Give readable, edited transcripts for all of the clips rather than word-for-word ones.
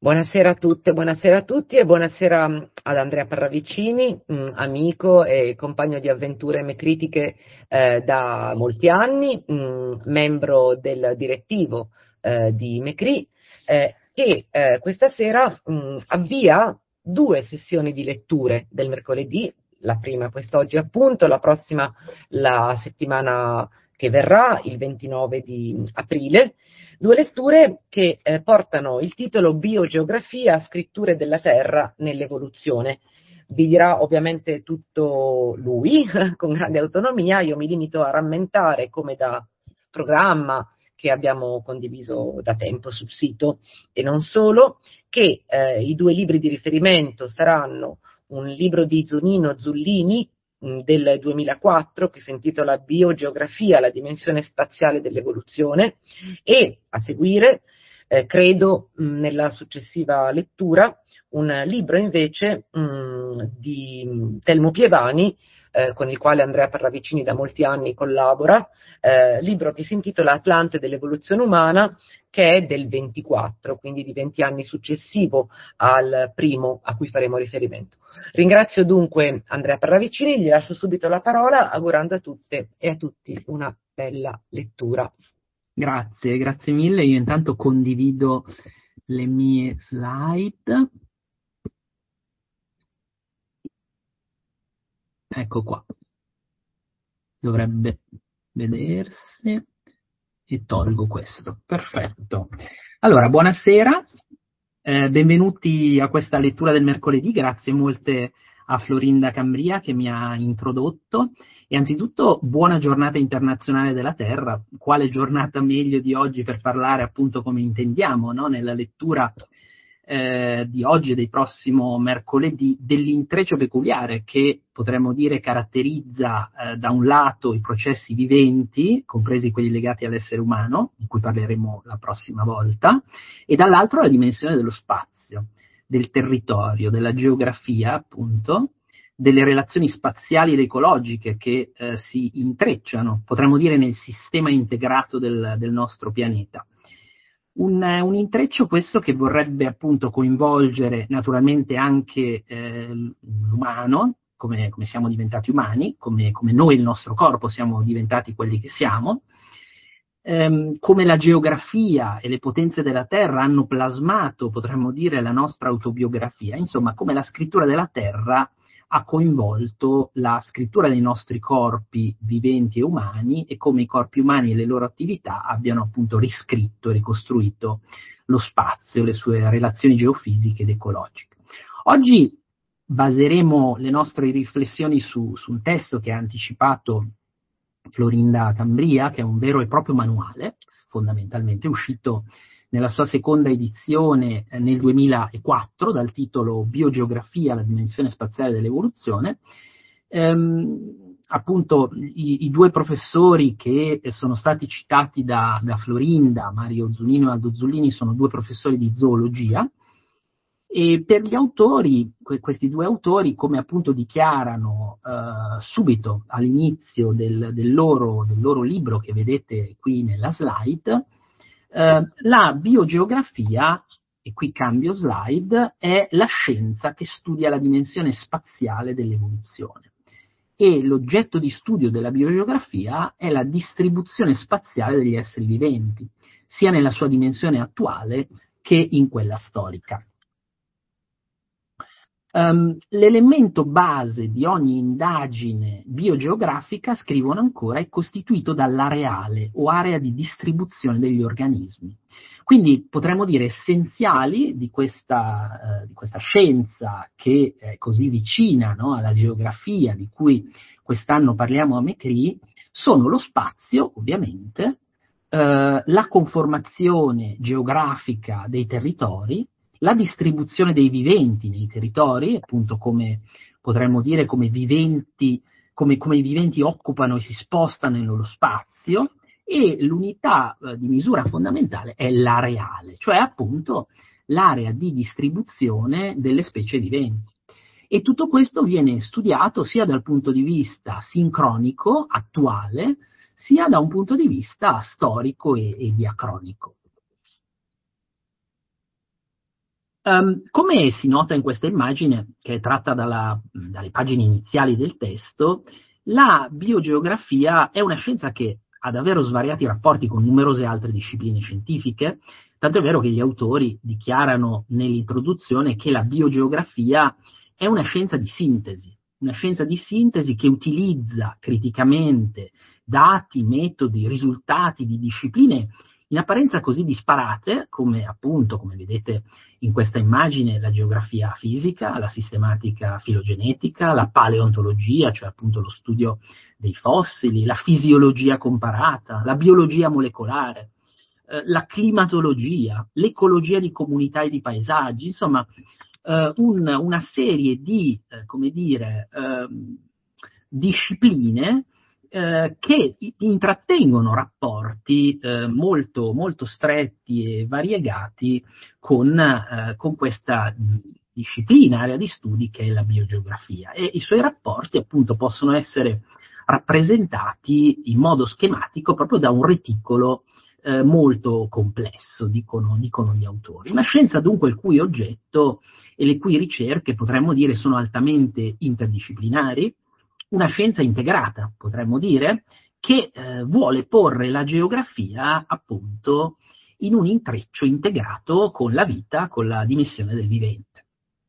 Buonasera a tutte, buonasera a tutti e buonasera ad Andrea Parravicini, amico e compagno di avventure mecritiche da molti anni, membro del direttivo di Mecri, che questa sera avvia due sessioni di letture del mercoledì, la prima quest'oggi appunto, la prossima la settimana che verrà, il 29 di aprile. Due letture che portano il titolo Biogeografia, scritture della Terra nell'evoluzione. Vi dirà ovviamente tutto lui, con grande autonomia, io mi limito a rammentare come da programma che abbiamo condiviso da tempo sul sito e non solo, che i due libri di riferimento saranno un libro di Zunino Zullini del 2004 che si intitola Biogeografia, la dimensione spaziale dell'evoluzione, e a seguire, credo, nella successiva lettura, un libro invece di Telmo Pievani, con il quale Andrea Parravicini da molti anni collabora, libro che si intitola Atlante dell'evoluzione umana, che è del 24, quindi di 20 anni successivo al primo a cui faremo riferimento. Ringrazio dunque Andrea Parravicini, gli lascio subito la parola, augurando a tutte e a tutti una bella lettura. Grazie mille. Io intanto condivido le mie slide. Ecco qua. Dovrebbe vedersi. E tolgo questo. Perfetto. Allora, buonasera. Benvenuti a questa lettura del mercoledì. Grazie molte a Florinda Cambria che mi ha introdotto. E anzitutto buona giornata internazionale della Terra. Quale giornata meglio di oggi per parlare appunto come intendiamo, no? Nella lettura di oggi e del prossimo mercoledì dell'intreccio peculiare che potremmo dire caratterizza da un lato i processi viventi, compresi quelli legati all'essere umano, di cui parleremo la prossima volta, e dall'altro la dimensione dello spazio, del territorio, della geografia appunto, delle relazioni spaziali ed ecologiche che si intrecciano, potremmo dire, nel sistema integrato del nostro pianeta. Un intreccio questo che vorrebbe appunto coinvolgere naturalmente anche l'umano, come siamo diventati umani, come noi il nostro corpo siamo diventati quelli che siamo, come la geografia e le potenze della Terra hanno plasmato, potremmo dire, la nostra autobiografia, insomma come la scrittura della Terra ha coinvolto la scrittura dei nostri corpi viventi e umani e come i corpi umani e le loro attività abbiano appunto riscritto e ricostruito lo spazio, le sue relazioni geofisiche ed ecologiche. Oggi baseremo le nostre riflessioni su un testo che ha anticipato Florinda Cambria, che è un vero e proprio manuale, fondamentalmente uscito nella sua seconda edizione nel 2004 dal titolo Biogeografia, la dimensione spaziale dell'evoluzione. Appunto i due professori che sono stati citati da Florinda, Mario Zunino e Aldo Zullini, sono due professori di zoologia. E per gli autori, questi due autori, come appunto dichiarano subito all'inizio del loro libro che vedete qui nella slide, la biogeografia, e qui cambio slide, è la scienza che studia la dimensione spaziale dell'evoluzione. E l'oggetto di studio della biogeografia è la distribuzione spaziale degli esseri viventi, sia nella sua dimensione attuale che in quella storica. L'elemento base di ogni indagine biogeografica, scrivono ancora, è costituito dall'areale o area di distribuzione degli organismi. Quindi potremmo dire essenziali di questa scienza che è così vicina, no, alla geografia di cui quest'anno parliamo a Mecri, sono lo spazio, ovviamente, la conformazione geografica dei territori, la distribuzione dei viventi nei territori, appunto come potremmo dire come i viventi occupano e si spostano nello spazio, e l'unità di misura fondamentale è l'areale, cioè appunto l'area di distribuzione delle specie viventi. E tutto questo viene studiato sia dal punto di vista sincronico, attuale, sia da un punto di vista storico e diacronico. Come si nota in questa immagine, che è tratta dalle pagine iniziali del testo, la biogeografia è una scienza che ha davvero svariati rapporti con numerose altre discipline scientifiche, tanto è vero che gli autori dichiarano nell'introduzione che la biogeografia è una scienza di sintesi che utilizza criticamente dati, metodi, risultati di discipline in apparenza così disparate, come appunto, come vedete in questa immagine, la geografia fisica, la sistematica filogenetica, la paleontologia, cioè appunto lo studio dei fossili, la fisiologia comparata, la biologia molecolare, la climatologia, l'ecologia di comunità e di paesaggi, insomma, una serie di, come dire, discipline che intrattengono rapporti molto, molto stretti e variegati con questa disciplina, area di studi che è la biogeografia. E i suoi rapporti appunto possono essere rappresentati in modo schematico proprio da un reticolo molto complesso, dicono gli autori. Una scienza dunque il cui oggetto e le cui ricerche potremmo dire sono altamente interdisciplinari, una scienza integrata, potremmo dire, che vuole porre la geografia appunto in un intreccio integrato con la vita, con la dimensione del vivente.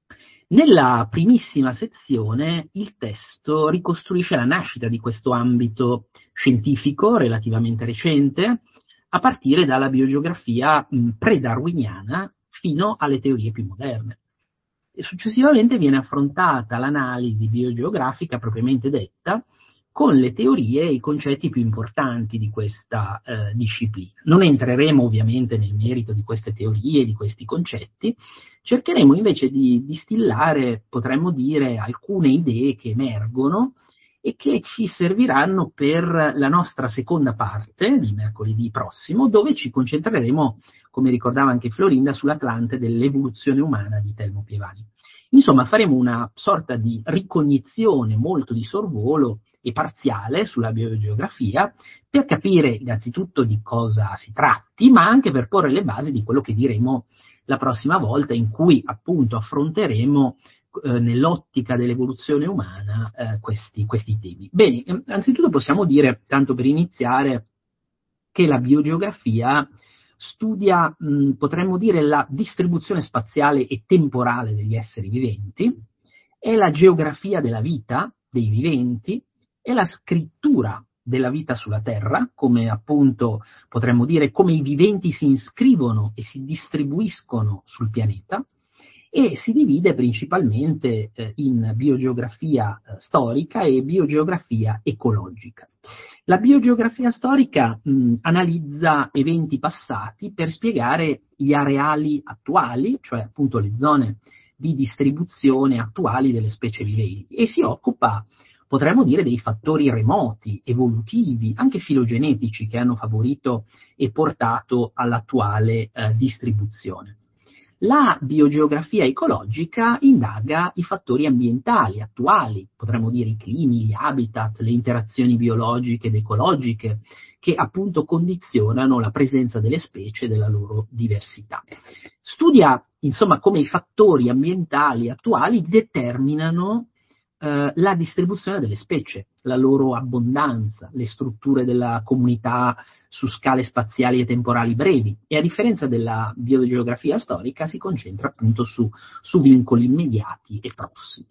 Nella primissima sezione il testo ricostruisce la nascita di questo ambito scientifico relativamente recente, a partire dalla biogeografia pre-darwiniana fino alle teorie più moderne. E successivamente viene affrontata l'analisi biogeografica propriamente detta, con le teorie e i concetti più importanti di questa disciplina. Non entreremo ovviamente nel merito di queste teorie, di questi concetti, cercheremo invece di distillare, potremmo dire, alcune idee che emergono e che ci serviranno per la nostra seconda parte di mercoledì prossimo, dove ci concentreremo, come ricordava anche Florinda, sull'Atlante dell'evoluzione umana di Telmo Pievani. Insomma, faremo una sorta di ricognizione molto di sorvolo e parziale sulla biogeografia per capire innanzitutto di cosa si tratti, ma anche per porre le basi di quello che diremo la prossima volta, in cui appunto affronteremo nell'ottica dell'evoluzione umana questi temi. Bene, anzitutto possiamo dire, tanto per iniziare, che la biogeografia studia, potremmo dire, la distribuzione spaziale e temporale degli esseri viventi, è la geografia della vita, dei viventi, è la scrittura della vita sulla Terra, come appunto potremmo dire come i viventi si iscrivono e si distribuiscono sul pianeta, e si divide principalmente in biogeografia storica e biogeografia ecologica. La biogeografia storica analizza eventi passati per spiegare gli areali attuali, cioè appunto le zone di distribuzione attuali delle specie viventi, e si occupa, potremmo dire, dei fattori remoti, evolutivi, anche filogenetici, che hanno favorito e portato all'attuale distribuzione. La biogeografia ecologica indaga i fattori ambientali attuali, potremmo dire i climi, gli habitat, le interazioni biologiche ed ecologiche, che appunto condizionano la presenza delle specie e della loro diversità. Studia, insomma, come i fattori ambientali attuali determinano la distribuzione delle specie, la loro abbondanza, le strutture della comunità su scale spaziali e temporali brevi, e a differenza della biogeografia storica si concentra appunto su vincoli immediati e prossimi.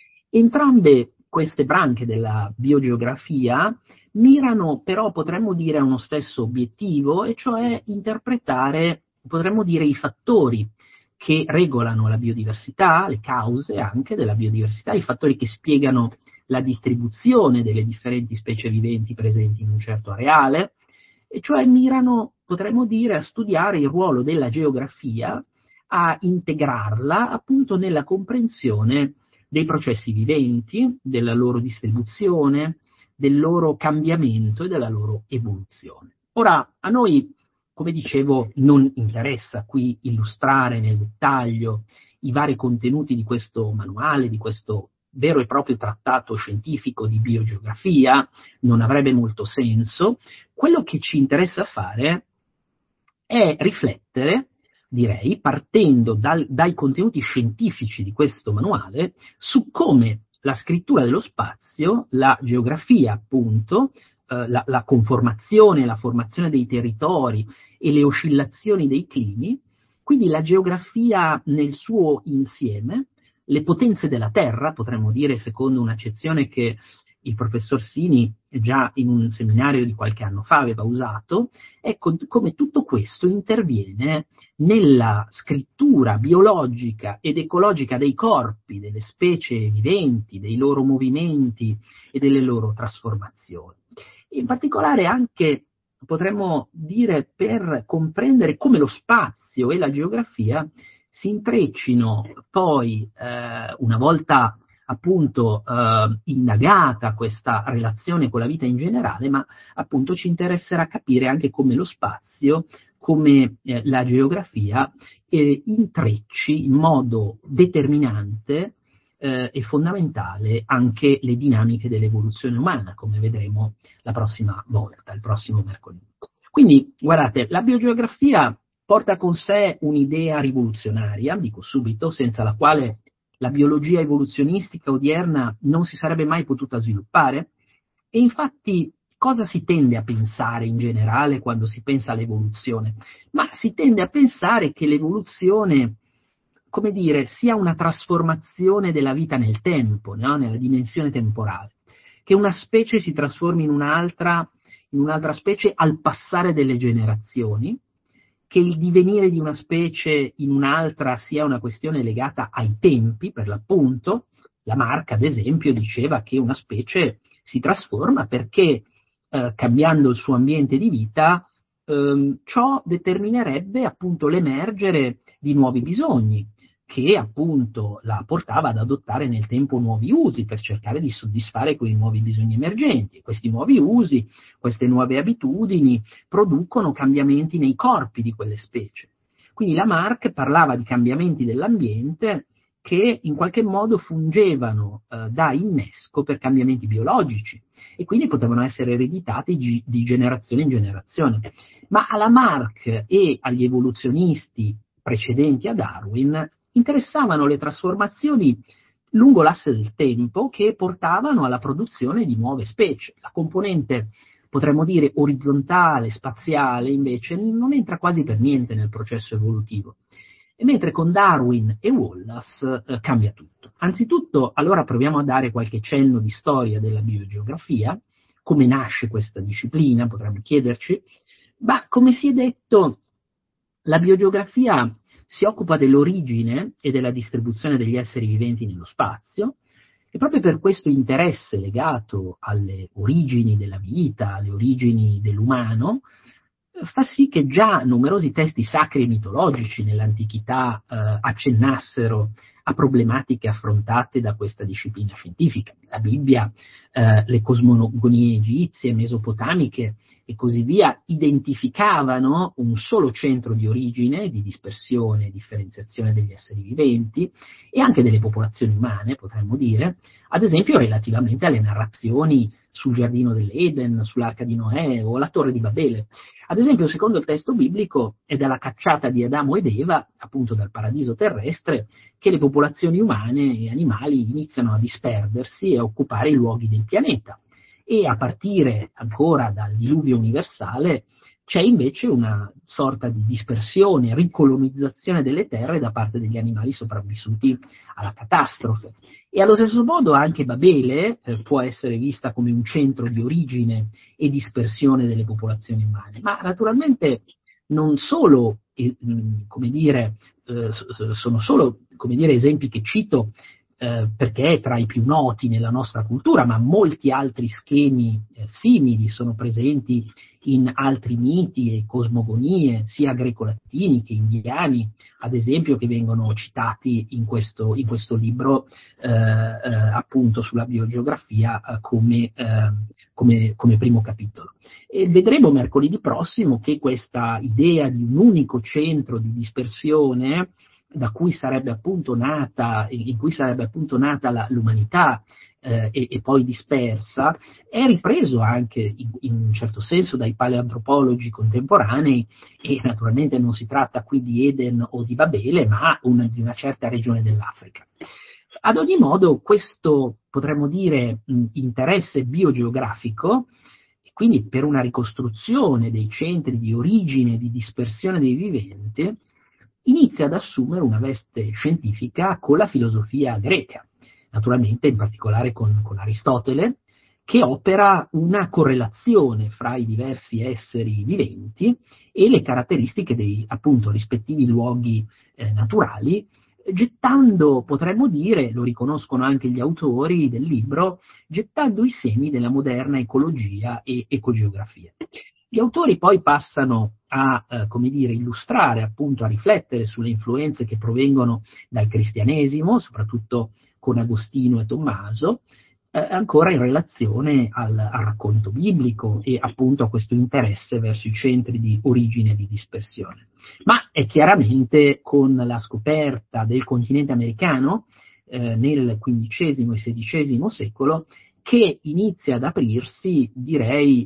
Entrambe queste branche della biogeografia mirano però, potremmo dire, a uno stesso obiettivo, e cioè interpretare, potremmo dire, i fattori che regolano la biodiversità, le cause anche della biodiversità, i fattori che spiegano la distribuzione delle differenti specie viventi presenti in un certo areale, e cioè mirano, potremmo dire, a studiare il ruolo della geografia, a integrarla appunto nella comprensione dei processi viventi, della loro distribuzione, del loro cambiamento e della loro evoluzione. Ora, a noi, come dicevo, non interessa qui illustrare nel dettaglio i vari contenuti di questo manuale, di questo vero e proprio trattato scientifico di biogeografia, non avrebbe molto senso. Quello che ci interessa fare è riflettere direi, partendo dai contenuti scientifici di questo manuale su come la scrittura dello spazio, la geografia appunto, la conformazione, la formazione dei territori e le oscillazioni dei climi, quindi la geografia nel suo insieme, le potenze della Terra, potremmo dire secondo un'accezione che il professor Sini già in un seminario di qualche anno fa aveva usato, ecco come tutto questo interviene nella scrittura biologica ed ecologica dei corpi, delle specie viventi, dei loro movimenti e delle loro trasformazioni. In particolare anche, potremmo dire, per comprendere come lo spazio e la geografia si intreccino poi, una volta appunto indagata questa relazione con la vita in generale, ma appunto ci interesserà capire anche come lo spazio, come la geografia intrecci in modo determinante e fondamentale anche le dinamiche dell'evoluzione umana, come vedremo la prossima volta, il prossimo mercoledì. Quindi, guardate, la biogeografia porta con sé un'idea rivoluzionaria, dico subito, senza la quale la biologia evoluzionistica odierna non si sarebbe mai potuta sviluppare. E infatti cosa si tende a pensare in generale quando si pensa all'evoluzione? Ma si tende a pensare che l'evoluzione, come dire, sia una trasformazione della vita nel tempo, no? Nella dimensione temporale, che una specie si trasformi in un'altra specie al passare delle generazioni, che il divenire di una specie in un'altra sia una questione legata ai tempi, per l'appunto. Lamarck, ad esempio, diceva che una specie si trasforma perché, cambiando il suo ambiente di vita, ciò determinerebbe appunto l'emergere di nuovi bisogni, che appunto la portava ad adottare nel tempo nuovi usi per cercare di soddisfare quei nuovi bisogni emergenti. E questi nuovi usi, queste nuove abitudini producono cambiamenti nei corpi di quelle specie. Quindi Lamarck parlava di cambiamenti dell'ambiente che in qualche modo fungevano da innesco per cambiamenti biologici e quindi potevano essere ereditati di generazione in generazione. Ma a Lamarck e agli evoluzionisti precedenti a Darwin interessavano le trasformazioni lungo l'asse del tempo che portavano alla produzione di nuove specie. La componente, potremmo dire, orizzontale, spaziale, invece, non entra quasi per niente nel processo evolutivo. E mentre con Darwin e Wallace cambia tutto. Anzitutto, allora proviamo a dare qualche cenno di storia della biogeografia, come nasce questa disciplina, potremmo chiederci. Ma come si è detto, la biogeografia si occupa dell'origine e della distribuzione degli esseri viventi nello spazio, e proprio per questo interesse legato alle origini della vita, alle origini dell'umano, fa sì che già numerosi testi sacri e mitologici nell'antichità accennassero a problematiche affrontate da questa disciplina scientifica. La Bibbia, le cosmogonie egizie, mesopotamiche e così via identificavano un solo centro di origine, di dispersione e differenziazione degli esseri viventi e anche delle popolazioni umane, potremmo dire, ad esempio relativamente alle narrazioni sul giardino dell'Eden, sull'arca di Noè o la torre di Babele. Ad esempio, secondo il testo biblico, è dalla cacciata di Adamo ed Eva, appunto dal paradiso terrestre, che le popolazioni umane e animali iniziano a disperdersi e a occupare i luoghi del pianeta. E a partire ancora dal diluvio universale c'è invece una sorta di dispersione, ricolonizzazione delle terre da parte degli animali sopravvissuti alla catastrofe. E allo stesso modo anche Babele può essere vista come un centro di origine e dispersione delle popolazioni umane, ma naturalmente non solo, come dire, sono solo, come dire, esempi che cito perché è tra i più noti nella nostra cultura, ma molti altri schemi simili sono presenti in altri miti e cosmogonie, sia greco-latini che indiani, ad esempio, che vengono citati in questo libro appunto sulla biogeografia come primo capitolo. E vedremo mercoledì prossimo che questa idea di un unico centro di dispersione da cui sarebbe appunto nata, in cui sarebbe appunto nata l'umanità e poi dispersa, è ripreso anche in un certo senso dai paleantropologi contemporanei, e naturalmente non si tratta qui di Eden o di Babele, ma di una certa regione dell'Africa. Ad ogni modo, questo, potremmo dire, interesse biogeografico, e quindi per una ricostruzione dei centri di origine e di dispersione dei viventi, inizia ad assumere una veste scientifica con la filosofia greca, naturalmente in particolare con Aristotele, che opera una correlazione fra i diversi esseri viventi e le caratteristiche dei, appunto, rispettivi luoghi naturali, gettando, potremmo dire, lo riconoscono anche gli autori del libro, gettando i semi della moderna ecologia e ecogeografia. Gli autori poi passano a, come dire, illustrare, appunto, a riflettere sulle influenze che provengono dal cristianesimo, soprattutto con Agostino e Tommaso, ancora in relazione al racconto biblico e appunto a questo interesse verso i centri di origine e di dispersione. Ma è chiaramente con la scoperta del continente americano nel XV e XVI secolo che inizia ad aprirsi, direi,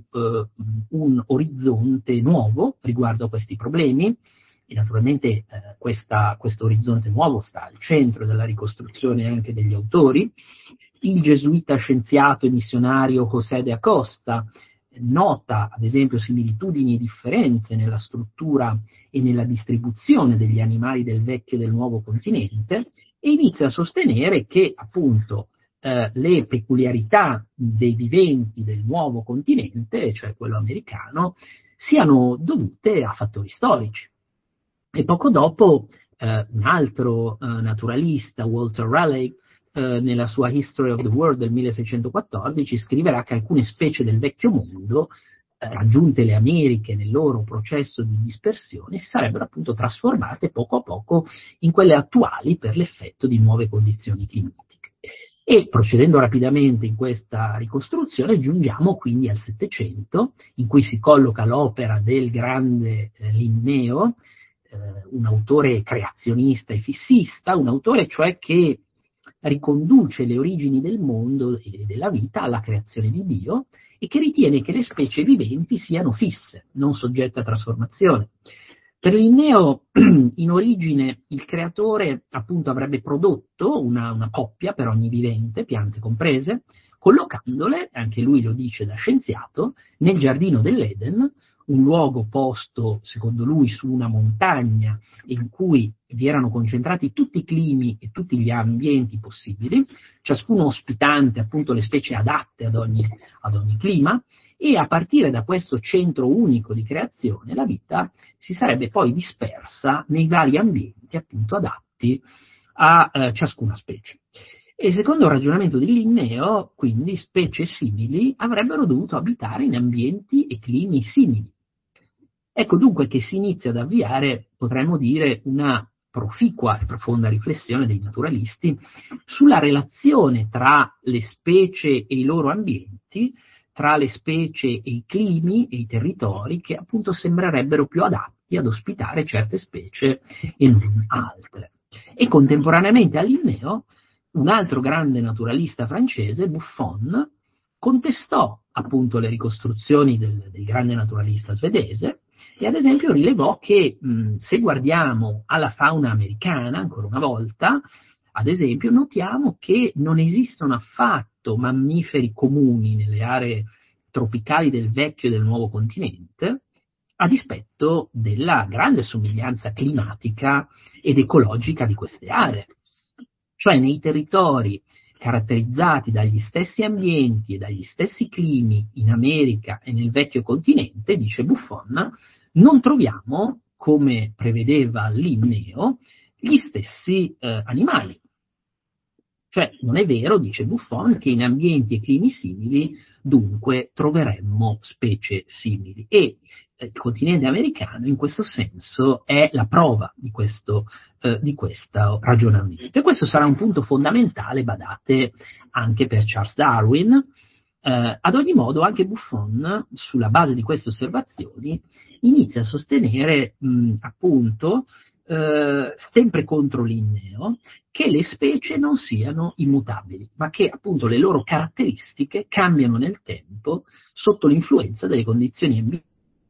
un orizzonte nuovo riguardo a questi problemi, e naturalmente questo orizzonte nuovo sta al centro della ricostruzione anche degli autori. Il gesuita scienziato e missionario José de Acosta nota, ad esempio, similitudini e differenze nella struttura e nella distribuzione degli animali del vecchio e del nuovo continente, e inizia a sostenere che, appunto, le peculiarità dei viventi del nuovo continente, cioè quello americano, siano dovute a fattori storici. E poco dopo un altro naturalista, Walter Raleigh, nella sua History of the World del 1614, scriverà che alcune specie del vecchio mondo, raggiunte le Americhe nel loro processo di dispersione, si sarebbero appunto trasformate poco a poco in quelle attuali per l'effetto di nuove condizioni climatiche. E procedendo rapidamente in questa ricostruzione, giungiamo quindi al Settecento, in cui si colloca l'opera del grande Linneo, un autore creazionista e fissista, un autore cioè che riconduce le origini del mondo e della vita alla creazione di Dio, e che ritiene che le specie viventi siano fisse, non soggette a trasformazione. Per Linneo, in origine, il creatore appunto avrebbe prodotto una coppia per ogni vivente, piante comprese, collocandole, anche lui lo dice da scienziato, nel giardino dell'Eden, un luogo posto, secondo lui, su una montagna in cui vi erano concentrati tutti i climi e tutti gli ambienti possibili, ciascuno ospitante appunto le specie adatte ad ogni clima, e a partire da questo centro unico di creazione la vita si sarebbe poi dispersa nei vari ambienti appunto adatti a ciascuna specie. E secondo il ragionamento di Linneo, quindi, specie simili avrebbero dovuto abitare in ambienti e climi simili. Ecco dunque che si inizia ad avviare, potremmo dire, una proficua e profonda riflessione dei naturalisti sulla relazione tra le specie e i loro ambienti, tra le specie e i climi e i territori che appunto sembrerebbero più adatti ad ospitare certe specie e non altre. E contemporaneamente a Linneo, un altro grande naturalista francese, Buffon, contestò appunto le ricostruzioni del grande naturalista svedese, e ad esempio rilevò che se guardiamo alla fauna americana, ancora una volta, ad esempio, notiamo che non esistono affatto mammiferi comuni nelle aree tropicali del vecchio e del nuovo continente, a dispetto della grande somiglianza climatica ed ecologica di queste aree. Cioè nei territori caratterizzati dagli stessi ambienti e dagli stessi climi in America e nel vecchio continente, dice Buffon, non troviamo, come prevedeva Linneo, gli stessi animali. Cioè non è vero, dice Buffon, che in ambienti e climi simili dunque troveremmo specie simili. E il continente americano in questo senso è la prova di questo ragionamento. E questo sarà un punto fondamentale, badate, anche per Charles Darwin. Ad ogni modo anche Buffon, sulla base di queste osservazioni, inizia a sostenere appunto sempre contro Linneo, che le specie non siano immutabili, ma che appunto le loro caratteristiche cambiano nel tempo sotto l'influenza delle condizioni ambientali.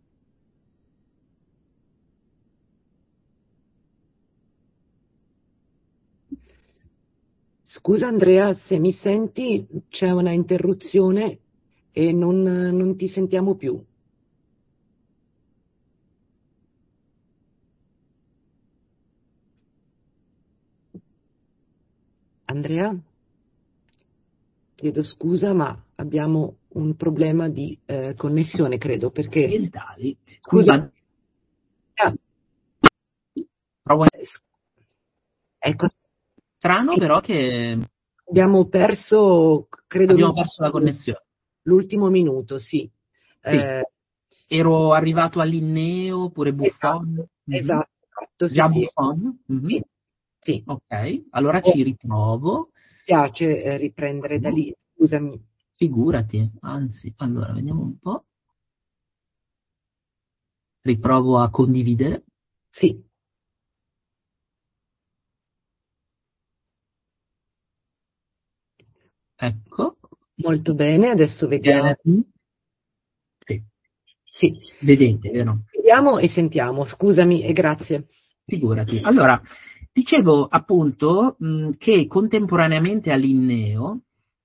Scusa Andrea, se mi senti c'è una interruzione e non ti sentiamo più. Andrea? Chiedo scusa, ma abbiamo un problema di connessione, credo, perché... Ambientali, Scusa, trovo ecco, strano però che abbiamo perso, credo, abbiamo perso la connessione. l'ultimo minuto, sì. Sì, ero arrivato a Linneo oppure Esatto, Buffon. esatto, sì, Già sì. Buffon? Sì, sì. Ok, allora Oh, ci riprovo. mi piace riprendere da lì, scusami. Figurati, anzi, allora vediamo un po'. Riprovo a condividere. Sì, Ecco. molto bene, adesso vediamo. Sì, Sì, vedete, vero? vediamo e sentiamo, scusami e grazie. Figurati. Allora, dicevo appunto che contemporaneamente a Linneo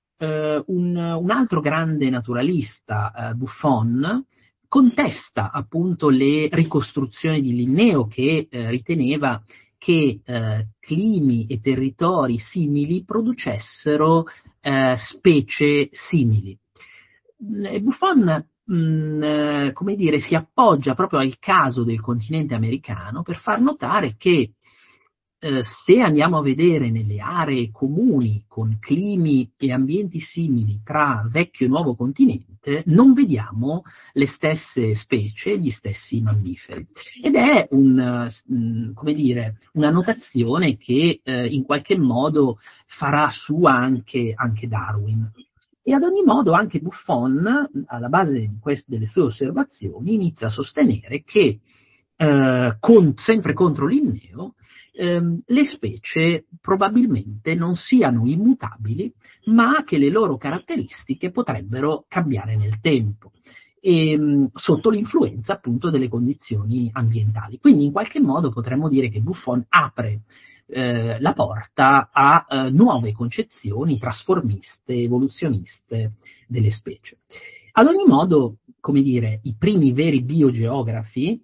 un altro grande naturalista, Buffon, contesta appunto le ricostruzioni di Linneo che riteneva che climi e territori simili producessero specie simili. Buffon, come dire, si appoggia proprio al caso del continente americano per far notare che se andiamo a vedere nelle aree comuni con climi e ambienti simili tra vecchio e nuovo continente, non vediamo le stesse specie, gli stessi mammiferi. Ed è come dire, una notazione che in qualche modo farà sua anche Darwin. E ad ogni modo anche Buffon, alla base delle sue osservazioni, inizia a sostenere che, sempre contro Linneo, le specie probabilmente non siano immutabili, ma che le loro caratteristiche potrebbero cambiare nel tempo, sotto l'influenza appunto delle condizioni ambientali. Quindi in qualche modo potremmo dire che Buffon apre la porta a nuove concezioni trasformiste, evoluzioniste delle specie. Ad ogni modo, come dire, i primi veri biogeografi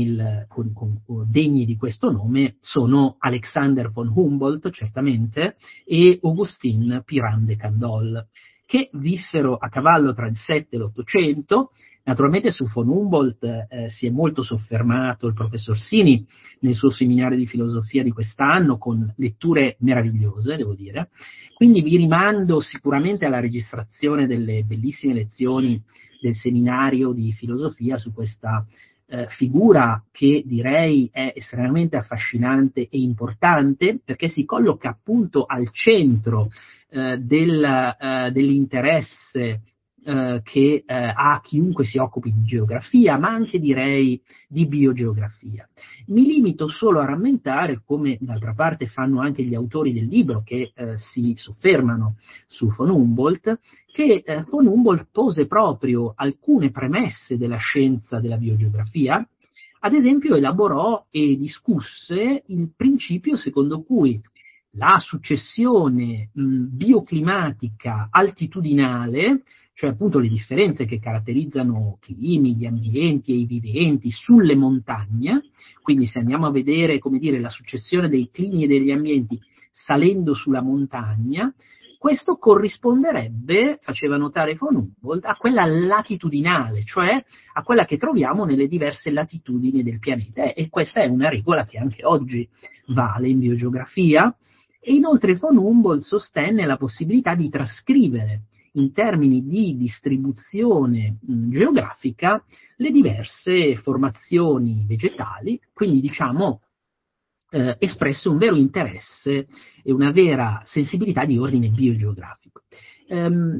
degni di questo nome sono Alexander von Humboldt, certamente, e Augustin Pirand de Candolle, che vissero a cavallo tra il 7 e l'800. Naturalmente su von Humboldt si è molto soffermato il professor Sini nel suo seminario di filosofia di quest'anno, con letture meravigliose, devo dire. Quindi vi rimando sicuramente alla registrazione delle bellissime lezioni del seminario di filosofia su questa figura che direi è estremamente affascinante e importante, perché si colloca appunto al centro dell'interesse che ha chiunque si occupi di geografia, ma anche direi di biogeografia. Mi limito solo a rammentare, come d'altra parte fanno anche gli autori del libro che si soffermano su von Humboldt, che von Humboldt pose proprio alcune premesse della scienza della biogeografia. Ad esempio elaborò e discusse il principio secondo cui la successione bioclimatica altitudinale, cioè appunto le differenze che caratterizzano climi, gli ambienti e i viventi sulle montagne, quindi se andiamo a vedere, come dire, la successione dei climi e degli ambienti salendo sulla montagna, questo corrisponderebbe, faceva notare von Humboldt, a quella latitudinale, cioè a quella che troviamo nelle diverse latitudini del pianeta. E questa è una regola che anche oggi vale in biogeografia. E inoltre von Humboldt sostenne la possibilità di trascrivere in termini di distribuzione geografica le diverse formazioni vegetali, quindi diciamo espresse un vero interesse e una vera sensibilità di ordine biogeografico.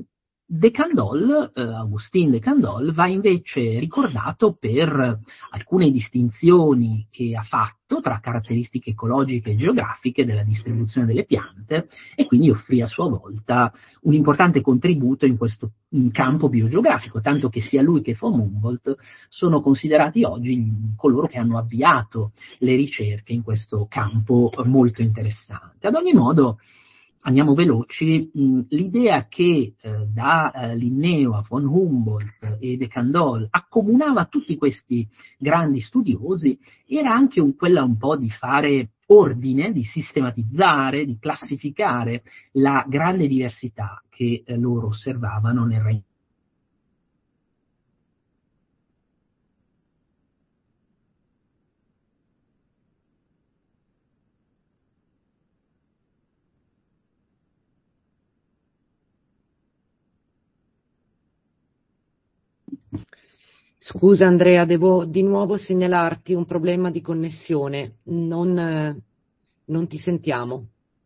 Augustin de Candolle, va invece ricordato per alcune distinzioni che ha fatto tra caratteristiche ecologiche e geografiche della distribuzione delle piante, e quindi offrì a sua volta un importante contributo in questo campo biogeografico, tanto che sia lui che von Humboldt sono considerati oggi coloro che hanno avviato le ricerche in questo campo molto interessante. Ad ogni modo, andiamo veloci, l'idea che da Linneo a von Humboldt e de Candolle accomunava tutti questi grandi studiosi era anche quella un po' di fare ordine, di sistematizzare, di classificare la grande diversità che loro osservavano nel regno. Scusa Andrea, devo di nuovo segnalarti un problema di connessione, non ti sentiamo.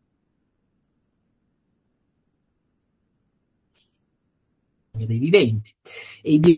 Dei viventi. E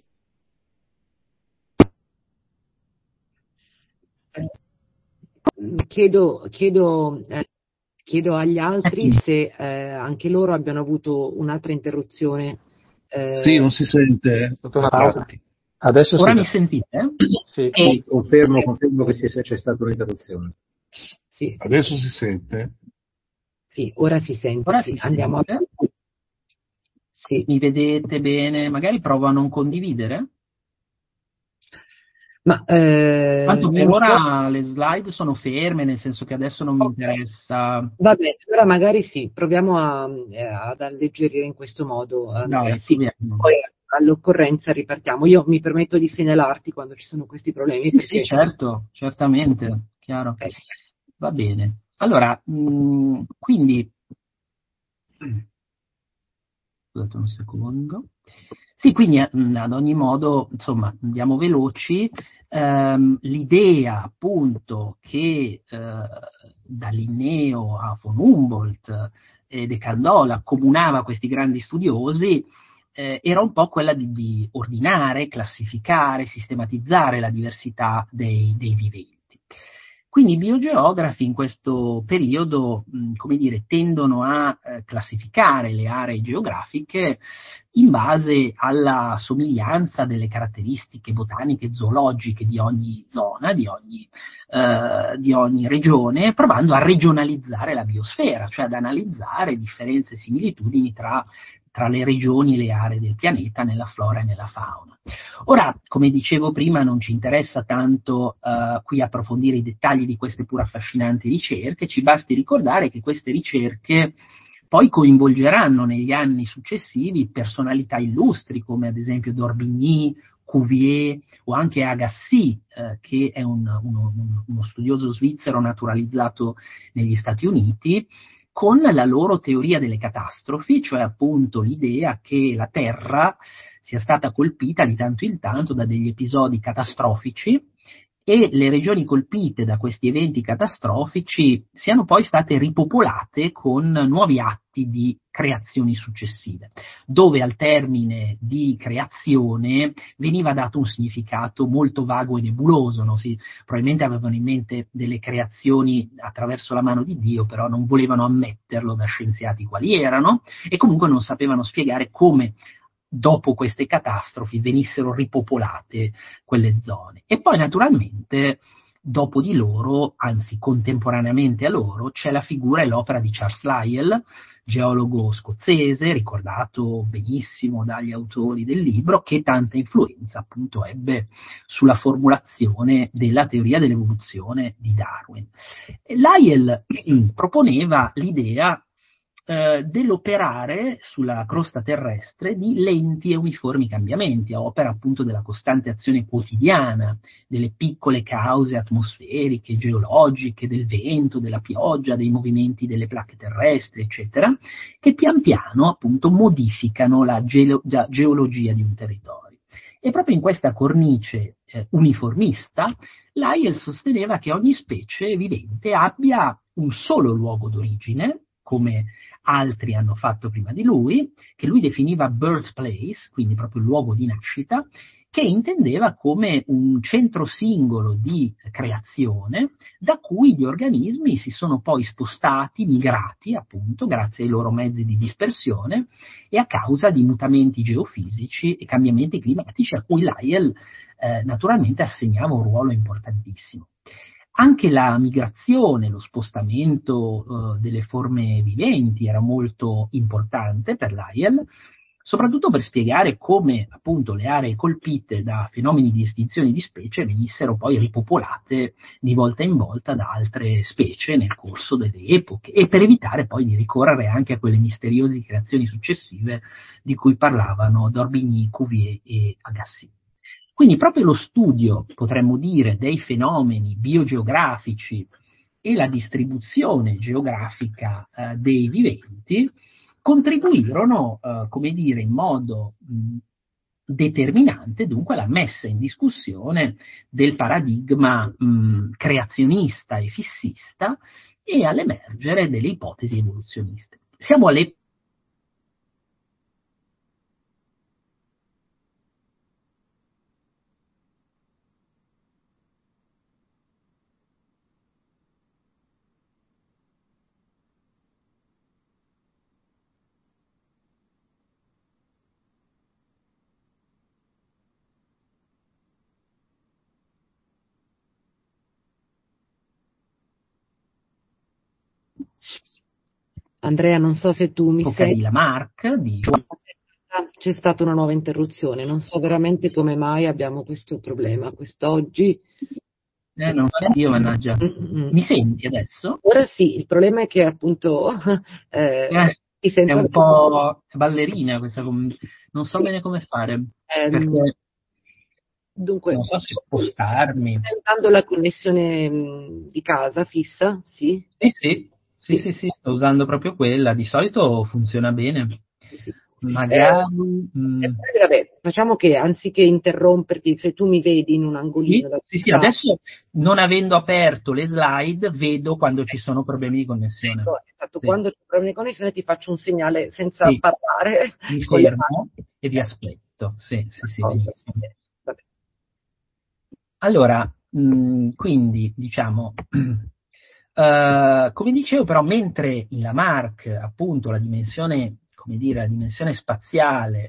chiedo agli altri se anche loro abbiano avuto un'altra interruzione. Sì, non si sente. È stata una pausa. Adesso ora sì. mi sentite? Sì, confermo che c'è stata un'interruzione. Sì. Adesso si sente? Sì, ora si sente. Ora sì. si Andiamo sente? avanti. Sì. Mi vedete bene? Magari provo a non condividere. Ma Tanto per non ora so. le slide sono ferme, nel senso che adesso non mi interessa. Va bene, allora magari sì, proviamo ad alleggerire in questo modo, Andrea. Dai, Sì, proviamo. poi all'occorrenza ripartiamo. Io mi permetto di segnalarti quando ci sono questi problemi. Sì, perché... sì, certo, certamente, chiaro. Va bene. Allora, quindi, scusate un secondo. Sì, quindi ad ogni modo, insomma, andiamo veloci. L'idea appunto che da Linneo a von Humboldt e de Candolle accomunava questi grandi studiosi era un po' quella di ordinare, classificare, sistematizzare la diversità dei viventi. Quindi i biogeografi in questo periodo, come dire, tendono a classificare le aree geografiche in base alla somiglianza delle caratteristiche botaniche e zoologiche di ogni zona, di ogni regione, provando a regionalizzare la biosfera, cioè ad analizzare differenze e similitudini tra le regioni e le aree del pianeta nella flora e nella fauna. Ora, come dicevo prima, non ci interessa tanto qui approfondire i dettagli di queste pur affascinanti ricerche, ci basti ricordare che queste ricerche poi coinvolgeranno negli anni successivi personalità illustri come ad esempio d'Orbigny, Cuvier o anche Agassiz, che è uno studioso svizzero naturalizzato negli Stati Uniti, con la loro teoria delle catastrofi, cioè appunto l'idea che la Terra sia stata colpita di tanto in tanto da degli episodi catastrofici e le regioni colpite da questi eventi catastrofici siano poi state ripopolate con nuovi atti di creazioni successive, dove al termine di creazione veniva dato un significato molto vago e nebuloso, no? Probabilmente avevano in mente delle creazioni attraverso la mano di Dio, però non volevano ammetterlo da scienziati quali erano e comunque non sapevano spiegare come dopo queste catastrofi venissero ripopolate quelle zone. E poi naturalmente dopo di loro, anzi contemporaneamente a loro, c'è la figura e l'opera di Charles Lyell, geologo scozzese, ricordato benissimo dagli autori del libro, che tanta influenza appunto ebbe sulla formulazione della teoria dell'evoluzione di Darwin. Lyell proponeva l'idea dell'operare sulla crosta terrestre di lenti e uniformi cambiamenti, a opera appunto della costante azione quotidiana, delle piccole cause atmosferiche, geologiche, del vento, della pioggia, dei movimenti delle placche terrestri, eccetera, che pian piano appunto modificano la geologia di un territorio. E proprio in questa cornice uniformista, Lyell sosteneva che ogni specie vivente abbia un solo luogo d'origine, come altri hanno fatto prima di lui, che lui definiva birthplace, quindi proprio il luogo di nascita, che intendeva come un centro singolo di creazione da cui gli organismi si sono poi spostati, migrati appunto, grazie ai loro mezzi di dispersione e a causa di mutamenti geofisici e cambiamenti climatici a cui Lyell naturalmente assegnava un ruolo importantissimo. Anche la migrazione, lo spostamento delle forme viventi era molto importante per Lyell, soprattutto per spiegare come appunto le aree colpite da fenomeni di estinzione di specie venissero poi ripopolate di volta in volta da altre specie nel corso delle epoche e per evitare poi di ricorrere anche a quelle misteriose creazioni successive di cui parlavano d'Orbigny, Cuvier e Agassiz. Quindi proprio lo studio, potremmo dire, dei fenomeni biogeografici e la distribuzione geografica dei viventi contribuirono, come dire, in modo determinante dunque alla messa in discussione del paradigma creazionista e fissista e all'emergere delle ipotesi evoluzioniste. Siamo alle Andrea, non so se tu mi epoca di senti. Lamarck, di C'è stata una nuova interruzione, non so veramente come mai abbiamo questo problema quest'oggi. non so io, mannaggia. Mi senti adesso? Ora sì, il problema è che appunto ti È sento un po' ballerina questa, non so bene come fare, perché dunque, non so se spostarmi. stai usando la connessione di casa fissa? Sì? Sì, sto usando proprio quella, di solito funziona bene. Sì. Magari vabbè, facciamo che anziché interromperti, se tu mi vedi in un angolino sì, adesso non avendo aperto le slide vedo quando ci sono problemi di connessione. Esatto, quando c'è problemi di connessione ti faccio un segnale senza parlare. Mi fermo e vi aspetto. Sì, benissimo. Vabbè. Allora, quindi diciamo, come dicevo però, mentre in Lamarck appunto la dimensione, come dire, la dimensione spaziale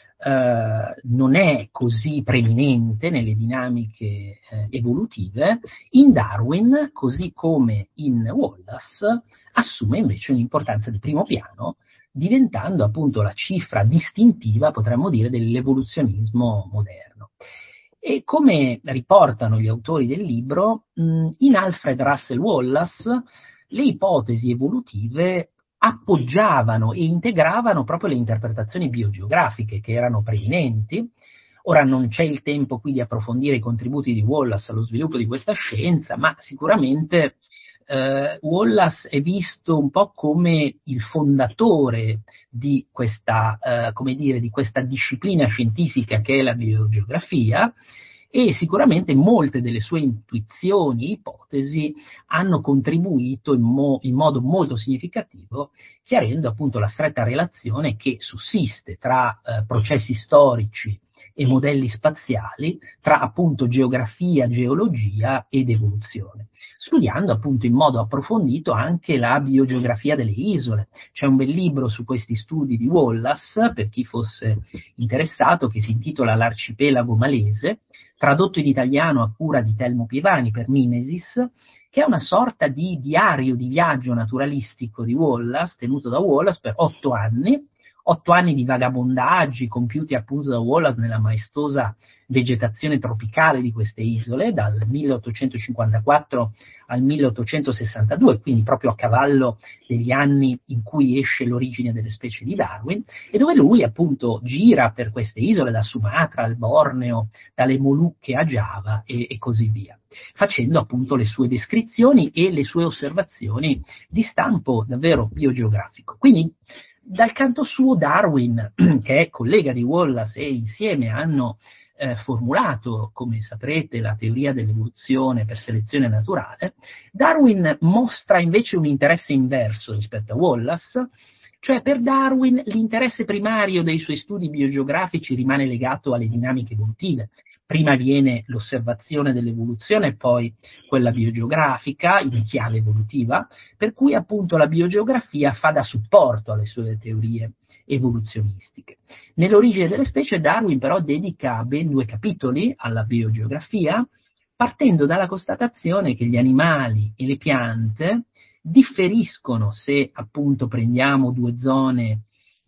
non è così preminente nelle dinamiche evolutive, in Darwin, così come in Wallace, assume invece un'importanza di primo piano, diventando appunto la cifra distintiva, potremmo dire, dell'evoluzionismo moderno. E come riportano gli autori del libro, in Alfred Russel Wallace le ipotesi evolutive appoggiavano e integravano proprio le interpretazioni biogeografiche che erano preminenti. Ora non c'è il tempo qui di approfondire i contributi di Wallace allo sviluppo di questa scienza, ma sicuramente Wallace è visto un po' come il fondatore di questa, di questa disciplina scientifica che è la biogeografia, e sicuramente molte delle sue intuizioni e ipotesi hanno contribuito in modo molto significativo, chiarendo appunto la stretta relazione che sussiste tra processi storici e modelli spaziali, tra appunto geografia, geologia ed evoluzione, studiando appunto in modo approfondito anche la biogeografia delle isole. C'è un bel libro su questi studi di Wallace, per chi fosse interessato, che si intitola L'arcipelago malese, tradotto in italiano a cura di Telmo Pievani per Mimesis, che è una sorta di diario di viaggio naturalistico di Wallace, tenuto da Wallace per 8 anni di vagabondaggi compiuti appunto da Wallace nella maestosa vegetazione tropicale di queste isole, dal 1854 al 1862, quindi proprio a cavallo degli anni in cui esce L'origine delle specie di Darwin, e dove lui appunto gira per queste isole, da Sumatra al Borneo, dalle Molucche a Giava e così via, facendo appunto le sue descrizioni e le sue osservazioni di stampo davvero biogeografico. Quindi dal canto suo Darwin, che è collega di Wallace e insieme hanno formulato, come saprete, la teoria dell'evoluzione per selezione naturale, Darwin mostra invece un interesse inverso rispetto a Wallace, cioè per Darwin l'interesse primario dei suoi studi biogeografici rimane legato alle dinamiche evolutive. Prima viene l'osservazione dell'evoluzione e poi quella biogeografica in chiave evolutiva, per cui appunto la biogeografia fa da supporto alle sue teorie evoluzionistiche. Nell'origine delle specie Darwin però dedica ben 2 capitoli alla biogeografia, partendo dalla constatazione che gli animali e le piante differiscono se appunto prendiamo 2 zone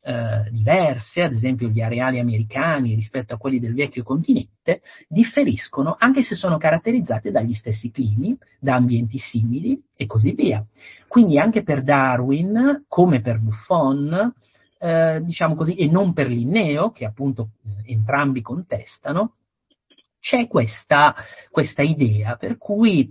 diverse, ad esempio gli areali americani rispetto a quelli del vecchio continente, differiscono anche se sono caratterizzate dagli stessi climi, da ambienti simili e così via. Quindi anche per Darwin, come per Buffon, diciamo così, e non per Linneo, che appunto entrambi contestano, c'è questa idea per cui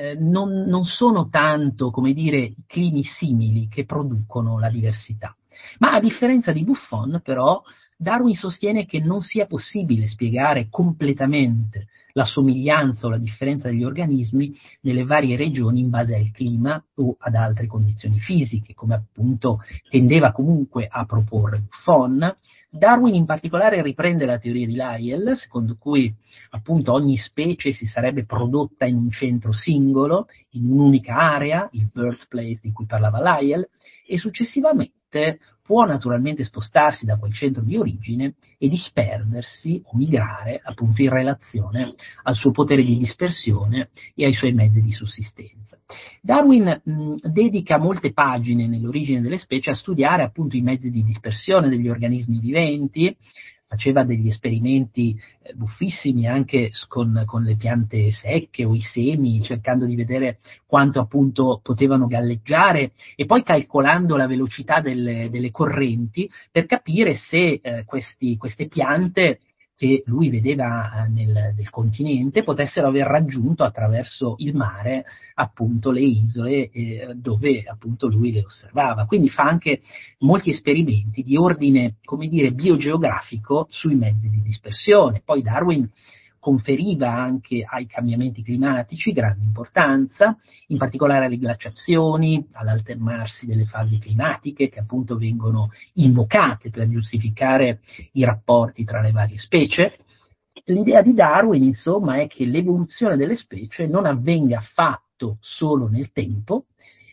non sono tanto, come dire, i climi simili che producono la diversità. Ma a differenza di Buffon, però, Darwin sostiene che non sia possibile spiegare completamente la somiglianza o la differenza degli organismi nelle varie regioni in base al clima o ad altre condizioni fisiche, come appunto tendeva comunque a proporre Buffon. Darwin in particolare riprende la teoria di Lyell, secondo cui appunto ogni specie si sarebbe prodotta in un centro singolo, in un'unica area, il birthplace di cui parlava Lyell, e successivamente può naturalmente spostarsi da quel centro di origine e disperdersi o migrare appunto in relazione al suo potere di dispersione e ai suoi mezzi di sussistenza. Darwin dedica molte pagine nell'origine delle specie a studiare appunto i mezzi di dispersione degli organismi viventi, faceva degli esperimenti buffissimi anche con le piante secche o i semi, cercando di vedere quanto appunto potevano galleggiare e poi calcolando la velocità delle correnti per capire se queste piante che lui vedeva nel continente potessero aver raggiunto attraverso il mare appunto le isole dove appunto lui le osservava. Quindi fa anche molti esperimenti di ordine, come dire, biogeografico sui mezzi di dispersione. Poi Darwin conferiva anche ai cambiamenti climatici grande importanza, in particolare alle glaciazioni, all'alternarsi delle fasi climatiche che appunto vengono invocate per giustificare i rapporti tra le varie specie. L'idea di Darwin, insomma, è che l'evoluzione delle specie non avvenga affatto solo nel tempo,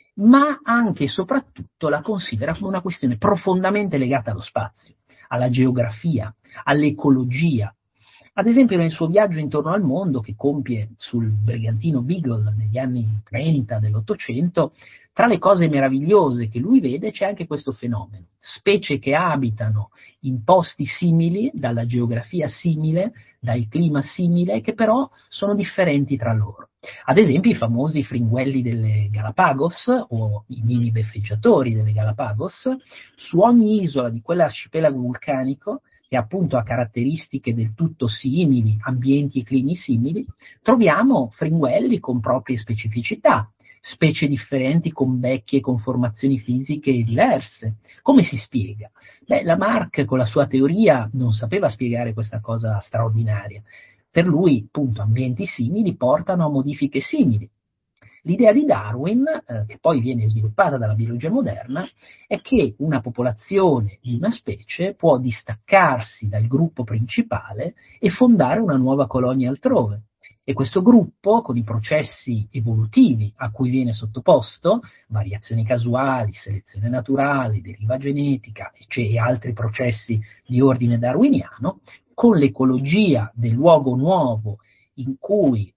ma anche e soprattutto la considera come una questione profondamente legata allo spazio, alla geografia, all'ecologia. Ad esempio nel suo viaggio intorno al mondo che compie sul brigantino Beagle negli anni 30 dell'Ottocento, tra le cose meravigliose che lui vede c'è anche questo fenomeno. Specie che abitano in posti simili, dalla geografia simile, dal clima simile, che però sono differenti tra loro. Ad esempio i famosi fringuelli delle Galapagos o i mini beffeggiatori delle Galapagos, su ogni isola di quell'arcipelago vulcanico che appunto ha caratteristiche del tutto simili, ambienti e climi simili, troviamo fringuelli con proprie specificità, specie differenti con becchi e conformazioni fisiche diverse. Come si spiega? Lamarck con la sua teoria non sapeva spiegare questa cosa straordinaria. Per lui, appunto, ambienti simili portano a modifiche simili. L'idea di Darwin, che poi viene sviluppata dalla biologia moderna, è che una popolazione di una specie può distaccarsi dal gruppo principale e fondare una nuova colonia altrove. E questo gruppo, con i processi evolutivi a cui viene sottoposto, variazioni casuali, selezione naturale, deriva genetica e altri processi di ordine darwiniano, con l'ecologia del luogo nuovo in cui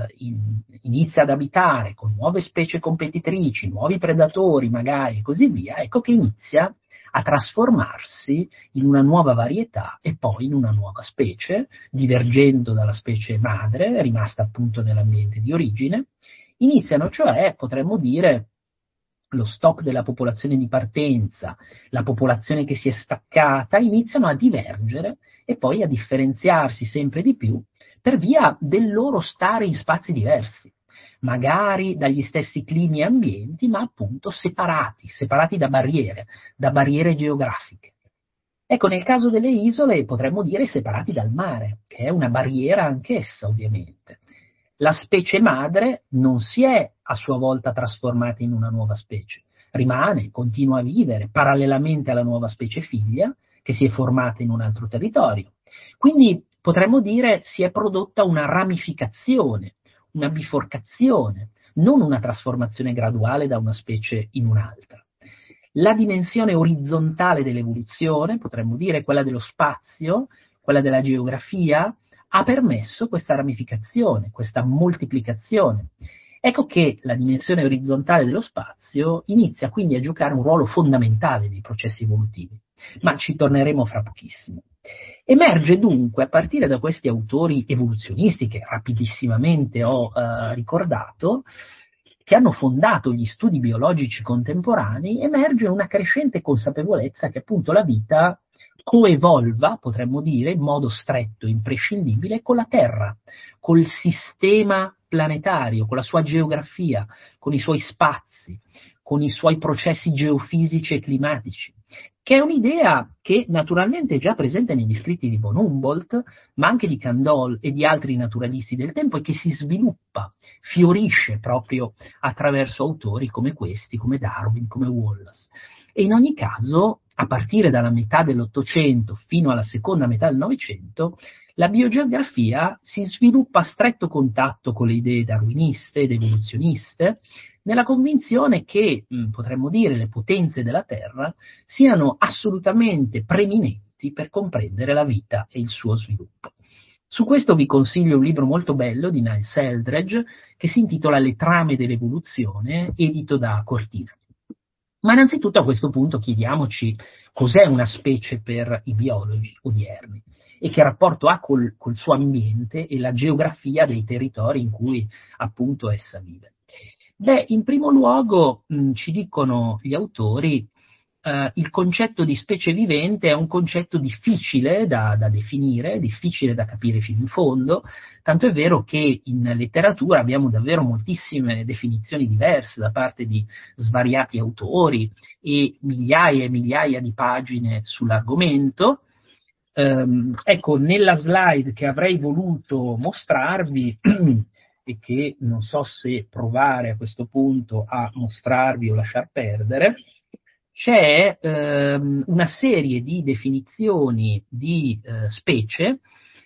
inizia ad abitare con nuove specie competitrici, nuovi predatori magari e così via, ecco che inizia a trasformarsi in una nuova varietà e poi in una nuova specie, divergendo dalla specie madre, rimasta appunto nell'ambiente di origine. Iniziano cioè, potremmo dire, lo stock della popolazione di partenza, la popolazione che si è staccata, iniziano a divergere e poi a differenziarsi sempre di più per via del loro stare in spazi diversi, magari dagli stessi climi e ambienti, ma appunto separati da barriere geografiche. Ecco, nel caso delle isole potremmo dire separati dal mare, che è una barriera anch'essa, ovviamente. La specie madre non si è a sua volta trasformata in una nuova specie, rimane, continua a vivere parallelamente alla nuova specie figlia, che si è formata in un altro territorio. Quindi potremmo dire si è prodotta una ramificazione, una biforcazione, non una trasformazione graduale da una specie in un'altra. La dimensione orizzontale dell'evoluzione, potremmo dire quella dello spazio, quella della geografia, ha permesso questa ramificazione, questa moltiplicazione. Ecco che la dimensione orizzontale dello spazio inizia quindi a giocare un ruolo fondamentale nei processi evolutivi, ma ci torneremo fra pochissimo. Emerge dunque, a partire da questi autori evoluzionisti che rapidissimamente ho ricordato, che hanno fondato gli studi biologici contemporanei, emerge una crescente consapevolezza che appunto la vita coevolva, potremmo dire, in modo stretto, imprescindibile, con la Terra, col sistema planetario, con la sua geografia, con i suoi spazi, con i suoi processi geofisici e climatici, che è un'idea che naturalmente è già presente negli scritti di von Humboldt, ma anche di Candolle e di altri naturalisti del tempo, e che si sviluppa, fiorisce proprio attraverso autori come questi, come Darwin, come Wallace. E in ogni caso, a partire dalla metà dell'Ottocento fino alla seconda metà del Novecento, la biogeografia si sviluppa a stretto contatto con le idee darwiniste ed evoluzioniste, nella convinzione che, potremmo dire, le potenze della Terra siano assolutamente preminenti per comprendere la vita e il suo sviluppo. Su questo vi consiglio un libro molto bello di Niles Eldredge che si intitola Le trame dell'evoluzione, edito da Cortina. Ma innanzitutto a questo punto chiediamoci cos'è una specie per i biologi odierni e che rapporto ha col suo ambiente e la geografia dei territori in cui appunto essa vive. Beh, in primo luogo ci dicono gli autori il concetto di specie vivente è un concetto difficile da definire, difficile da capire fino in fondo, tanto è vero che in letteratura abbiamo davvero moltissime definizioni diverse da parte di svariati autori e migliaia di pagine sull'argomento. Ecco, nella slide che avrei voluto mostrarvi e che non so se provare a questo punto a mostrarvi o lasciar perdere, c'è una serie di definizioni di specie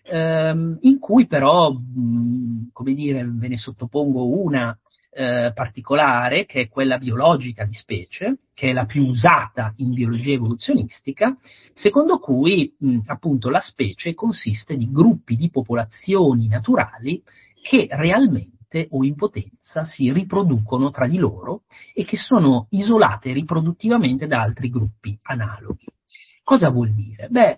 in cui però, come dire, ve ne sottopongo una particolare, che è quella biologica di specie, che è la più usata in biologia evoluzionistica, secondo cui appunto la specie consiste di gruppi di popolazioni naturali che realmente o in potenza si riproducono tra di loro e che sono isolate riproduttivamente da altri gruppi analoghi. Cosa vuol dire? Beh,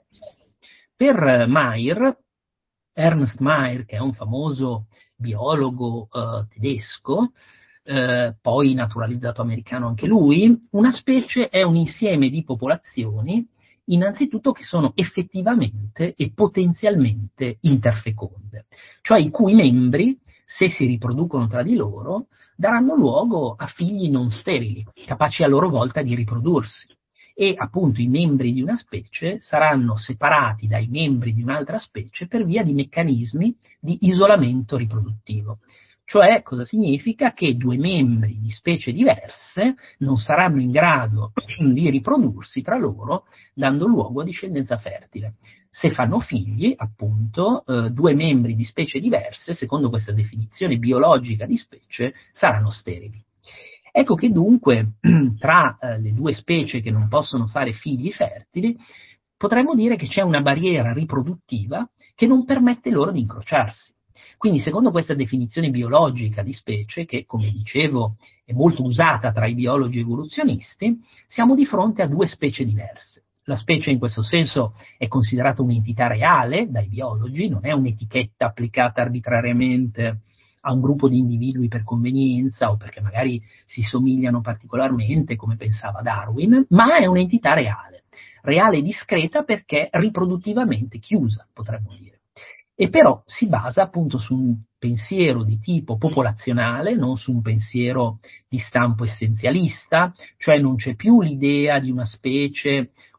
per Mayr, Ernst Mayr, che è un famoso biologo tedesco, poi naturalizzato americano anche lui, una specie è un insieme di popolazioni innanzitutto che sono effettivamente e potenzialmente interfeconde, cioè i cui membri, se si riproducono tra di loro, daranno luogo a figli non sterili, capaci a loro volta di riprodursi. E appunto i membri di una specie saranno separati dai membri di un'altra specie per via di meccanismi di isolamento riproduttivo. Cioè, cosa significa? Che due membri di specie diverse non saranno in grado di riprodursi tra loro, dando luogo a discendenza fertile. Se fanno figli, appunto, due membri di specie diverse, secondo questa definizione biologica di specie, saranno sterili. Ecco che dunque, tra le due specie che non possono fare figli fertili, potremmo dire che c'è una barriera riproduttiva che non permette loro di incrociarsi. Quindi, secondo questa definizione biologica di specie, che, come dicevo, è molto usata tra i biologi evoluzionisti, siamo di fronte a due specie diverse. La specie in questo senso è considerata un'entità reale dai biologi, non è un'etichetta applicata arbitrariamente a un gruppo di individui per convenienza o perché magari si somigliano particolarmente, come pensava Darwin, ma è un'entità reale e discreta perché riproduttivamente chiusa, potremmo dire. E però si basa appunto su un pensiero di tipo popolazionale, non su un pensiero di stampo essenzialista, cioè non c'è più l'idea di una specie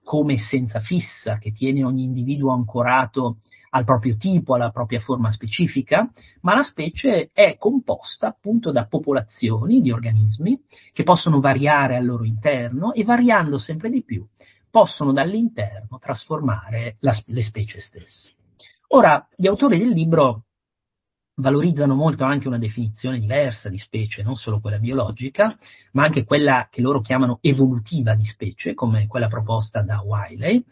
come essenza fissa che tiene ogni individuo ancorato al proprio tipo, alla propria forma specifica, ma la specie è composta appunto da popolazioni di organismi che possono variare al loro interno e variando sempre di più possono dall'interno trasformare le specie stesse. Ora, gli autori del libro valorizzano molto anche una definizione diversa di specie, non solo quella biologica, ma anche quella che loro chiamano evolutiva di specie, come quella proposta da Wiley.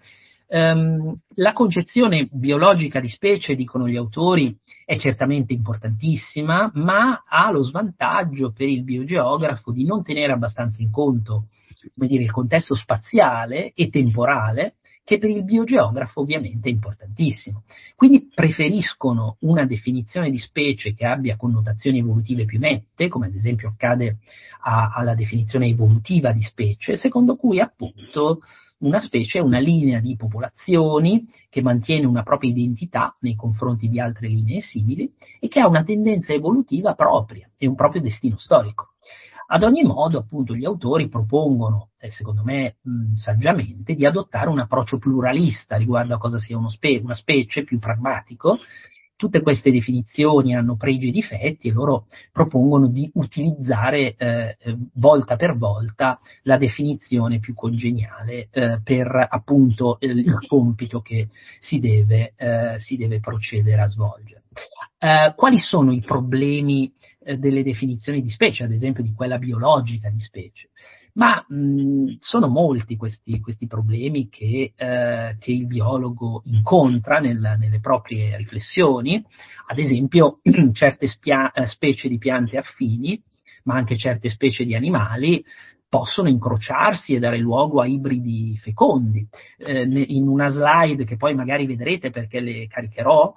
La concezione biologica di specie, dicono gli autori, è certamente importantissima, ma ha lo svantaggio per il biogeografo di non tenere abbastanza in conto, come dire, il contesto spaziale e temporale, che per il biogeografo ovviamente è importantissimo. Quindi preferiscono una definizione di specie che abbia connotazioni evolutive più nette, come ad esempio accade alla definizione evolutiva di specie, secondo cui appunto una specie è una linea di popolazioni che mantiene una propria identità nei confronti di altre linee simili e che ha una tendenza evolutiva propria e un proprio destino storico. Ad ogni modo, appunto, gli autori propongono, secondo me saggiamente, di adottare un approccio pluralista riguardo a cosa sia una specie, più pragmatico. Tutte queste definizioni hanno pregi e difetti e loro propongono di utilizzare volta per volta la definizione più congeniale per appunto il compito che si deve procedere a svolgere. Quali sono i problemi delle definizioni di specie, ad esempio di quella biologica di specie? Ma sono molti questi problemi che il biologo incontra nelle proprie riflessioni, ad esempio certe specie di piante affini, ma anche certe specie di animali possono incrociarsi e dare luogo a ibridi fecondi. In una slide che poi magari vedrete perché le caricherò,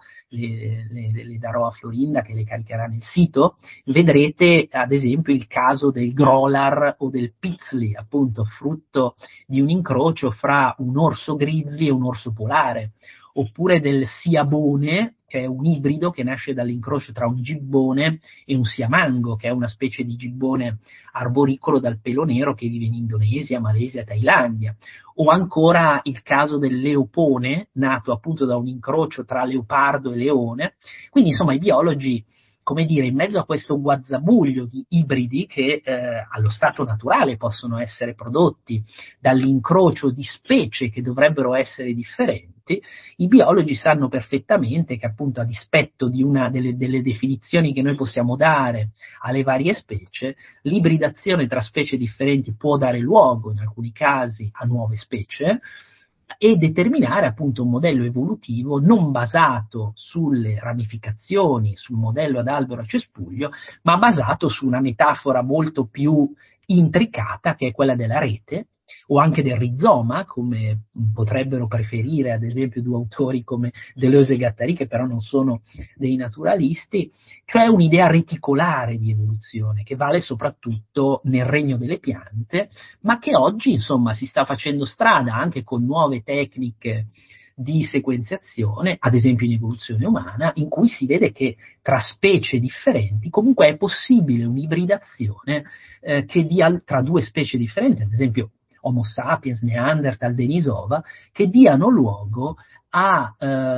le darò a Florinda che le caricherà nel sito, vedrete ad esempio il caso del Grolar o del Pizli, appunto frutto di un incrocio fra un orso grizzly e un orso polare, oppure del siabone, che è un ibrido che nasce dall'incrocio tra un gibbone e un siamango, che è una specie di gibbone arboricolo dal pelo nero che vive in Indonesia, Malesia, Thailandia. O ancora il caso del leopone, nato appunto da un incrocio tra leopardo e leone. Quindi insomma i biologi, come dire, in mezzo a questo guazzabuglio di ibridi che allo stato naturale possono essere prodotti dall'incrocio di specie che dovrebbero essere differenti, i biologi sanno perfettamente che appunto a dispetto di una delle definizioni che noi possiamo dare alle varie specie, l'ibridazione tra specie differenti può dare luogo in alcuni casi a nuove specie e determinare appunto un modello evolutivo non basato sulle ramificazioni, sul modello ad albero a cespuglio, ma basato su una metafora molto più intricata che è quella della rete, o anche del rizoma, come potrebbero preferire ad esempio due autori come Deleuze e Guattari, che però non sono dei naturalisti, cioè un'idea reticolare di evoluzione che vale soprattutto nel regno delle piante, ma che oggi insomma si sta facendo strada anche con nuove tecniche di sequenziazione, ad esempio in evoluzione umana, in cui si vede che tra specie differenti comunque è possibile un'ibridazione che dia tra due specie differenti, ad esempio Homo sapiens, Neanderthal, Denisova, che diano luogo a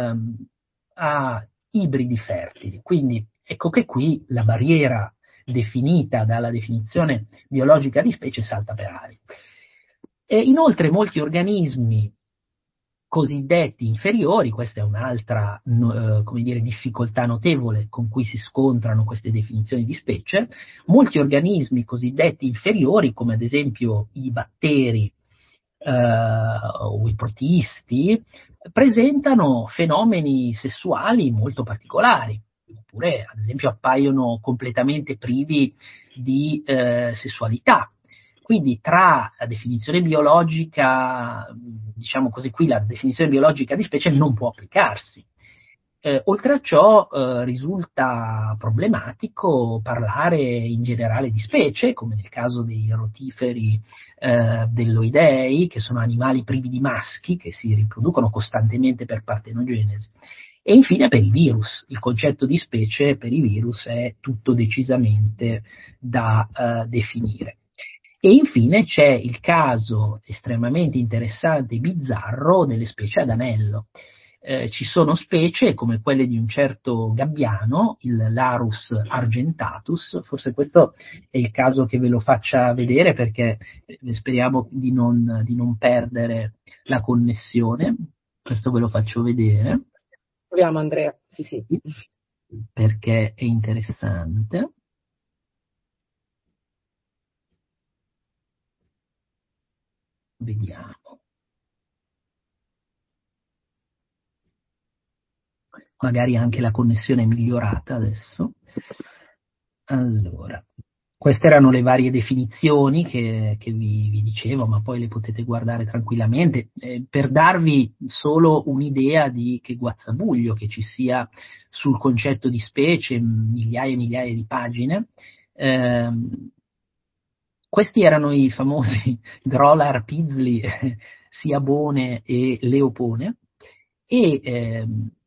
ibridi fertili. Quindi ecco che qui la barriera definita dalla definizione biologica di specie salta per aria. E inoltre molti organismi cosiddetti inferiori, questa è un'altra come dire, difficoltà notevole con cui si scontrano queste definizioni di specie, molti organismi cosiddetti inferiori, come ad esempio i batteri o i proteisti, presentano fenomeni sessuali molto particolari, oppure ad esempio appaiono completamente privi di sessualità. Quindi tra la definizione biologica, diciamo così, qui la definizione biologica di specie non può applicarsi. Oltre a ciò risulta problematico parlare in generale di specie, come nel caso dei rotiferi delloidei, che sono animali privi di maschi, che si riproducono costantemente per partenogenesi. E infine per i virus, il concetto di specie per i virus è tutto decisamente da definire. E infine c'è il caso estremamente interessante e bizzarro delle specie ad anello. Ci sono specie come quelle di un certo gabbiano, il Larus argentatus, forse questo è il caso che ve lo faccia vedere perché speriamo di non perdere la connessione. Questo ve lo faccio vedere. Proviamo, Andrea. Sì. Perché è interessante. Vediamo. Magari anche la connessione è migliorata adesso. Allora, queste erano le varie definizioni che vi dicevo, ma poi le potete guardare tranquillamente, per darvi solo un'idea di che guazzabuglio che ci sia sul concetto di specie, migliaia e migliaia di pagine. Questi erano i famosi Grolar, Pizzly, Siabone e Leopone, e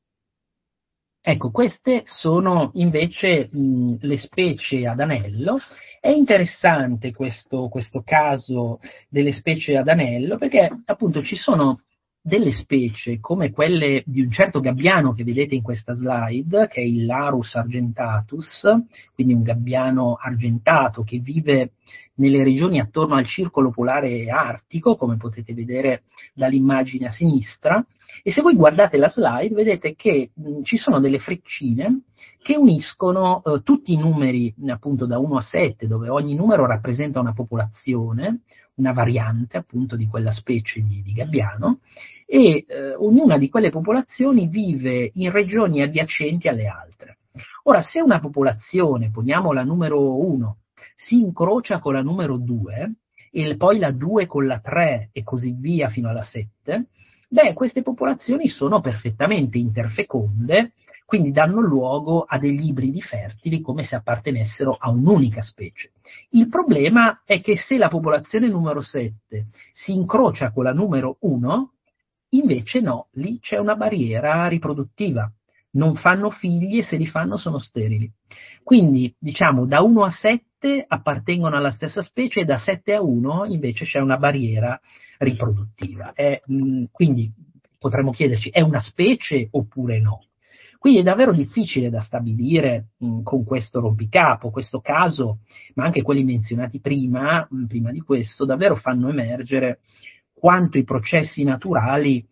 ecco, queste sono invece le specie ad anello. È interessante questo caso delle specie ad anello perché appunto ci sono delle specie come quelle di un certo gabbiano che vedete in questa slide, che è il Larus argentatus, quindi un gabbiano argentato che vive nelle regioni attorno al circolo polare artico, come potete vedere dall'immagine a sinistra. E se voi guardate la slide vedete che ci sono delle freccine che uniscono tutti i numeri appunto da 1 a 7, dove ogni numero rappresenta una popolazione, una variante appunto di quella specie di gabbiano, e ognuna di quelle popolazioni vive in regioni adiacenti alle altre. Ora, se una popolazione, poniamo la numero 1, si incrocia con la numero 2, e poi la 2 con la 3 e così via fino alla 7, queste popolazioni sono perfettamente interfeconde, quindi danno luogo a degli ibridi fertili come se appartenessero a un'unica specie. Il problema è che se la popolazione numero 7 si incrocia con la numero 1, invece no, lì c'è una barriera riproduttiva. Non fanno figli e se li fanno sono sterili. Quindi, diciamo, da 1 a 7 appartengono alla stessa specie e da 7 a 1 invece c'è una barriera riproduttiva. Quindi potremmo chiederci, è una specie oppure no? Quindi è davvero difficile da stabilire con questo rompicapo. Questo caso, ma anche quelli menzionati prima di questo, davvero fanno emergere quanto i processi naturali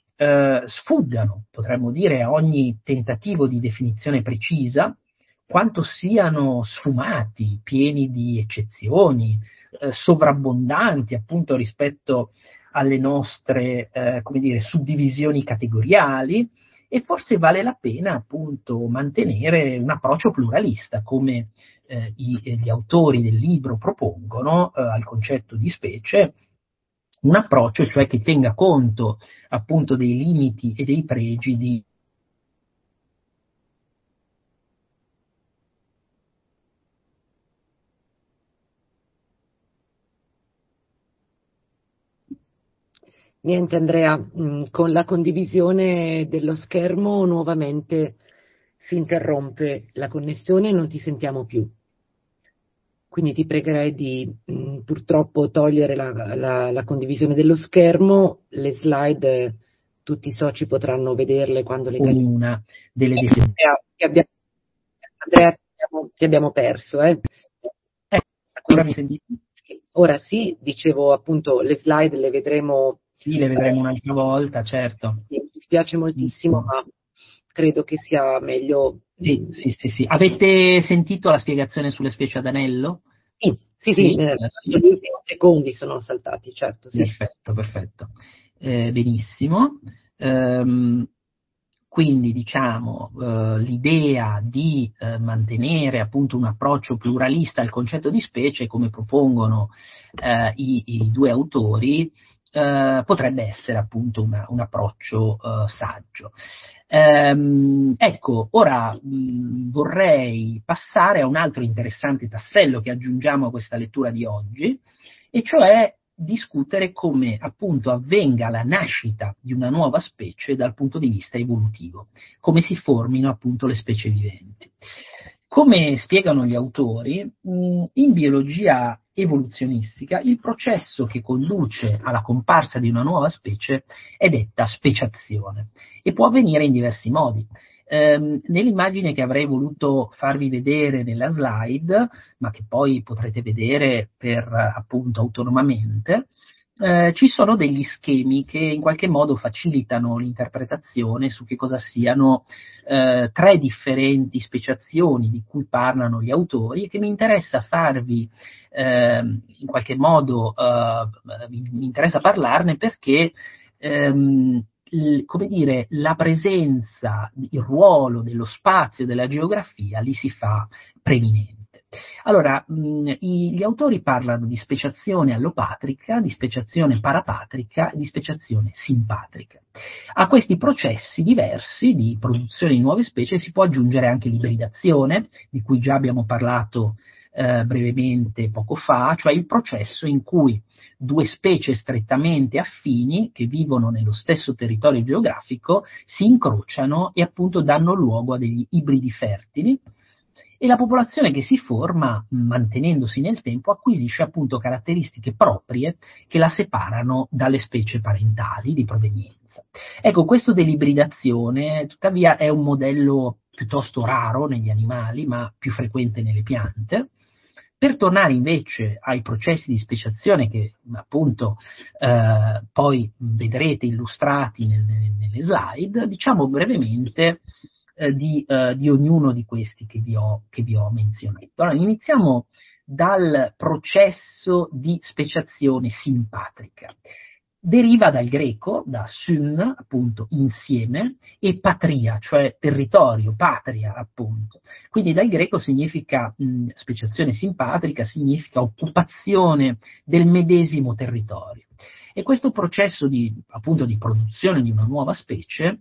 sfuggano, potremmo dire, a ogni tentativo di definizione precisa, quanto siano sfumati, pieni di eccezioni, sovrabbondanti appunto rispetto alle nostre suddivisioni categoriali, e forse vale la pena appunto mantenere un approccio pluralista come gli autori del libro propongono al concetto di specie, un approccio cioè che tenga conto appunto dei limiti e dei pregi di Niente, Andrea, con la condivisione dello schermo nuovamente si interrompe la connessione e non ti sentiamo più. Quindi ti pregherei di purtroppo togliere la condivisione dello schermo. Le slide tutti i soci potranno vederle quando le carichiamo. una delle definizioni. Andrea, ti abbiamo perso. Ora mi sentite? Ora sì, dicevo appunto, le slide le vedremo. Sì, le vedremo un'altra volta, certo. Mi dispiace moltissimo, ma credo che sia meglio. Sì. Avete sentito la spiegazione sulle specie ad anello? Sì. Gli secondi sono saltati, certo. Sì. Perfetto. Benissimo. Quindi diciamo l'idea di mantenere appunto un approccio pluralista al concetto di specie, come propongono i due autori, potrebbe essere appunto un approccio saggio. Ecco, ora vorrei passare a un altro interessante tassello che aggiungiamo a questa lettura di oggi, e cioè discutere come appunto avvenga la nascita di una nuova specie dal punto di vista evolutivo, come si formino appunto le specie viventi. Come spiegano gli autori, in biologia evoluzionistica, il processo che conduce alla comparsa di una nuova specie è detta speciazione e può avvenire in diversi modi. Nell'immagine che avrei voluto farvi vedere nella slide, ma che poi potrete vedere per appunto autonomamente, ci sono degli schemi che in qualche modo facilitano l'interpretazione su che cosa siano tre differenti speciazioni di cui parlano gli autori e che mi interessa farvi in qualche modo mi interessa parlarne perché come dire, la presenza, il ruolo dello spazio e della geografia li si fa preminente. Allora, gli autori parlano di speciazione allopatrica, di speciazione parapatrica e di speciazione simpatrica. A questi processi diversi di produzione di nuove specie si può aggiungere anche l'ibridazione, di cui già abbiamo parlato brevemente poco fa, cioè il processo in cui due specie strettamente affini che vivono nello stesso territorio geografico si incrociano e appunto danno luogo a degli ibridi fertili e la popolazione che si forma, mantenendosi nel tempo, acquisisce appunto caratteristiche proprie che la separano dalle specie parentali di provenienza. Ecco, questo dell'ibridazione, tuttavia, è un modello piuttosto raro negli animali, ma più frequente nelle piante. Per tornare invece ai processi di speciazione che appunto poi vedrete illustrati nelle slide, diciamo brevemente di ognuno di questi che vi ho menzionato. Allora, iniziamo dal processo di speciazione simpatrica. Deriva dal greco, da syn, appunto, insieme, e patria, cioè territorio, patria, appunto. Quindi dal greco significa, speciazione simpatrica, significa occupazione del medesimo territorio. E questo processo appunto, di produzione di una nuova specie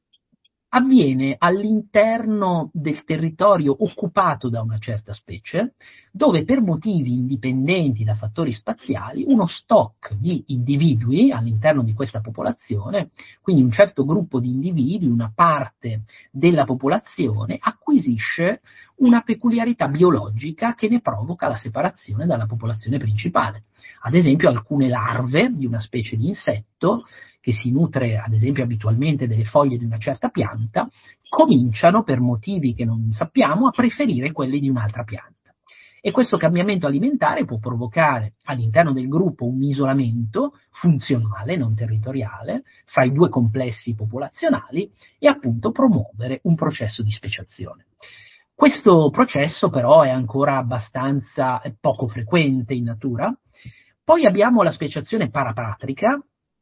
avviene all'interno del territorio occupato da una certa specie, dove per motivi indipendenti da fattori spaziali uno stock di individui all'interno di questa popolazione, quindi un certo gruppo di individui, una parte della popolazione, acquisisce una peculiarità biologica che ne provoca la separazione dalla popolazione principale. Ad esempio, alcune larve di una specie di insetto che si nutre ad esempio abitualmente delle foglie di una certa pianta, cominciano per motivi che non sappiamo a preferire quelli di un'altra pianta. E questo cambiamento alimentare può provocare all'interno del gruppo un isolamento funzionale, non territoriale, fra i due complessi popolazionali e appunto promuovere un processo di speciazione. Questo processo però è ancora abbastanza poco frequente in natura. Poi abbiamo la speciazione parapatrica,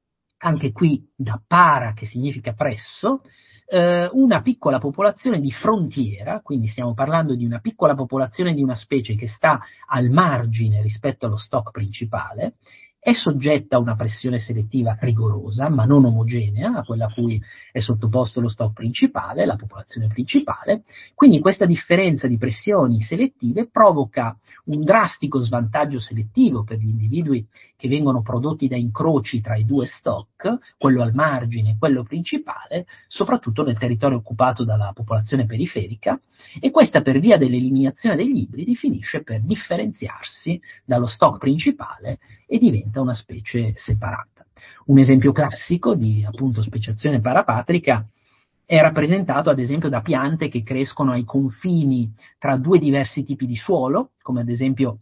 anche qui da para, che significa presso, una piccola popolazione di frontiera, quindi stiamo parlando di una piccola popolazione di una specie che sta al margine rispetto allo stock principale, è soggetta a una pressione selettiva rigorosa, ma non omogenea, a quella a cui è sottoposto lo stock principale, la popolazione principale. Quindi questa differenza di pressioni selettive provoca un drastico svantaggio selettivo per gli individui che vengono prodotti da incroci tra i due stock, quello al margine e quello principale, soprattutto nel territorio occupato dalla popolazione periferica, e questa per via dell'eliminazione degli ibridi finisce per differenziarsi dallo stock principale e diventa una specie separata. Un esempio classico di appunto speciazione parapatrica è rappresentato ad esempio da piante che crescono ai confini tra due diversi tipi di suolo, come ad esempio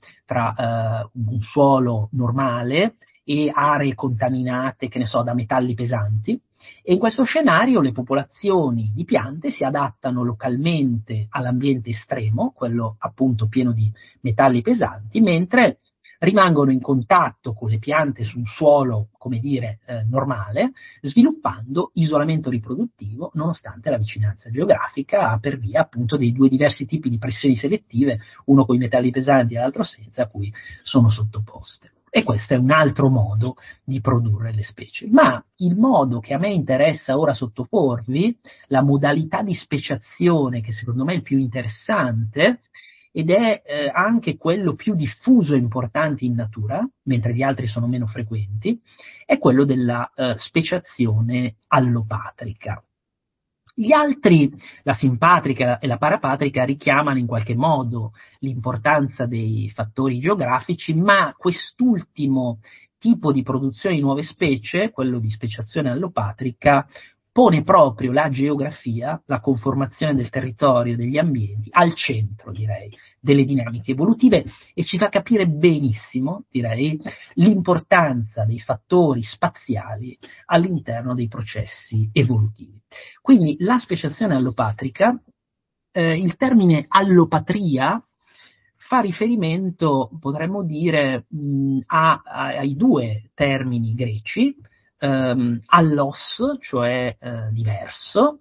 tra un suolo normale e aree contaminate, che ne so, da metalli pesanti. E in questo scenario le popolazioni di piante si adattano localmente all'ambiente estremo, quello appunto pieno di metalli pesanti, mentre rimangono in contatto con le piante su un suolo, come dire, normale, sviluppando isolamento riproduttivo nonostante la vicinanza geografica per via appunto dei due diversi tipi di pressioni selettive, uno con i metalli pesanti e l'altro senza, a cui sono sottoposte. E questo è un altro modo di produrre le specie. Ma il modo che a me interessa ora sottoporvi, la modalità di speciazione che secondo me è il più interessante, ed è anche quello più diffuso e importante in natura, mentre gli altri sono meno frequenti, è quello della speciazione allopatrica. Gli altri, la simpatrica e la parapatrica, richiamano in qualche modo l'importanza dei fattori geografici, ma quest'ultimo tipo di produzione di nuove specie, quello di speciazione allopatrica, pone proprio la geografia, la conformazione del territorio, degli ambienti, al centro, direi, delle dinamiche evolutive, e ci fa capire benissimo, direi, l'importanza dei fattori spaziali all'interno dei processi evolutivi. Quindi la speciazione allopatrica, il termine allopatria fa riferimento, potremmo dire, ai due termini greci, allos, cioè diverso,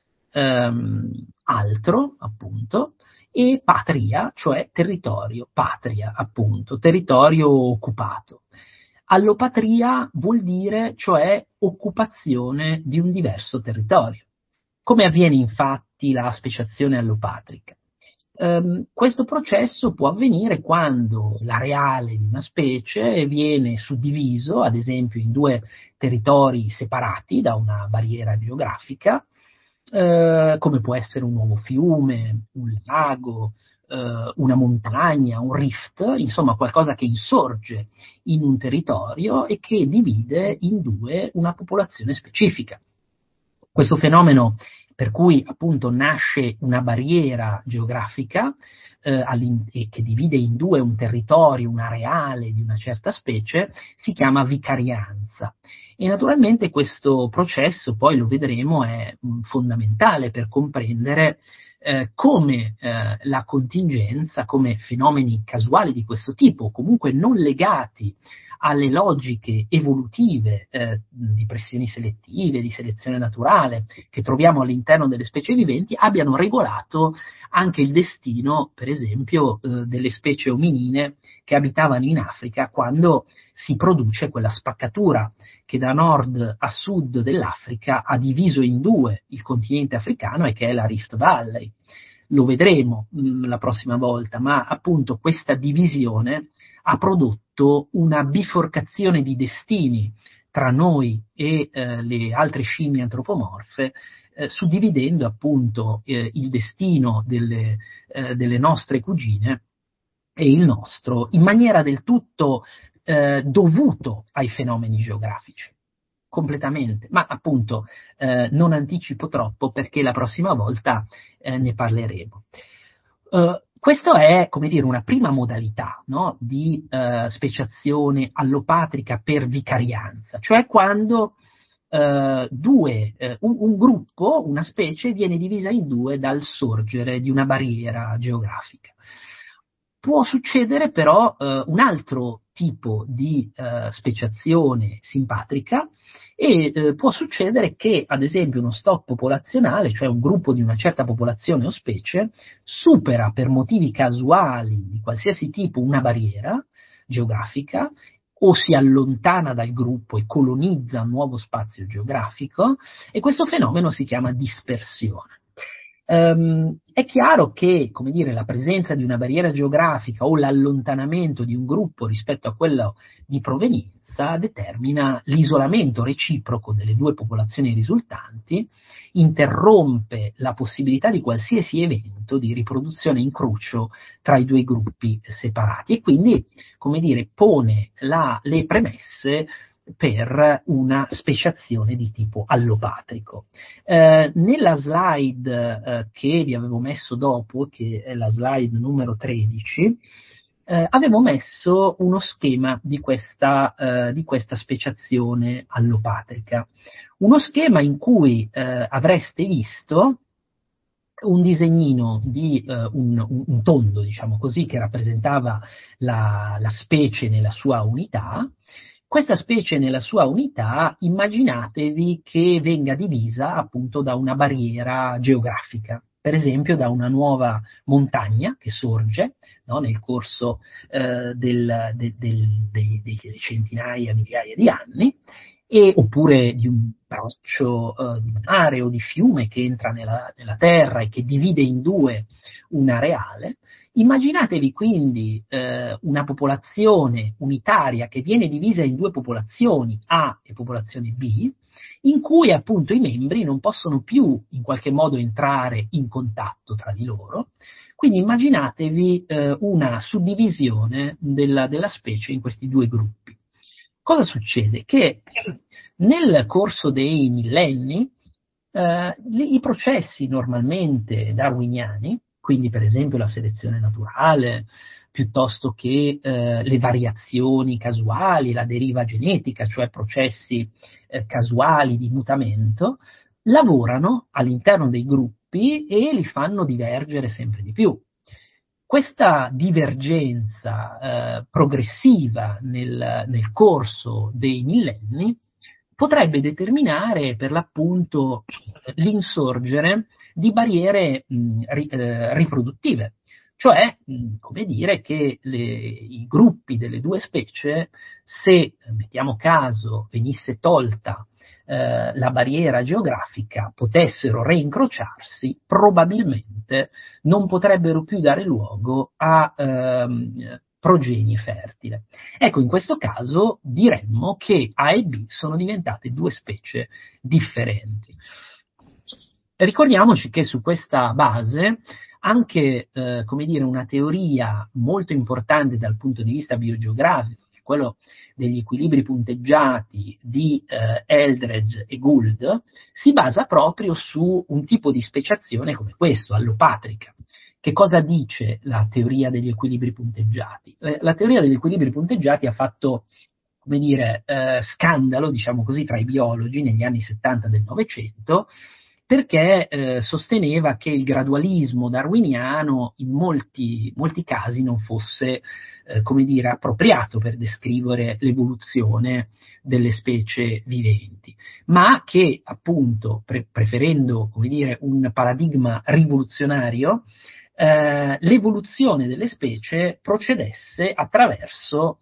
altro, appunto, e patria, cioè territorio, patria, appunto, territorio occupato. Allopatria vuol dire, cioè, occupazione di un diverso territorio. Come avviene infatti la speciazione allopatrica? Questo processo può avvenire quando l'areale di una specie viene suddiviso, ad esempio, in due territori separati da una barriera geografica, come può essere un nuovo fiume, un lago, una montagna, un rift, insomma qualcosa che insorge in un territorio e che divide in due una popolazione specifica. Questo fenomeno, per cui appunto nasce una barriera geografica e che divide in due un territorio, un areale di una certa specie, si chiama vicarianza. E naturalmente questo processo, poi lo vedremo, è fondamentale per comprendere come la contingenza, come fenomeni casuali di questo tipo, comunque non legati alle logiche evolutive di pressioni selettive, di selezione naturale, che troviamo all'interno delle specie viventi, abbiano regolato anche il destino, per esempio, delle specie ominine che abitavano in Africa quando si produce quella spaccatura che da nord a sud dell'Africa ha diviso in due il continente africano e che è la Rift Valley. Lo vedremo la prossima volta, ma appunto questa divisione ha prodotto una biforcazione di destini tra noi e le altre scimmie antropomorfe, suddividendo appunto il destino delle nostre cugine e il nostro in maniera del tutto dovuto ai fenomeni geografici. Completamente, ma appunto non anticipo troppo perché la prossima volta ne parleremo. Questa è, come dire, una prima modalità, no, di speciazione allopatrica per vicarianza, cioè quando un gruppo, una specie, viene divisa in due dal sorgere di una barriera geografica. Può succedere però un altro tipo di speciazione simpatrica e può succedere che, ad esempio, uno stock popolazionale, cioè un gruppo di una certa popolazione o specie, supera per motivi casuali di qualsiasi tipo una barriera geografica o si allontana dal gruppo e colonizza un nuovo spazio geografico, e questo fenomeno si chiama dispersione. È chiaro che, come dire, la presenza di una barriera geografica o l'allontanamento di un gruppo rispetto a quello di provenienza determina l'isolamento reciproco delle due popolazioni risultanti, interrompe la possibilità di qualsiasi evento di riproduzione incrocio tra i due gruppi separati e quindi, come dire, pone le premesse per una speciazione di tipo allopatrico. Nella slide che vi avevo messo dopo, che è la slide numero 13, avevo messo uno schema di questa speciazione allopatrica. Uno schema in cui avreste visto un disegnino di un tondo, diciamo così, che rappresentava la specie nella sua unità. Questa specie nella sua unità, immaginatevi che venga divisa appunto da una barriera geografica, per esempio da una nuova montagna che sorge, no, nel corso delle centinaia, migliaia di anni, oppure di un braccio di mare o di fiume che entra nella terra e che divide in due un areale. Immaginatevi quindi una popolazione unitaria che viene divisa in due popolazioni, A e popolazione B, in cui appunto i membri non possono più in qualche modo entrare in contatto tra di loro. Quindi immaginatevi una suddivisione della specie in questi due gruppi. Cosa succede? Che nel corso dei millenni i processi normalmente darwiniani, quindi per esempio la selezione naturale, piuttosto che le variazioni casuali, la deriva genetica, cioè processi casuali di mutamento, lavorano all'interno dei gruppi e li fanno divergere sempre di più. Questa divergenza progressiva nel corso dei millenni potrebbe determinare per l'appunto l'insorgere di barriere riproduttive, cioè come dire che i gruppi delle due specie, se mettiamo caso venisse tolta la barriera geografica, potessero reincrociarsi, probabilmente non potrebbero più dare luogo a progenie fertile. Ecco, in questo caso diremmo che A e B sono diventate due specie differenti. Ricordiamoci che su questa base anche come dire, una teoria molto importante dal punto di vista biogeografico, quello degli equilibri punteggiati di Eldredge e Gould, si basa proprio su un tipo di speciazione come questo, allopatrica. Che cosa dice la teoria degli equilibri punteggiati? La teoria degli equilibri punteggiati ha fatto, come dire, scandalo, diciamo così, tra i biologi negli anni 70 del Novecento, perché sosteneva che il gradualismo darwiniano in molti casi non fosse, come dire, appropriato per descrivere l'evoluzione delle specie viventi, ma che appunto, preferendo, come dire, un paradigma rivoluzionario, l'evoluzione delle specie procedesse attraverso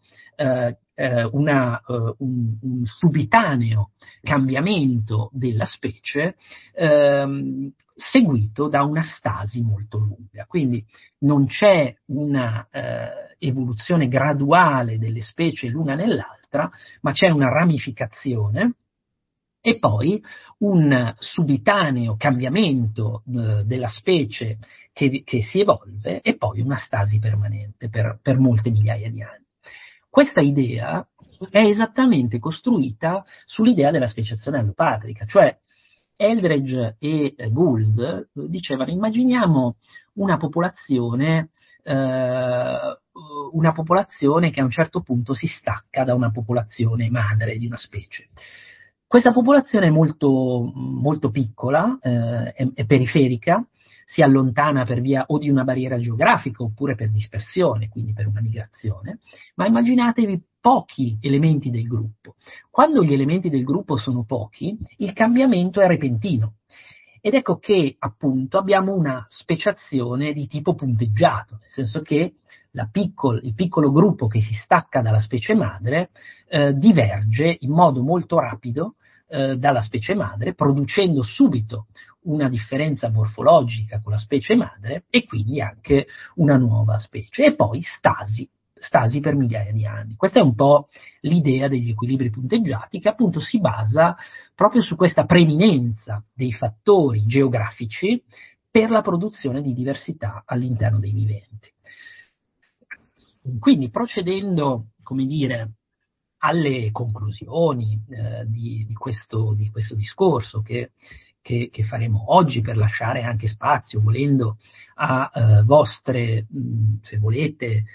un subitaneo cambiamento della specie seguito da una stasi molto lunga. Quindi non c'è una evoluzione graduale delle specie l'una nell'altra, ma c'è una ramificazione e poi un subitaneo cambiamento della specie che si evolve e poi una stasi permanente per molte migliaia di anni. Questa idea è esattamente costruita sull'idea della speciazione allopatrica, cioè Eldredge e Gould dicevano immaginiamo una popolazione che a un certo punto si stacca da una popolazione madre di una specie. Questa popolazione è molto, molto piccola, è periferica, si allontana per via o di una barriera geografica oppure per dispersione, quindi per una migrazione, ma immaginatevi pochi elementi del gruppo. Quando gli elementi del gruppo sono pochi, il cambiamento è repentino. Ed ecco che appunto abbiamo una speciazione di tipo punteggiato, nel senso che il piccolo gruppo che si stacca dalla specie madre diverge in modo molto rapido dalla specie madre, producendo subito una differenza morfologica con la specie madre e quindi anche una nuova specie, e poi stasi per migliaia di anni. Questa è un po' l'idea degli equilibri punteggiati, che appunto si basa proprio su questa preminenza dei fattori geografici per la produzione di diversità all'interno dei viventi. Quindi procedendo, come dire, alle conclusioni di questo discorso che faremo oggi, per lasciare anche spazio, volendo, a vostre, se volete,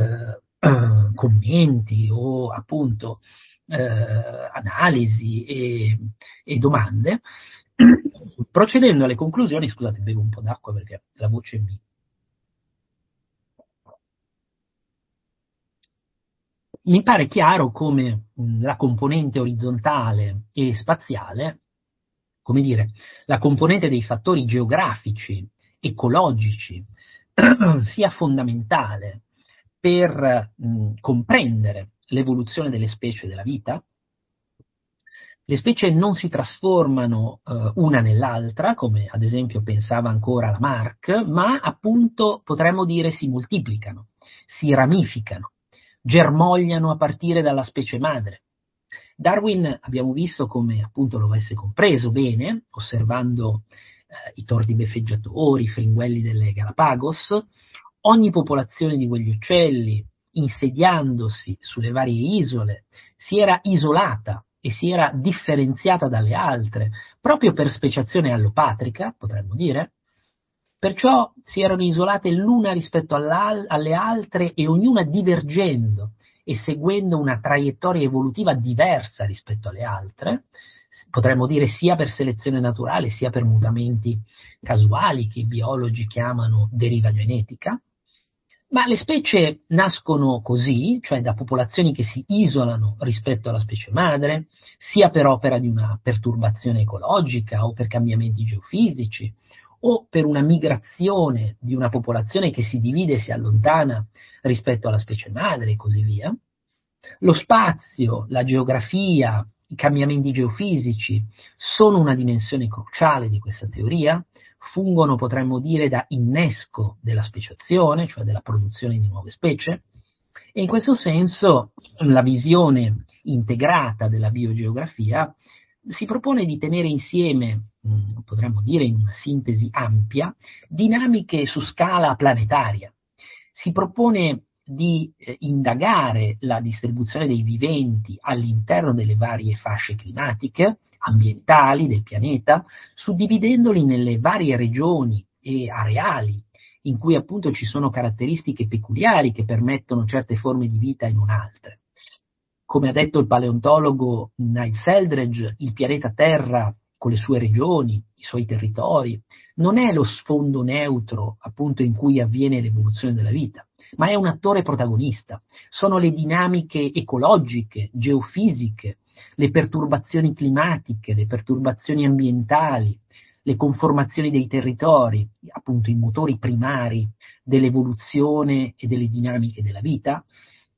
commenti o appunto analisi e domande. Procedendo alle conclusioni, scusate, bevo un po' d'acqua perché la voce mi pare chiaro come la componente orizzontale e spaziale, come dire, la componente dei fattori geografici, ecologici, sia fondamentale per comprendere l'evoluzione delle specie della vita, Le specie non si trasformano una nell'altra, come ad esempio pensava ancora Lamarck, ma appunto potremmo dire si moltiplicano, si ramificano, germogliano a partire dalla specie madre. Darwin abbiamo visto come appunto lo avesse compreso bene, osservando i tordi beffeggiatori, i fringuelli delle Galapagos. Ogni popolazione di quegli uccelli, insediandosi sulle varie isole, si era isolata e si era differenziata dalle altre, proprio per speciazione allopatrica, potremmo dire. Perciò si erano isolate l'una rispetto alle altre e ognuna divergendo e seguendo una traiettoria evolutiva diversa rispetto alle altre, potremmo dire sia per selezione naturale sia per mutamenti casuali che i biologi chiamano deriva genetica. Ma le specie nascono così, cioè da popolazioni che si isolano rispetto alla specie madre, sia per opera di una perturbazione ecologica o per cambiamenti geofisici, o per una migrazione di una popolazione che si divide e si allontana rispetto alla specie madre e così via. Lo spazio, la geografia, i cambiamenti geofisici sono una dimensione cruciale di questa teoria, fungono, potremmo dire, da innesco della speciazione, cioè della produzione di nuove specie, e in questo senso la visione integrata della biogeografia si propone di tenere insieme, potremmo dire in una sintesi ampia, dinamiche su scala planetaria. Si propone di indagare la distribuzione dei viventi all'interno delle varie fasce climatiche, ambientali del pianeta, suddividendoli nelle varie regioni e areali in cui appunto ci sono caratteristiche peculiari che permettono certe forme di vita e non altre. Come ha detto il paleontologo Niles Eldredge, il pianeta Terra, con le sue regioni, i suoi territori, non è lo sfondo neutro appunto in cui avviene l'evoluzione della vita, ma è un attore protagonista. Sono le dinamiche ecologiche, geofisiche, le perturbazioni climatiche, le perturbazioni ambientali, le conformazioni dei territori, appunto i motori primari dell'evoluzione e delle dinamiche della vita.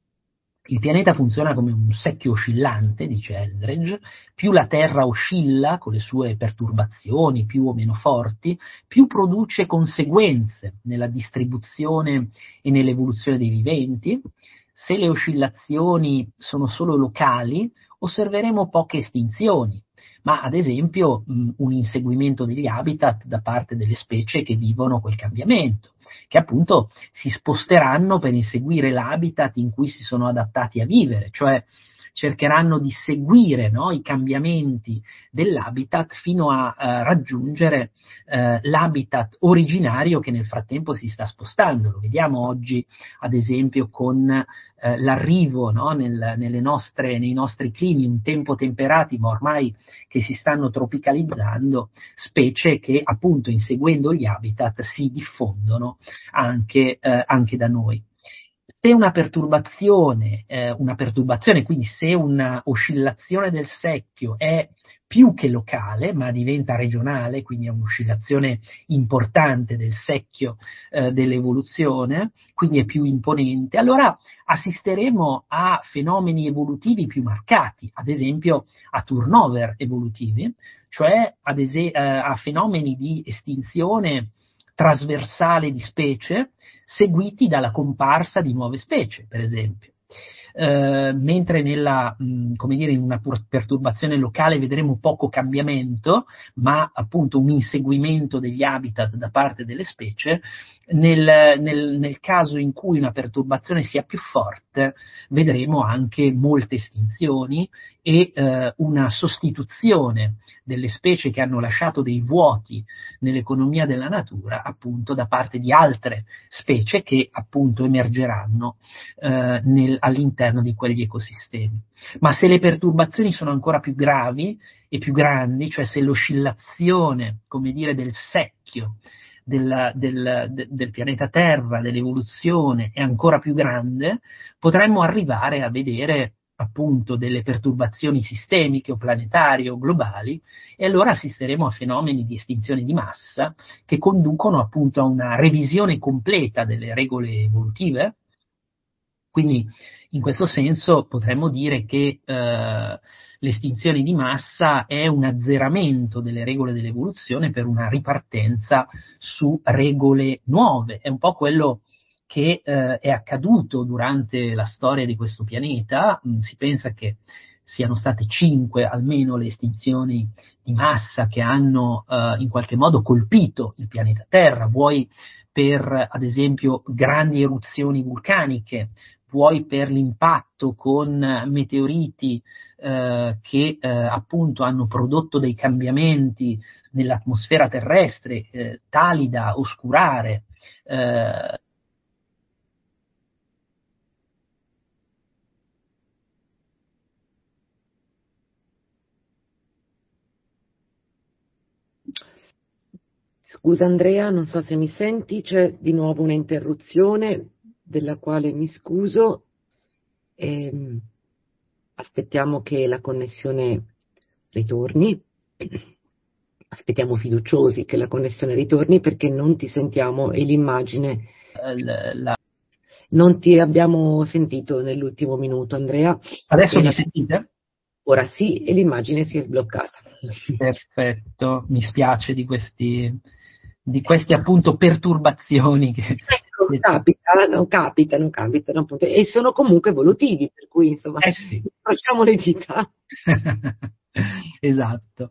Il pianeta funziona come un secchio oscillante, dice Eldredge, più la Terra oscilla con le sue perturbazioni più o meno forti, più produce conseguenze nella distribuzione e nell'evoluzione dei viventi. Se le oscillazioni sono solo locali, osserveremo poche estinzioni, ma ad esempio un inseguimento degli habitat da parte delle specie che vivono quel cambiamento, che appunto si sposteranno per inseguire l'habitat in cui si sono adattati a vivere, cioè cercheranno di seguire, no, i cambiamenti dell'habitat fino a raggiungere l'habitat originario che nel frattempo si sta spostando. Lo vediamo oggi ad esempio con l'arrivo, no, nei nostri climi un tempo temperati, ma ormai che si stanno tropicalizzando, specie che appunto inseguendo gli habitat si diffondono anche da noi. Se una perturbazione, quindi se una oscillazione del secchio è più che locale, ma diventa regionale, quindi è un'oscillazione importante del secchio dell'evoluzione, quindi è più imponente, allora assisteremo a fenomeni evolutivi più marcati, ad esempio a turnover evolutivi, cioè a fenomeni di estinzione trasversale di specie, seguiti dalla comparsa di nuove specie, per esempio. Mentre in una perturbazione locale vedremo poco cambiamento, ma appunto un inseguimento degli habitat da parte delle specie, nel caso in cui una perturbazione sia più forte, vedremo anche molte estinzioni e una sostituzione delle specie che hanno lasciato dei vuoti nell'economia della natura, appunto da parte di altre specie che appunto emergeranno all'interno di quegli ecosistemi. Ma se le perturbazioni sono ancora più gravi e più grandi, cioè se l'oscillazione, come dire, del secchio del pianeta Terra, dell'evoluzione è ancora più grande, potremmo arrivare a vedere appunto delle perturbazioni sistemiche o planetarie o globali, e allora assisteremo a fenomeni di estinzione di massa che conducono appunto a una revisione completa delle regole evolutive. Quindi In questo senso potremmo dire che l'estinzione di massa è un azzeramento delle regole dell'evoluzione per una ripartenza su regole nuove. È un po' quello che è accaduto durante la storia di questo pianeta. Si pensa che siano state 5 almeno le estinzioni di massa che hanno in qualche modo colpito il pianeta Terra, vuoi per, ad esempio, grandi eruzioni vulcaniche, vuoi per l'impatto con meteoriti che appunto hanno prodotto dei cambiamenti nell'atmosfera terrestre tali da oscurare Scusa Andrea, non so se mi senti, c'è di nuovo un'interruzione della quale mi scuso. Aspettiamo che la connessione ritorni. Aspettiamo fiduciosi che la connessione ritorni perché non ti sentiamo e l'immagine non ti abbiamo sentito nell'ultimo minuto, Andrea. Adesso mi sentite? Ora sì, e l'immagine si è sbloccata. Perfetto, mi spiace di queste appunto perturbazioni che capitano appunto, e sono comunque evolutivi, per cui insomma sì. incrociamo le dita. Esatto.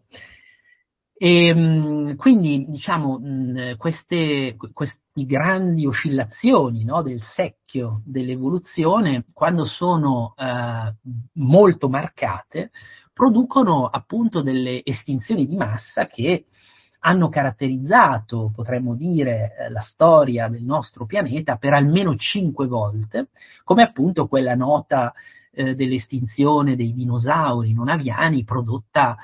E quindi diciamo queste grandi oscillazioni, no, del secchio dell'evoluzione, quando sono molto marcate, producono appunto delle estinzioni di massa che hanno caratterizzato, potremmo dire, la storia del nostro pianeta per almeno 5 volte, come appunto quella nota dell'estinzione dei dinosauri non aviani prodotta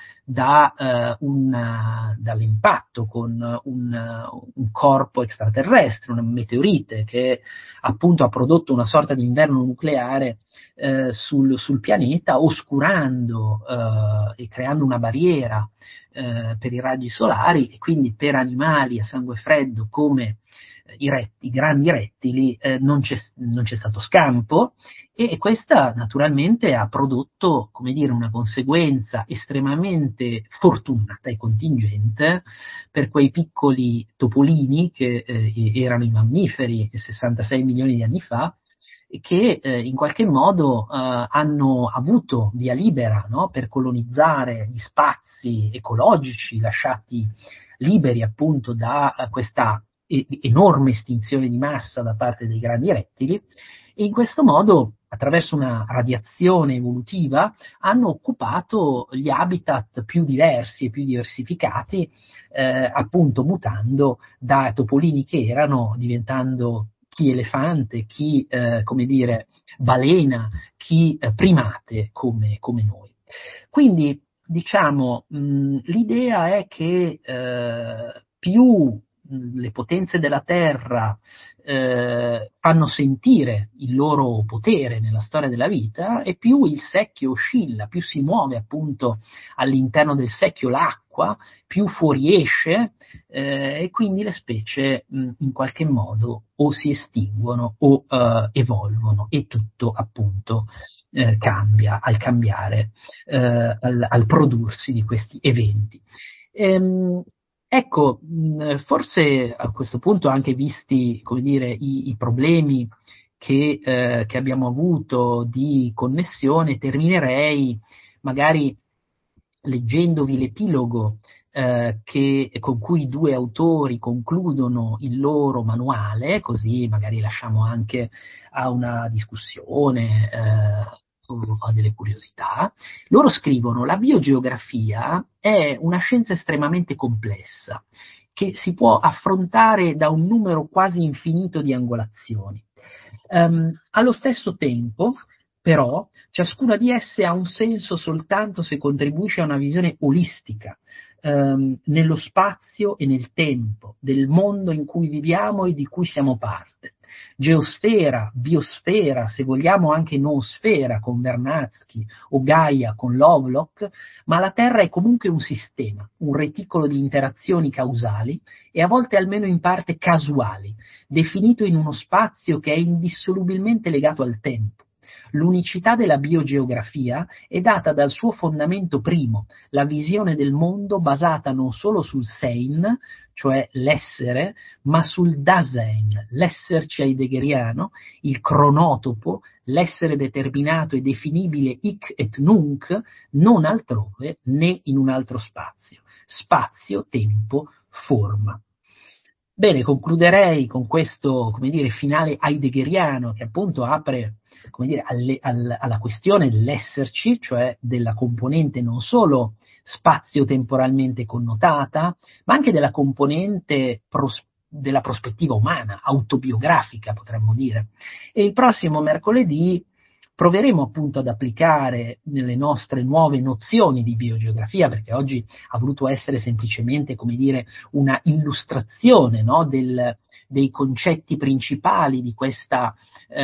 dall'impatto con un corpo extraterrestre, una meteorite che appunto ha prodotto una sorta di inverno nucleare sul pianeta, oscurando e creando una barriera per i raggi solari, e quindi per animali a sangue freddo come i grandi rettili non c'è stato scampo, e questa naturalmente ha prodotto, come dire, una conseguenza estremamente fortunata e contingente per quei piccoli topolini che erano i mammiferi 66 milioni di anni fa, che in qualche modo hanno avuto via libera, no, per colonizzare gli spazi ecologici lasciati liberi appunto da questa enorme estinzione di massa da parte dei grandi rettili, e in questo modo, attraverso una radiazione evolutiva, hanno occupato gli habitat più diversi e più diversificati, appunto mutando da topolini che erano, diventando chi elefante, chi come dire balena, chi primate come noi. Quindi diciamo l'idea è che più le potenze della Terra fanno sentire il loro potere nella storia della vita, e più il secchio oscilla, più si muove appunto all'interno del secchio l'acqua, più fuoriesce, e quindi le specie in qualche modo o si estinguono o evolvono, e tutto appunto cambia al cambiare, al prodursi di questi eventi. Ecco, forse a questo punto, anche visti, come dire, i problemi che abbiamo avuto di connessione, terminerei magari leggendovi l'epilogo con cui i 2 autori concludono il loro manuale, così magari lasciamo anche a una discussione o a delle curiosità. Loro scrivono: la biogeografia è una scienza estremamente complessa che si può affrontare da un numero quasi infinito di angolazioni. Allo stesso tempo, però, ciascuna di esse ha un senso soltanto se contribuisce a una visione olistica nello spazio e nel tempo del mondo in cui viviamo e di cui siamo parte. Geosfera, biosfera, se vogliamo anche noosfera con Vernadsky o Gaia con Lovelock, ma la Terra è comunque un sistema, un reticolo di interazioni causali e a volte almeno in parte casuali, definito in uno spazio che è indissolubilmente legato al tempo. L'unicità della biogeografia è data dal suo fondamento primo, la visione del mondo basata non solo sul Sein, cioè l'essere, ma sul Dasein, l'esserci heideggeriano, il cronotopo, l'essere determinato e definibile hic et nunc, non altrove né in un altro spazio. Spazio, tempo, forma. Bene, concluderei con questo, come dire, finale heideggeriano che appunto apre, come dire, alla questione dell'esserci, cioè della componente non solo spazio-temporalmente connotata, ma anche della componente della prospettiva umana, autobiografica, potremmo dire. E il prossimo mercoledì proveremo appunto ad applicare nelle nostre nuove nozioni di biogeografia, perché oggi ha voluto essere semplicemente, come dire, una illustrazione, no, dei concetti principali di questa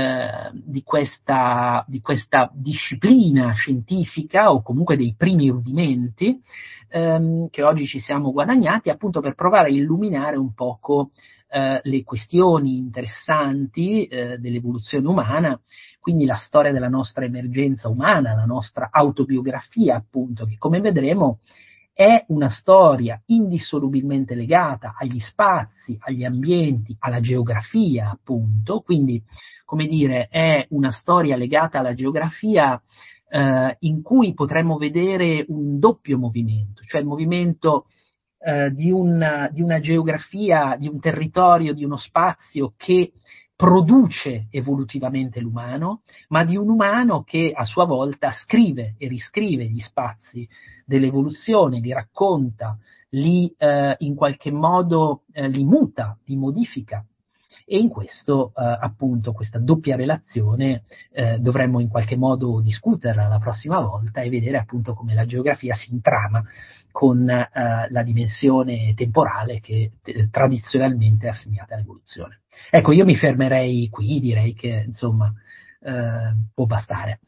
disciplina scientifica, o comunque dei primi rudimenti che oggi ci siamo guadagnati, appunto per provare a illuminare un poco le questioni interessanti dell'evoluzione umana, quindi la storia della nostra emergenza umana, la nostra autobiografia, appunto, che come vedremo è una storia indissolubilmente legata agli spazi, agli ambienti, alla geografia, appunto, quindi, come dire, è una storia legata alla geografia in cui potremmo vedere un doppio movimento, cioè il movimento di una geografia, di un territorio, di uno spazio che produce evolutivamente l'umano, ma di un umano che a sua volta scrive e riscrive gli spazi dell'evoluzione, li racconta, li in qualche modo li muta, li modifica. E in questo, appunto, questa doppia relazione dovremmo in qualche modo discuterla la prossima volta e vedere appunto come la geografia si intrama con la dimensione temporale che tradizionalmente è assegnata all'evoluzione. Ecco, io mi fermerei qui, direi che insomma può bastare.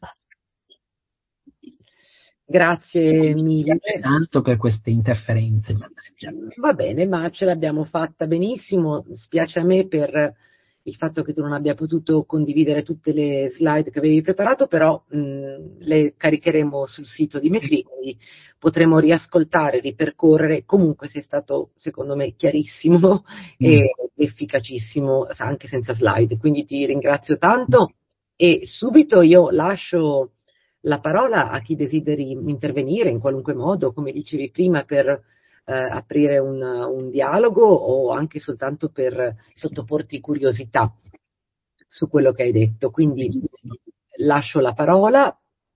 Grazie mille. Tanto per queste interferenze. Va bene, ma ce l'abbiamo fatta benissimo. Spiace a me per il fatto che tu non abbia potuto condividere tutte le slide che avevi preparato, però le caricheremo sul sito di Mecri, quindi potremo riascoltare, ripercorrere. Comunque sei stato, secondo me, chiarissimo e efficacissimo, anche senza slide. Quindi ti ringrazio tanto e subito io lascio la parola a chi desideri intervenire in qualunque modo, come dicevi prima, per aprire un dialogo o anche soltanto per sottoporti curiosità su quello che hai detto. Quindi lascio la parola.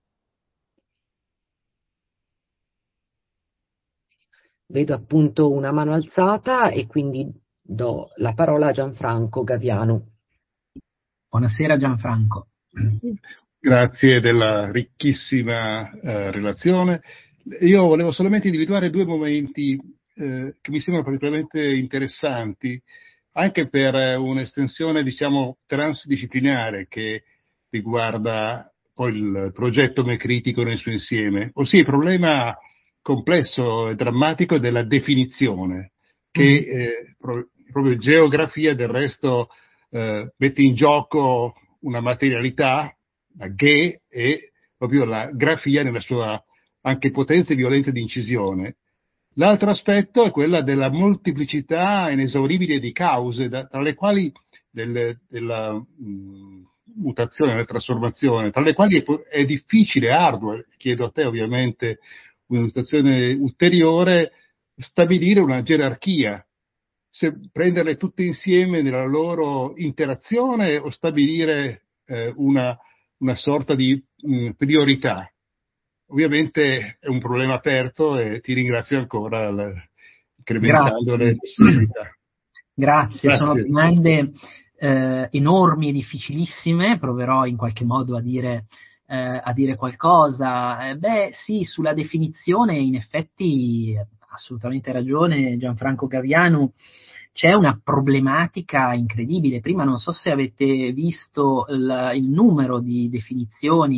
Vedo appunto una mano alzata e quindi do la parola a Gianfranco Gaviano. Buonasera Gianfranco. Grazie della ricchissima relazione. Io volevo solamente individuare due momenti che mi sembrano particolarmente interessanti, anche per un'estensione, diciamo, transdisciplinare che riguarda poi il progetto Mecritico nel suo insieme, ossia il problema complesso e drammatico della definizione, che proprio geografia del resto mette in gioco una materialità, la Ge, e proprio la grafia nella sua anche potenza e violenza di incisione. L'altro aspetto è quella della molteplicità inesauribile di cause, tra le quali della mutazione, della trasformazione, tra le quali è difficile, arduo, chiedo a te ovviamente una situazione ulteriore, stabilire una gerarchia, se prenderle tutte insieme nella loro interazione o stabilire una sorta di priorità. Ovviamente è un problema aperto e ti ringrazio ancora incrementando le possibilità. Grazie, sono domande enormi e difficilissime, proverò in qualche modo a dire qualcosa. Sì, sulla definizione in effetti assolutamente ragione Gianfranco Gaviano, c'è una problematica incredibile. Prima non so se avete visto il numero di definizioni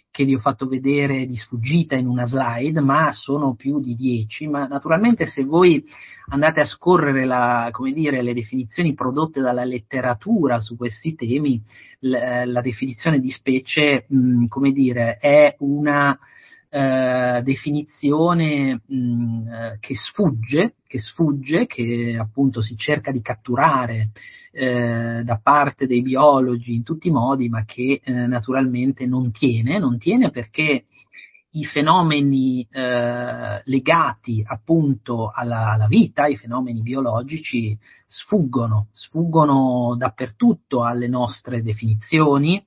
che vi ho fatto vedere di sfuggita in una slide, ma sono più di 10. Ma naturalmente se voi andate a scorrere le definizioni prodotte dalla letteratura su questi temi, la definizione di specie, è una definizione che sfugge, che appunto si cerca di catturare da parte dei biologi in tutti i modi, ma che naturalmente non tiene perché i fenomeni legati appunto alla vita, i fenomeni biologici, sfuggono dappertutto alle nostre definizioni,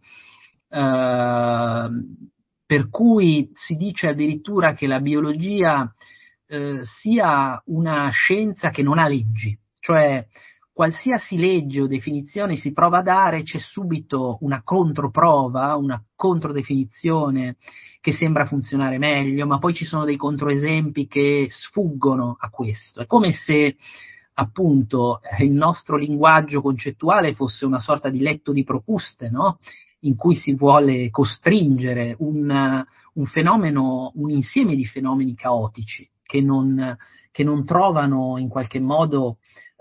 per cui si dice addirittura che la biologia sia una scienza che non ha leggi, cioè qualsiasi legge o definizione si prova a dare, c'è subito una controprova, una controdefinizione che sembra funzionare meglio, ma poi ci sono dei controesempi che sfuggono a questo. È come se appunto il nostro linguaggio concettuale fosse una sorta di letto di Procuste, no? In cui si vuole costringere un fenomeno, un insieme di fenomeni caotici che non trovano in qualche modo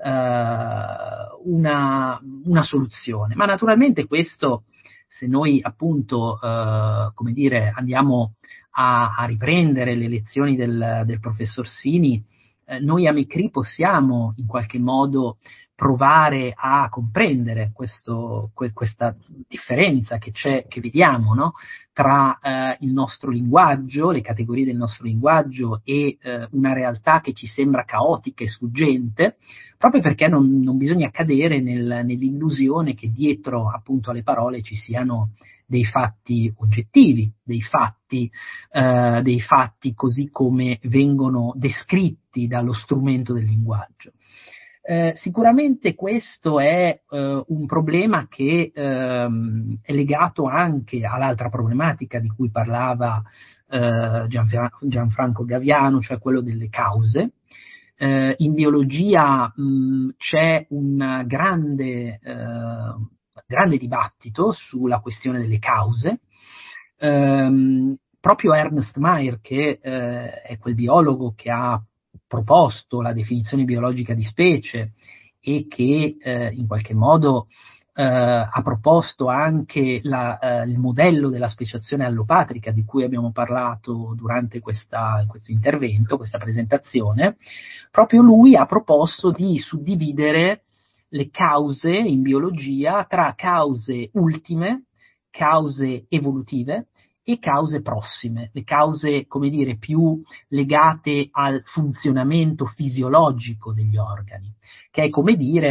una soluzione. Ma naturalmente questo, se noi appunto andiamo a riprendere le lezioni del professor Sini, noi a MECRI possiamo in qualche modo provare a comprendere questa differenza che vediamo, no? Tra il nostro linguaggio, le categorie del nostro linguaggio e una realtà che ci sembra caotica e sfuggente, proprio perché non bisogna cadere nell'illusione che dietro appunto alle parole ci siano dei fatti oggettivi, dei fatti così come vengono descritti dallo strumento del linguaggio. Sicuramente questo è un problema che è legato anche all'altra problematica di cui parlava Gianfranco Gaviano, cioè quello delle cause. In biologia c'è un grande dibattito sulla questione delle cause. Proprio Ernst Mayr, che è quel biologo che ha proposto la definizione biologica di specie e che in qualche modo ha proposto anche il modello della speciazione allopatrica di cui abbiamo parlato durante questo intervento, questa presentazione. Proprio lui ha proposto di suddividere le cause in biologia tra cause ultime, cause evolutive e cause prossime, le cause, più legate al funzionamento fisiologico degli organi, che è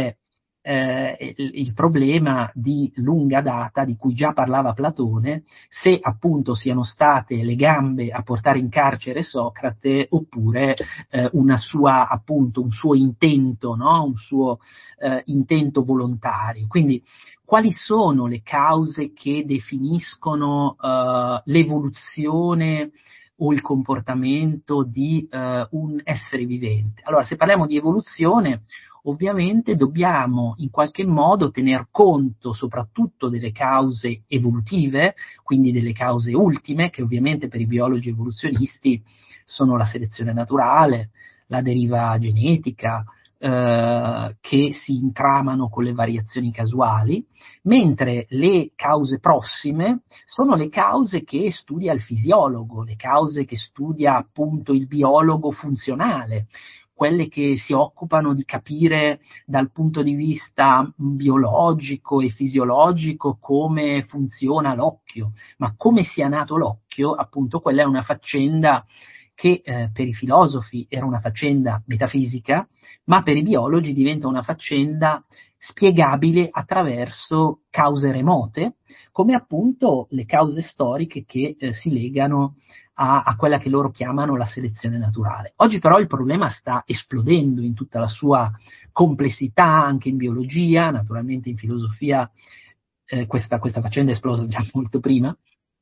il problema di lunga data di cui già parlava Platone, se appunto siano state le gambe a portare in carcere Socrate oppure un suo intento, no? Un suo intento volontario. Quindi quali sono le cause che definiscono l'evoluzione o il comportamento di un essere vivente? Allora, se parliamo di evoluzione, ovviamente dobbiamo in qualche modo tener conto soprattutto delle cause evolutive, quindi delle cause ultime, che ovviamente per i biologi evoluzionisti sono la selezione naturale, la deriva genetica, che si intramano con le variazioni casuali, mentre le cause prossime sono le cause che studia il fisiologo, le cause che studia appunto il biologo funzionale, quelle che si occupano di capire dal punto di vista biologico e fisiologico come funziona l'occhio, ma come sia nato l'occhio, appunto quella è una faccenda che per i filosofi era una faccenda metafisica, ma per i biologi diventa una faccenda spiegabile attraverso cause remote, come appunto le cause storiche che si legano a quella che loro chiamano la selezione naturale. Oggi però il problema sta esplodendo in tutta la sua complessità, anche in biologia, naturalmente in filosofia questa faccenda è esplosa già molto prima,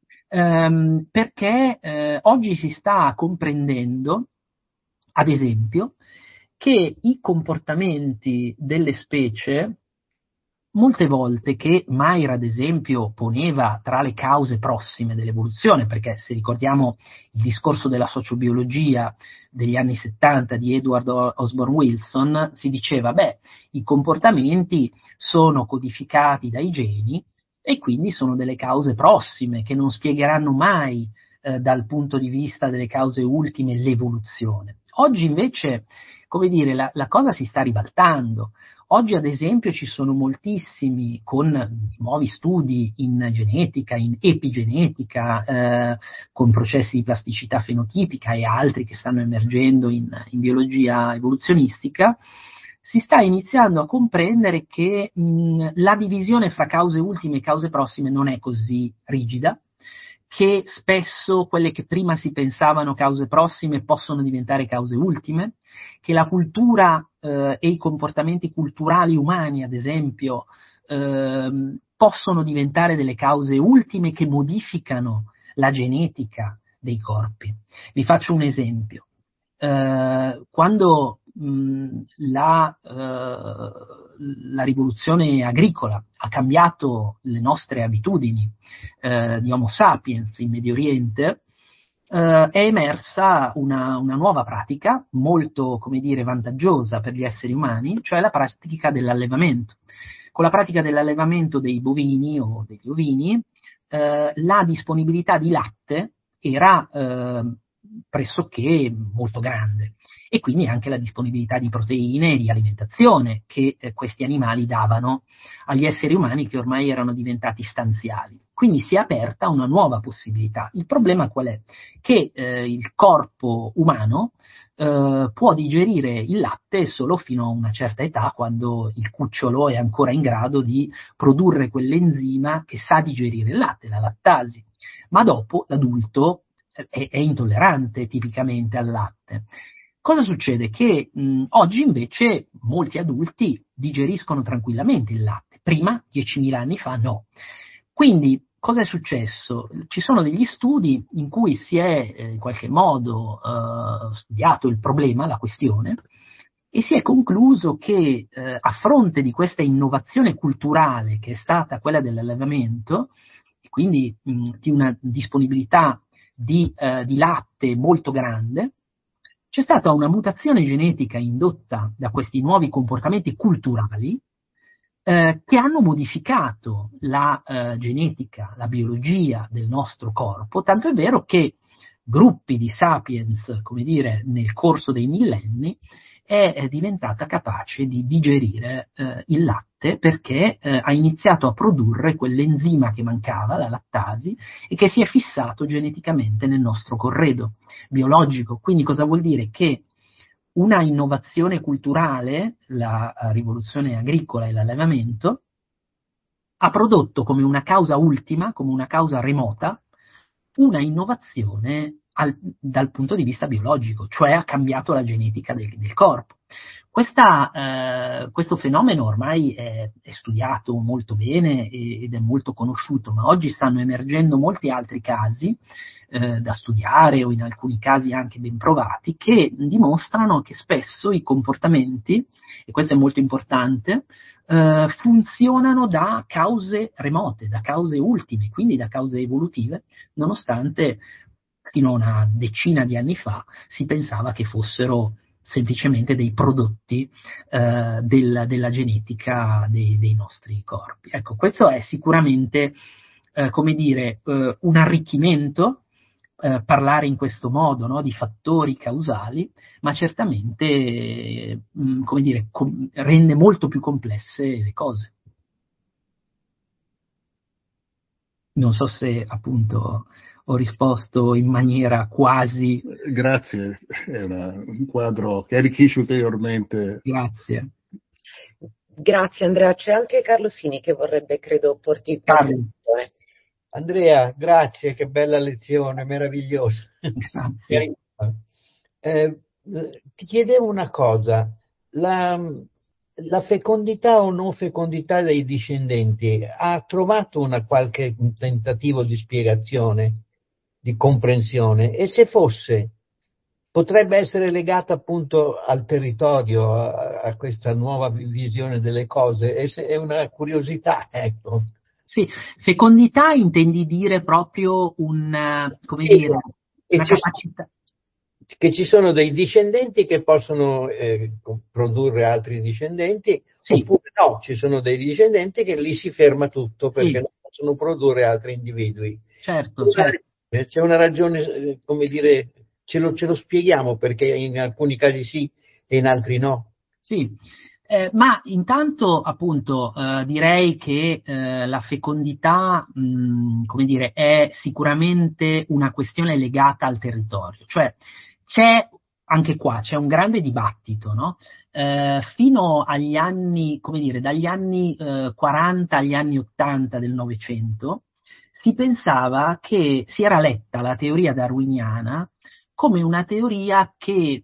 perché oggi si sta comprendendo, ad esempio, che i comportamenti delle specie molte volte che Mayr, ad esempio, poneva tra le cause prossime dell'evoluzione, perché se ricordiamo il discorso della sociobiologia degli anni 70 di Edward Osborne Wilson, si diceva, i comportamenti sono codificati dai geni e quindi sono delle cause prossime che non spiegheranno mai dal punto di vista delle cause ultime l'evoluzione. Oggi invece, come dire, la cosa si sta ribaltando. Oggi, ad esempio, ci sono moltissimi, con nuovi studi in genetica, in epigenetica, con processi di plasticità fenotipica e altri che stanno emergendo in biologia evoluzionistica, si sta iniziando a comprendere che la divisione fra cause ultime e cause prossime non è così rigida, che spesso quelle che prima si pensavano cause prossime possono diventare cause ultime, che la cultura e i comportamenti culturali umani, ad esempio, possono diventare delle cause ultime che modificano la genetica dei corpi. Vi faccio un esempio. Quando la rivoluzione agricola ha cambiato le nostre abitudini di Homo sapiens in Medio Oriente, è emersa una nuova pratica molto, come dire, vantaggiosa per gli esseri umani, cioè la pratica dell'allevamento. Con la pratica dell'allevamento dei bovini o degli ovini, la disponibilità di latte era pressoché molto grande e quindi anche la disponibilità di proteine e di alimentazione che questi animali davano agli esseri umani che ormai erano diventati stanziali. Quindi si è aperta una nuova possibilità. Il problema qual è? Che il corpo umano può digerire il latte solo fino a una certa età, quando il cucciolo è ancora in grado di produrre quell'enzima che sa digerire il latte, la lattasi. Ma dopo l'adulto è intollerante tipicamente al latte. Cosa succede? Che oggi invece molti adulti digeriscono tranquillamente il latte, prima, 10.000 anni fa, no. Quindi cosa è successo? Ci sono degli studi in cui si è in qualche modo studiato il problema, la questione, e si è concluso che a fronte di questa innovazione culturale che è stata quella dell'allevamento, quindi di una disponibilità di latte molto grande, c'è stata una mutazione genetica indotta da questi nuovi comportamenti culturali che hanno modificato la genetica, la biologia del nostro corpo, tanto è vero che gruppi di sapiens, come dire, nel corso dei millenni, è diventata capace di digerire il latte perché ha iniziato a produrre quell'enzima che mancava, la lattasi, e che si è fissato geneticamente nel nostro corredo biologico. Quindi cosa vuol dire? Che una innovazione culturale, la rivoluzione agricola e l'allevamento, ha prodotto come una causa ultima, come una causa remota, una innovazione dal punto di vista biologico, cioè ha cambiato la genetica del corpo. Questo fenomeno ormai è studiato molto bene ed è molto conosciuto, ma oggi stanno emergendo molti altri casi da studiare o in alcuni casi anche ben provati, che dimostrano che spesso i comportamenti, e questo è molto importante, funzionano da cause remote, da cause ultime, quindi da cause evolutive, nonostante fino a una decina di anni fa si pensava che fossero semplicemente dei prodotti della genetica dei nostri corpi. Ecco, questo è sicuramente, come dire, un arricchimento parlare in questo modo, no, di fattori causali, ma certamente, come dire, rende molto più complesse le cose. Non so se appunto ho risposto in maniera quasi... Grazie, è un quadro che arricchisce ulteriormente. Grazie. Grazie Andrea, c'è anche Carlo Sini che vorrebbe, credo, porti qualche questione. Andrea, grazie, che bella lezione, meravigliosa. Grazie. Ti chiedevo una cosa, la fecondità o non fecondità dei discendenti ha trovato qualche tentativo di spiegazione, di comprensione, e se fosse, potrebbe essere legata appunto al territorio, a questa nuova visione delle cose? È una curiosità, ecco. Sì, fecondità intendi dire proprio come dire, una capacità. Che ci sono dei discendenti che possono produrre altri discendenti, Sì. Oppure no, ci sono dei discendenti che lì si ferma tutto perché Sì. non possono produrre altri individui. Certo. C'è una ragione, come dire, ce lo spieghiamo perché in alcuni casi sì e in altri no. Sì, ma intanto appunto direi che la fecondità, come dire, è sicuramente una questione legata al territorio, cioè anche qua c'è un grande dibattito, no? Fino agli anni, come dire, dagli anni 40 agli anni 80 del Novecento si pensava che si era letta la teoria darwiniana come una teoria che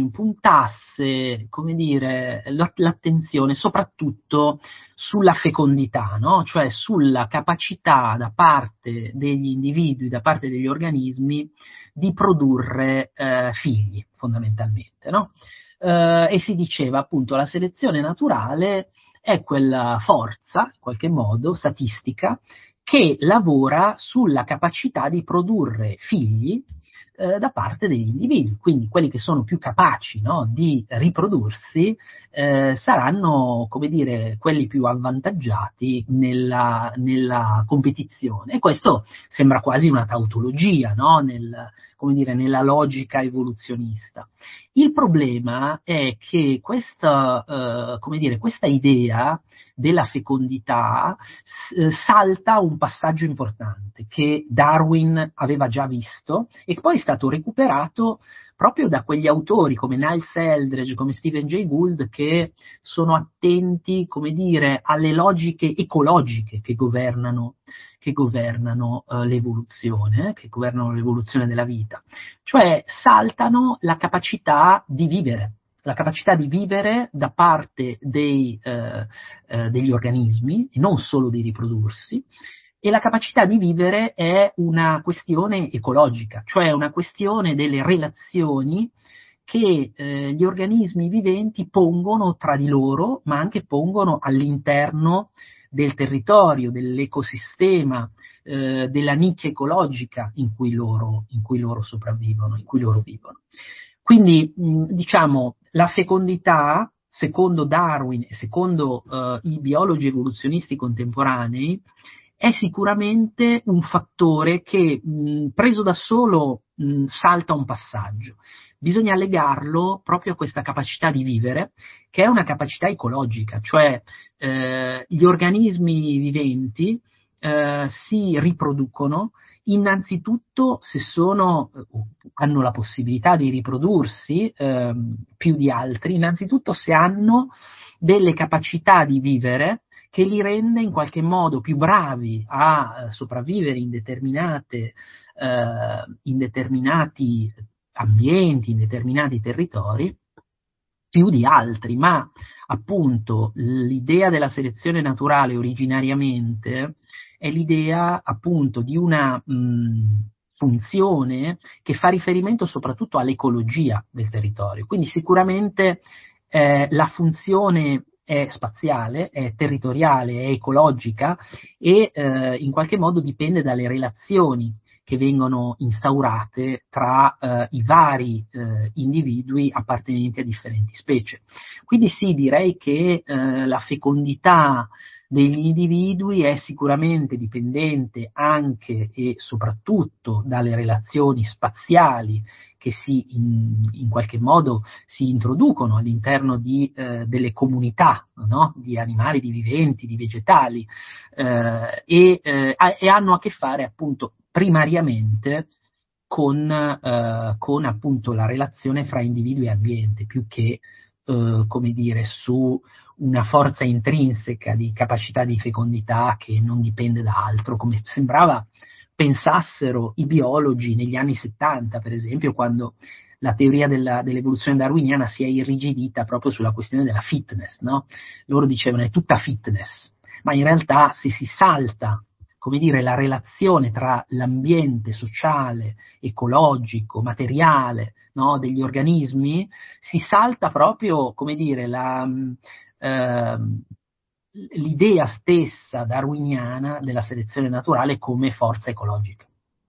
puntasse, come dire, l'attenzione soprattutto sulla fecondità, no? Cioè sulla capacità da parte degli individui, da parte degli organismi, di produrre figli, fondamentalmente, no? E si diceva appunto la selezione naturale è quella forza, in qualche modo, statistica, che lavora sulla capacità di produrre figli da parte degli individui, quindi quelli che sono più capaci, no, di riprodursi saranno, come dire, quelli più avvantaggiati nella competizione. E questo sembra quasi una tautologia, no, come dire, nella logica evoluzionista. Il problema è che come dire, questa idea della fecondità salta un passaggio importante che Darwin aveva già visto e che poi è stato recuperato proprio da quegli autori come Niles Eldredge, come Stephen Jay Gould, che sono attenti, come dire, alle logiche ecologiche che governano l'evoluzione, che governano l'evoluzione della vita. Cioè saltano la capacità di vivere da parte degli organismi, e non solo di riprodursi, e la capacità di vivere è una questione ecologica, cioè una questione delle relazioni che gli organismi viventi pongono tra di loro, ma anche pongono all'interno del territorio, dell'ecosistema, della nicchia ecologica in cui loro sopravvivono, in cui loro vivono. Quindi, diciamo, la fecondità, secondo Darwin e secondo i biologi evoluzionisti contemporanei, è sicuramente un fattore che, preso da solo, salta un passaggio. Bisogna legarlo proprio a questa capacità di vivere, che è una capacità ecologica, cioè gli organismi viventi si riproducono innanzitutto se hanno la possibilità di riprodursi più di altri, innanzitutto se hanno delle capacità di vivere che li rende in qualche modo più bravi a sopravvivere in determinati ambienti, in determinati territori, più di altri, ma appunto l'idea della selezione naturale originariamente è l'idea appunto di una funzione che fa riferimento soprattutto all'ecologia del territorio. Quindi sicuramente la funzione è spaziale, è territoriale, è ecologica e in qualche modo dipende dalle relazioni che vengono instaurate tra i vari individui appartenenti a differenti specie. Quindi sì, direi che la fecondità degli individui è sicuramente dipendente anche e soprattutto dalle relazioni spaziali che in qualche modo si introducono all'interno delle comunità, no? Di animali, di viventi, di vegetali e hanno a che fare appunto primariamente con appunto la relazione fra individuo e ambiente, più che come dire, su una forza intrinseca di capacità di fecondità che non dipende da altro, come sembrava pensassero i biologi negli anni 70, per esempio, quando la teoria dell'evoluzione darwiniana si è irrigidita proprio sulla questione della fitness, no? Loro dicevano è tutta fitness, ma in realtà se si salta come dire, la relazione tra l'ambiente sociale, ecologico, materiale, no, degli organismi, si salta proprio, come dire, l'idea stessa darwiniana della selezione naturale come forza ecologica.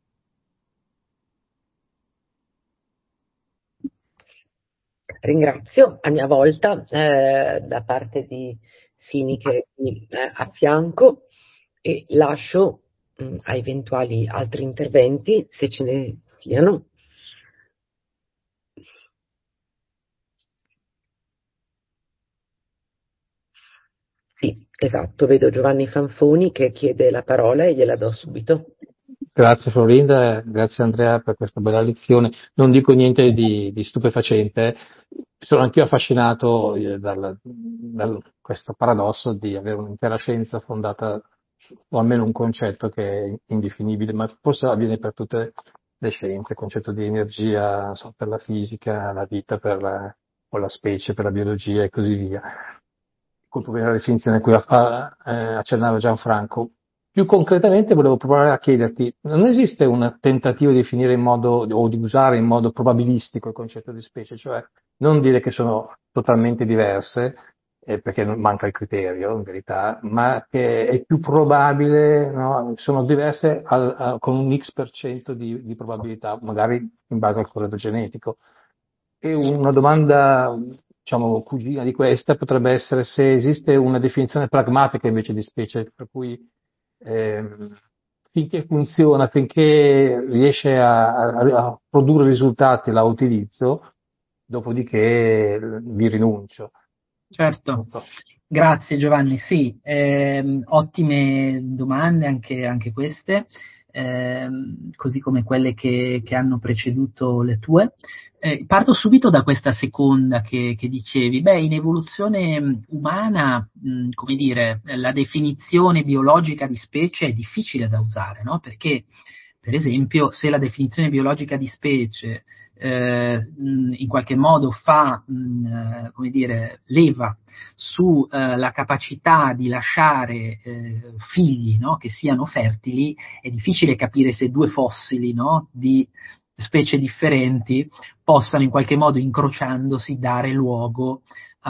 Ringrazio a mia volta da parte di Fini che mi affianco e lascio a eventuali altri interventi, se ce ne siano. Sì, esatto, vedo Giovanni Fanfoni che chiede la parola e gliela do subito. Grazie Florinda, grazie Andrea per questa bella lezione. Non dico niente di stupefacente, sono anch'io affascinato da questo paradosso di avere un'intera scienza fondata o almeno un concetto che è indefinibile, ma forse avviene per tutte le scienze, il concetto di energia, non so, per la fisica, la vita o la specie, per la biologia e così via. Colpo per la definizione a cui accennava Gianfranco. Più concretamente volevo provare a chiederti, non esiste un tentativo di definire in modo, o di usare in modo probabilistico il concetto di specie, cioè non dire che sono totalmente diverse, perché non manca il criterio in verità, ma che è più probabile, no? Sono diverse con un X% di probabilità, magari in base al corredo genetico. E una domanda, diciamo, cugina di questa potrebbe essere se esiste una definizione pragmatica invece di specie, per cui finché funziona, finché riesce a produrre risultati la utilizzo, dopodiché vi rinuncio. Certo, grazie Giovanni, sì, ottime domande anche queste, così come quelle che hanno preceduto le tue. Parto subito da questa seconda che dicevi. In evoluzione umana, come dire, la definizione biologica di specie è difficile da usare, no? Perché, per esempio, se la definizione biologica di specie in qualche modo come dire, leva su la capacità di lasciare figli, no, che siano fertili, è difficile capire se due fossili, no, di specie differenti possano in qualche modo incrociandosi dare luogo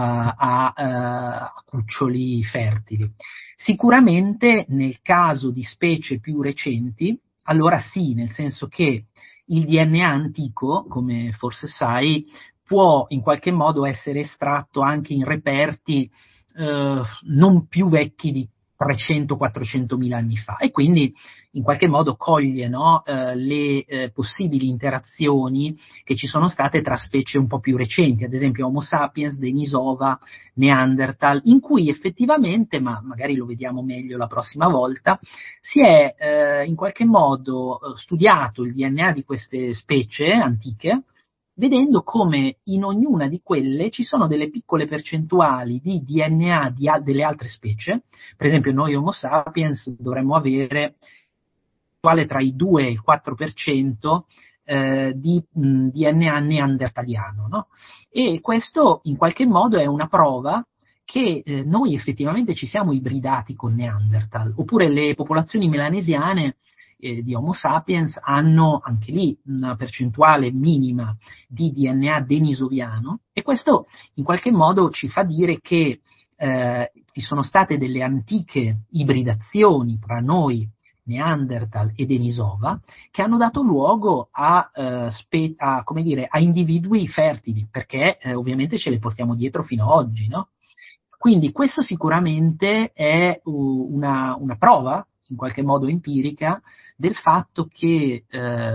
a cuccioli fertili. Sicuramente nel caso di specie più recenti, allora sì, nel senso che il DNA antico, come forse sai, può in qualche modo essere estratto anche in reperti non più vecchi di 300-400 mila anni fa, e quindi in qualche modo coglie, no, le possibili interazioni che ci sono state tra specie un po' più recenti, ad esempio Homo sapiens, Denisova, Neanderthal, in cui effettivamente, ma magari lo vediamo meglio la prossima volta, si è in qualche modo studiato il DNA di queste specie antiche, vedendo come in ognuna di quelle ci sono delle piccole percentuali di DNA delle altre specie. Per esempio noi Homo sapiens dovremmo avere tra i 2 e il 4% di DNA neandertaliano, no? E questo in qualche modo è una prova che noi effettivamente ci siamo ibridati con Neanderthal, oppure le popolazioni melanesiane di Homo sapiens hanno anche lì una percentuale minima di DNA denisoviano, e questo in qualche modo ci fa dire che ci sono state delle antiche ibridazioni tra noi, Neanderthal e Denisova, che hanno dato luogo come dire, a individui fertili, perché ovviamente ce le portiamo dietro fino ad oggi, no? Quindi questo sicuramente è una prova, in qualche modo empirica, del fatto che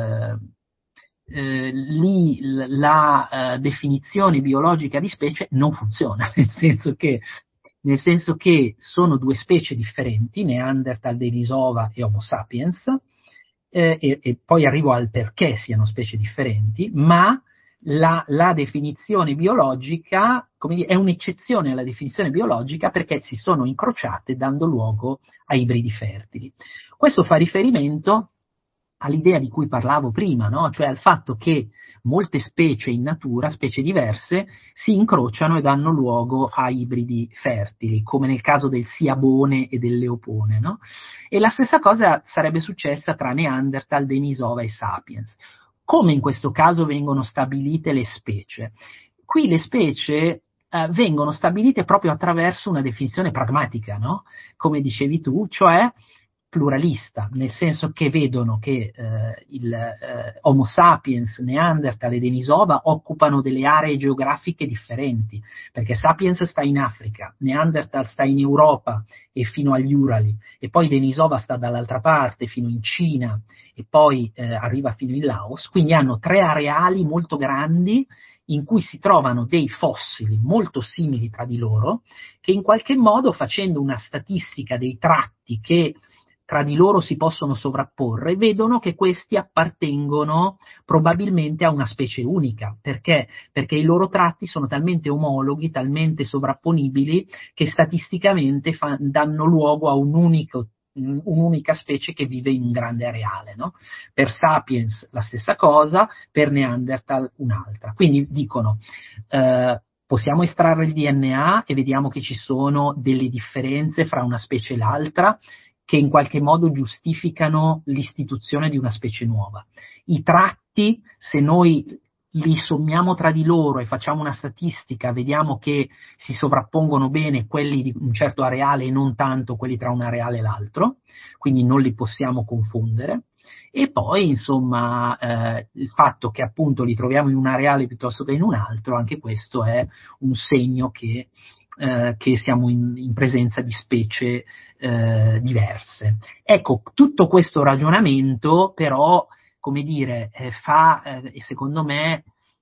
lì la definizione biologica di specie non funziona, nel senso che sono due specie differenti, Neanderthal, Denisova e Homo sapiens, e poi arrivo al perché siano specie differenti, ma la definizione biologica, come dire, è un'eccezione alla definizione biologica perché si sono incrociate dando luogo a ibridi fertili. Questo fa riferimento all'idea di cui parlavo prima, no? Cioè al fatto che molte specie in natura, specie diverse, si incrociano e danno luogo a ibridi fertili, come nel caso del siabone e del leopone, no? E la stessa cosa sarebbe successa tra Neanderthal, Denisova e Sapiens. Come in questo caso vengono stabilite le specie? Qui le specie vengono stabilite proprio attraverso una definizione pragmatica, no? Come dicevi tu, cioè pluralista, nel senso che vedono che Homo sapiens, Neanderthal e Denisova occupano delle aree geografiche differenti, perché Sapiens sta in Africa, Neanderthal sta in Europa e fino agli Urali, e poi Denisova sta dall'altra parte fino in Cina e poi arriva fino in Laos, quindi hanno 3 areali molto grandi in cui si trovano dei fossili molto simili tra di loro, che in qualche modo, facendo una statistica dei tratti che tra di loro si possono sovrapporre, vedono che questi appartengono probabilmente a una specie unica. Perché? Perché i loro tratti sono talmente omologhi, talmente sovrapponibili, che statisticamente danno luogo a un'unica specie che vive in un grande areale, no? Per Sapiens la stessa cosa, per Neanderthal un'altra. Quindi dicono, possiamo estrarre il DNA e vediamo che ci sono delle differenze fra una specie e l'altra, che in qualche modo giustificano l'istituzione di una specie nuova. I tratti, se noi li sommiamo tra di loro e facciamo una statistica, vediamo che si sovrappongono bene quelli di un certo areale e non tanto quelli tra un areale e l'altro, quindi non li possiamo confondere. E poi, insomma, il fatto che appunto li troviamo in un areale piuttosto che in un altro, anche questo è un segno che siamo in presenza di specie diverse. Ecco, tutto questo ragionamento però, come dire, secondo me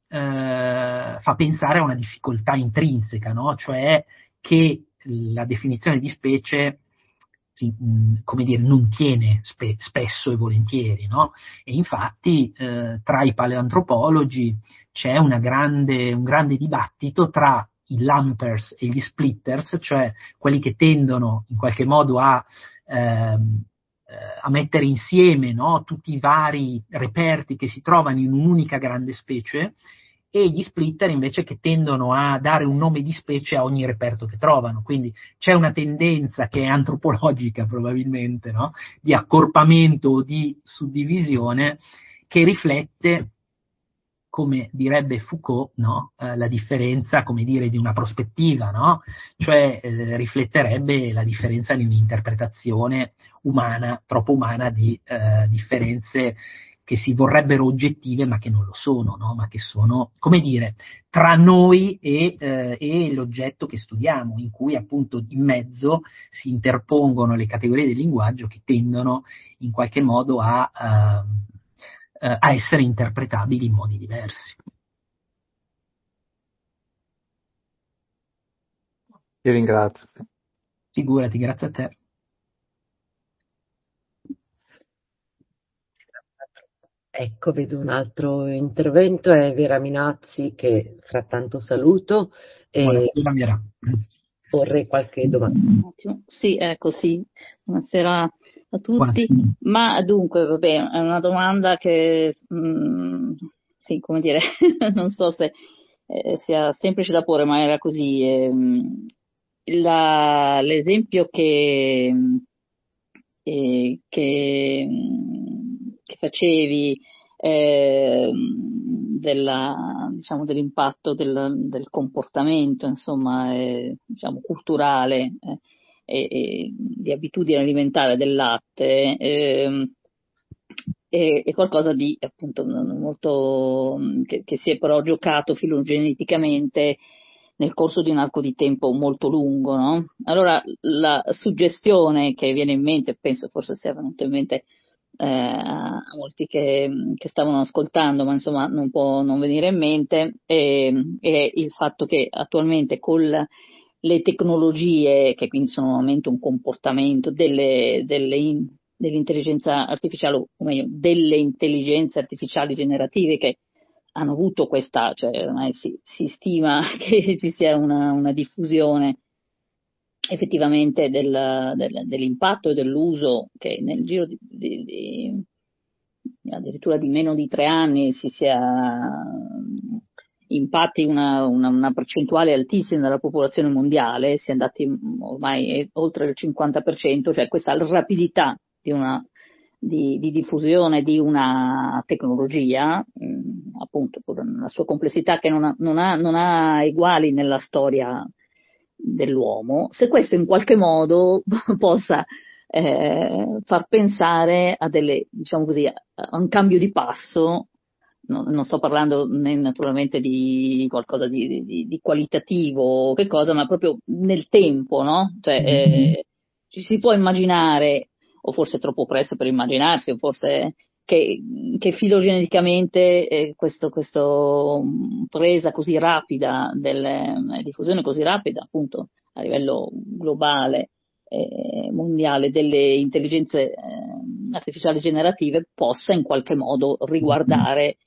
fa pensare a una difficoltà intrinseca, no? Cioè che la definizione di specie, come dire, non tiene spesso e volentieri, no? E infatti tra i paleoantropologi c'è un grande dibattito tra i lumpers e gli splitters, cioè quelli che tendono in qualche modo a mettere insieme, no, tutti i vari reperti che si trovano in un'unica grande specie, e gli splitter invece che tendono a dare un nome di specie a ogni reperto che trovano. Quindi c'è una tendenza che è antropologica probabilmente, no, di accorpamento o di suddivisione, che riflette, come direbbe Foucault, no? La differenza, come dire, di una prospettiva, no? Cioè rifletterebbe la differenza di un'interpretazione umana, troppo umana, di differenze che si vorrebbero oggettive ma che non lo sono, no? Ma che sono, come dire, tra noi e l'oggetto che studiamo, in cui appunto in mezzo si interpongono le categorie del linguaggio che tendono in qualche modo a essere interpretabili in modi diversi. Ti ringrazio. Figurati, grazie a te. Ecco, vedo un altro intervento, è Vera Minazzi, che frattanto saluto e Buonasera, Mira. porrei qualche domanda. Sì, ecco, sì. Buonasera a tutti. Buonasera. Ma dunque, vabbè, è una domanda che, sì, come dire, non so se sia semplice da porre, ma era così. L'esempio che facevi diciamo, dell'impatto del comportamento, insomma, diciamo, culturale e di abitudine alimentare del latte, è qualcosa di appunto molto che si è però giocato filogeneticamente nel corso di un arco di tempo molto lungo, no? Allora la suggestione che viene in mente, penso forse sia venuta in mente a molti che stavano ascoltando, ma insomma non può non venire in mente, è il fatto che attualmente con le tecnologie, che quindi sono nuovamente un comportamento dell'intelligenza artificiale, o meglio, delle intelligenze artificiali generative che hanno avuto questa, cioè ormai si stima che ci sia una diffusione effettivamente dell'impatto e dell'uso che nel giro addirittura di meno di 3 anni si sia impatti una percentuale altissima della popolazione mondiale, si è andati ormai oltre il 50%, cioè questa rapidità di diffusione di una tecnologia, appunto, la sua complessità che non ha eguali nella storia dell'uomo, se questo in qualche modo possa far pensare a diciamo così, a un cambio di passo. Non sto parlando naturalmente di qualcosa di qualitativo, che cosa, ma proprio nel tempo, no? Cioè, ci si può immaginare, o forse è troppo presto per immaginarsi, o forse che filogeneticamente questo presa così rapida, diffusione così rapida, appunto, a livello globale, mondiale, delle intelligenze artificiali generative possa in qualche modo riguardare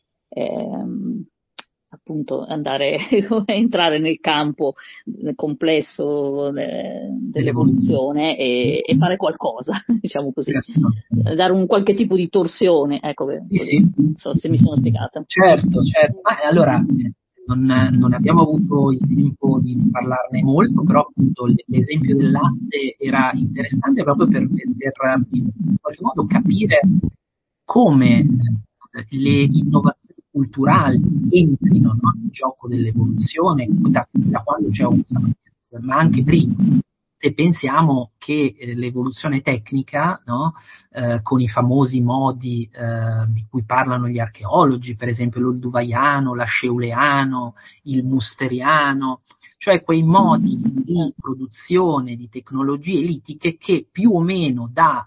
appunto entrare nel campo complesso dell'evoluzione e fare qualcosa, diciamo così, dare un qualche tipo di torsione, ecco, Sì. non so se mi sono spiegata. Certo. Allora, non abbiamo avuto il tempo di parlarne molto, però appunto l'esempio del latte era interessante proprio per in qualche modo capire come le innovazioni culturali entrino, no, nel gioco dell'evoluzione da quando c'è Homo sapiens, ma anche prima. Se pensiamo che l'evoluzione tecnica, no, con i famosi modi di cui parlano gli archeologi, per esempio l'olduvaiano, l'asceuleano, il musteriano, cioè quei modi di produzione di tecnologie litiche che più o meno da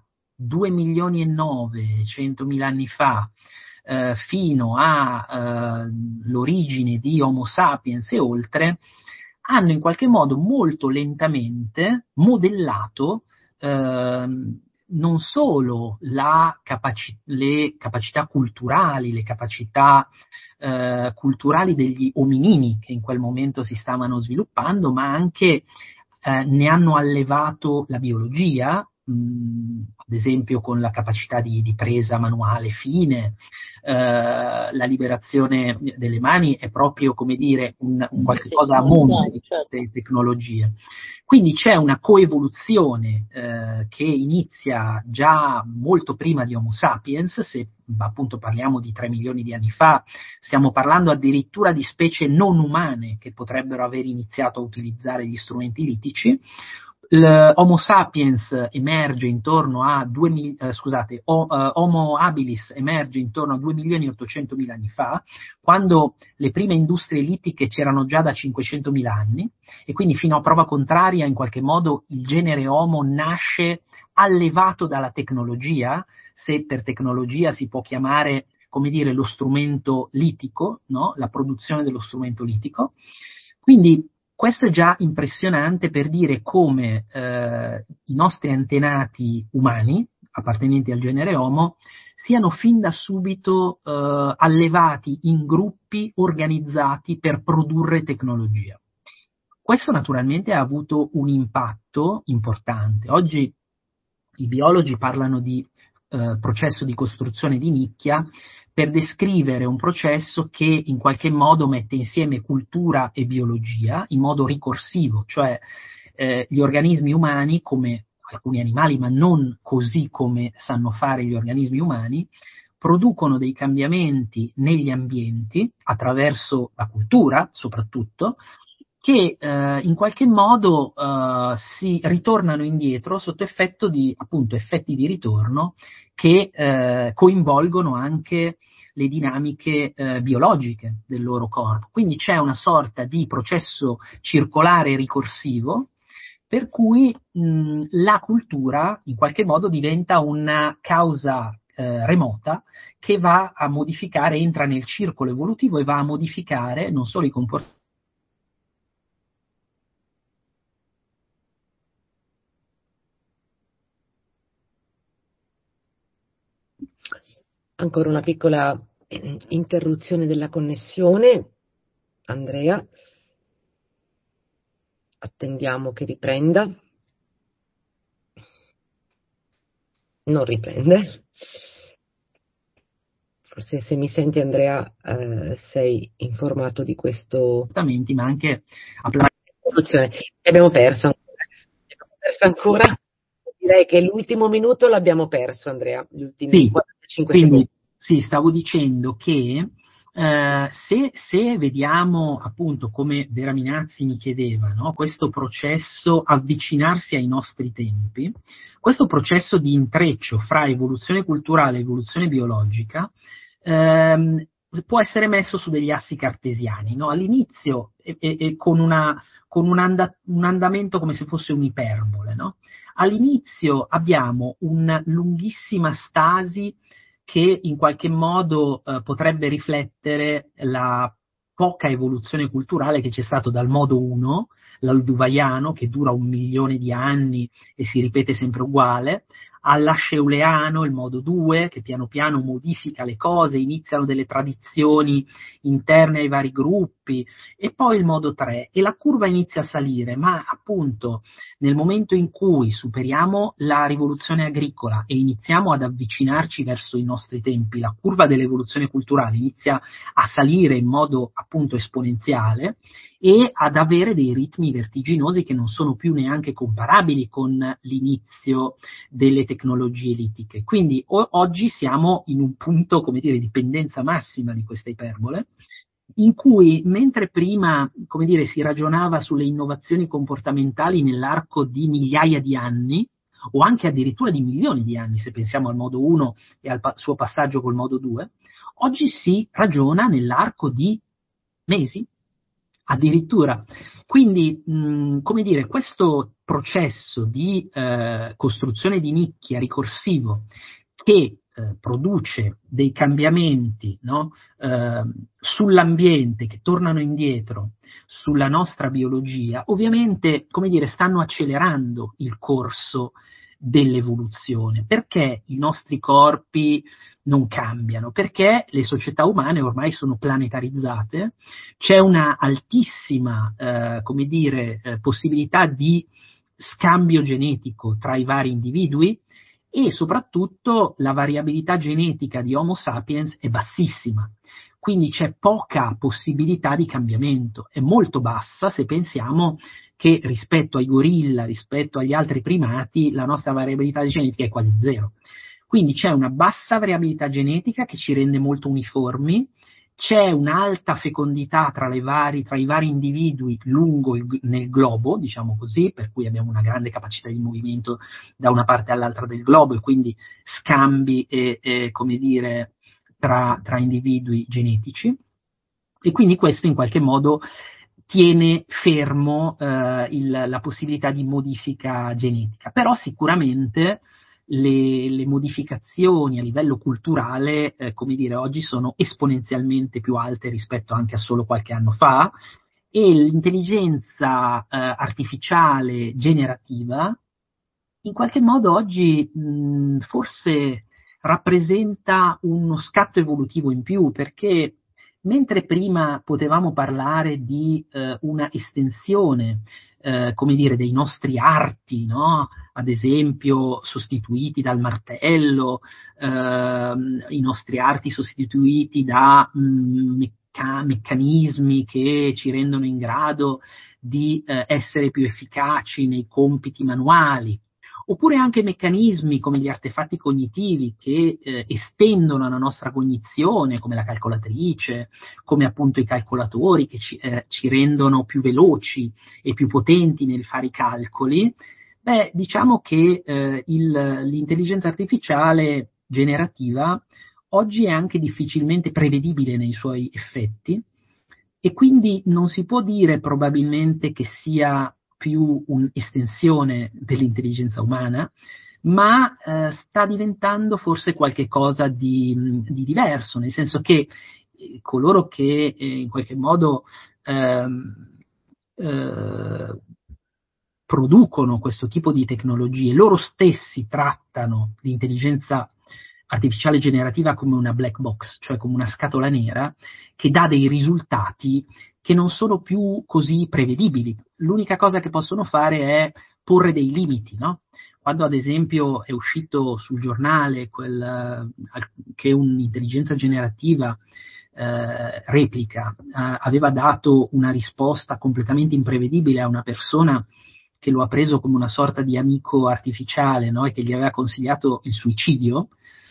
2.900.000 anni fa fino all'origine di Homo sapiens e oltre, hanno in qualche modo molto lentamente modellato non solo le capacità culturali, le capacità culturali degli ominini che in quel momento si stavano sviluppando, ma anche ne hanno allevato la biologia, ad esempio con la capacità di presa manuale fine. La liberazione delle mani è proprio, come dire, un qualche cosa a monte di queste tecnologie. Quindi c'è una coevoluzione che inizia già molto prima di Homo sapiens, se appunto parliamo di 3 milioni di anni fa, stiamo parlando addirittura di specie non umane che potrebbero aver iniziato a utilizzare gli strumenti litici. Homo sapiens emerge intorno a Homo habilis emerge intorno a 2.800.000 anni fa, quando le prime industrie litiche c'erano già da 500.000 anni, e quindi fino a prova contraria in qualche modo il genere Homo nasce allevato dalla tecnologia, se per tecnologia si può chiamare, come dire, lo strumento litico, no? La produzione dello strumento litico. Quindi questo è già impressionante per dire come i nostri antenati umani, appartenenti al genere Homo, siano fin da subito allevati in gruppi organizzati per produrre tecnologia. Questo naturalmente ha avuto un impatto importante. Oggi i biologi parlano di processo di costruzione di nicchia per descrivere un processo che in qualche modo mette insieme cultura e biologia in modo ricorsivo, cioè gli organismi umani, come alcuni animali, ma non così come sanno fare gli organismi umani, producono dei cambiamenti negli ambienti attraverso la cultura, soprattutto, che in qualche modo si ritornano indietro sotto effetto di, appunto, effetti di ritorno che coinvolgono anche le dinamiche biologiche del loro corpo. Quindi c'è una sorta di processo circolare ricorsivo per cui la cultura in qualche modo diventa una causa remota che va a modificare, entra nel circolo evolutivo e va a modificare non solo i comportamenti. Ancora una piccola interruzione della connessione. Andrea, attendiamo che riprenda. Non riprende. Forse se mi senti, Andrea, sei informato di questo. Ma anche Abbiamo perso ancora. Direi che l'ultimo minuto l'abbiamo perso, Andrea, gli ultimi 45 secondi. Sì, stavo dicendo che se vediamo appunto, come Vera Minazzi mi chiedeva, no, questo processo avvicinarsi ai nostri tempi, questo processo di intreccio fra evoluzione culturale e evoluzione biologica può essere messo su degli assi cartesiani, no? All'inizio con un andamento come se fosse un'iperbole, no? All'inizio abbiamo una lunghissima stasi che in qualche modo potrebbe riflettere la poca evoluzione culturale che c'è stato dal modo 1, l'alduvaiano, che dura 1 milione di anni e si ripete sempre uguale, all'asceuleano, il modo 2, che piano piano modifica le cose, iniziano delle tradizioni interne ai vari gruppi, e poi il modo 3, e la curva inizia a salire, ma appunto nel momento in cui superiamo la rivoluzione agricola e iniziamo ad avvicinarci verso i nostri tempi, la curva dell'evoluzione culturale inizia a salire in modo appunto esponenziale e ad avere dei ritmi vertiginosi che non sono più neanche comparabili con l'inizio delle tecnologie litiche. Quindi oggi siamo in un punto, come dire, di dipendenza massima di questa iperbole, in cui mentre prima, come dire, si ragionava sulle innovazioni comportamentali nell'arco di migliaia di anni, o anche addirittura di milioni di anni, se pensiamo al modo 1 e al suo passaggio col modo 2, oggi si ragiona nell'arco di mesi, addirittura. Quindi, come dire, questo processo di costruzione di nicchia ricorsivo che produce dei cambiamenti, no, sull'ambiente che tornano indietro sulla nostra biologia, ovviamente, come dire, stanno accelerando il corso dell'evoluzione, perché i nostri corpi non cambiano, perché le società umane ormai sono planetarizzate, c'è una altissima come dire, possibilità di scambio genetico tra i vari individui, e soprattutto la variabilità genetica di Homo sapiens è bassissima, quindi c'è poca possibilità di cambiamento, è molto bassa se pensiamo che rispetto ai gorilla, rispetto agli altri primati, la nostra variabilità genetica è quasi zero. Quindi c'è una bassa variabilità genetica che ci rende molto uniformi, c'è un'alta fecondità tra i vari individui nel globo, diciamo così, per cui abbiamo una grande capacità di movimento da una parte all'altra del globo, e quindi scambi come dire, tra individui genetici, e quindi questo in qualche modo tiene fermo la possibilità di modifica genetica. Però sicuramente le modificazioni a livello culturale, come dire, oggi sono esponenzialmente più alte rispetto anche a solo qualche anno fa, e l'intelligenza artificiale generativa in qualche modo oggi forse rappresenta uno scatto evolutivo in più, perché mentre prima potevamo parlare di una estensione, come dire, dei nostri arti, no? Ad esempio sostituiti dal martello, i nostri arti sostituiti da meccanismi che ci rendono in grado di essere più efficaci nei compiti manuali, oppure anche meccanismi come gli artefatti cognitivi che estendono la nostra cognizione, come la calcolatrice, come appunto i calcolatori che ci rendono più veloci e più potenti nel fare i calcoli. Beh, diciamo che l'intelligenza artificiale generativa oggi è anche difficilmente prevedibile nei suoi effetti, e quindi non si può dire probabilmente che sia più un'estensione dell'intelligenza umana, ma sta diventando forse qualche cosa di diverso, nel senso che coloro che in qualche modo producono questo tipo di tecnologie, loro stessi trattano l'intelligenza artificiale generativa come una black box, cioè come una scatola nera che dà dei risultati che non sono più così prevedibili. L'unica cosa che possono fare è porre dei limiti, no? quando ad esempio è uscito sul giornale che un'intelligenza generativa replica aveva dato una risposta completamente imprevedibile a una persona che lo ha preso come una sorta di amico artificiale, no? E che gli aveva consigliato il suicidio,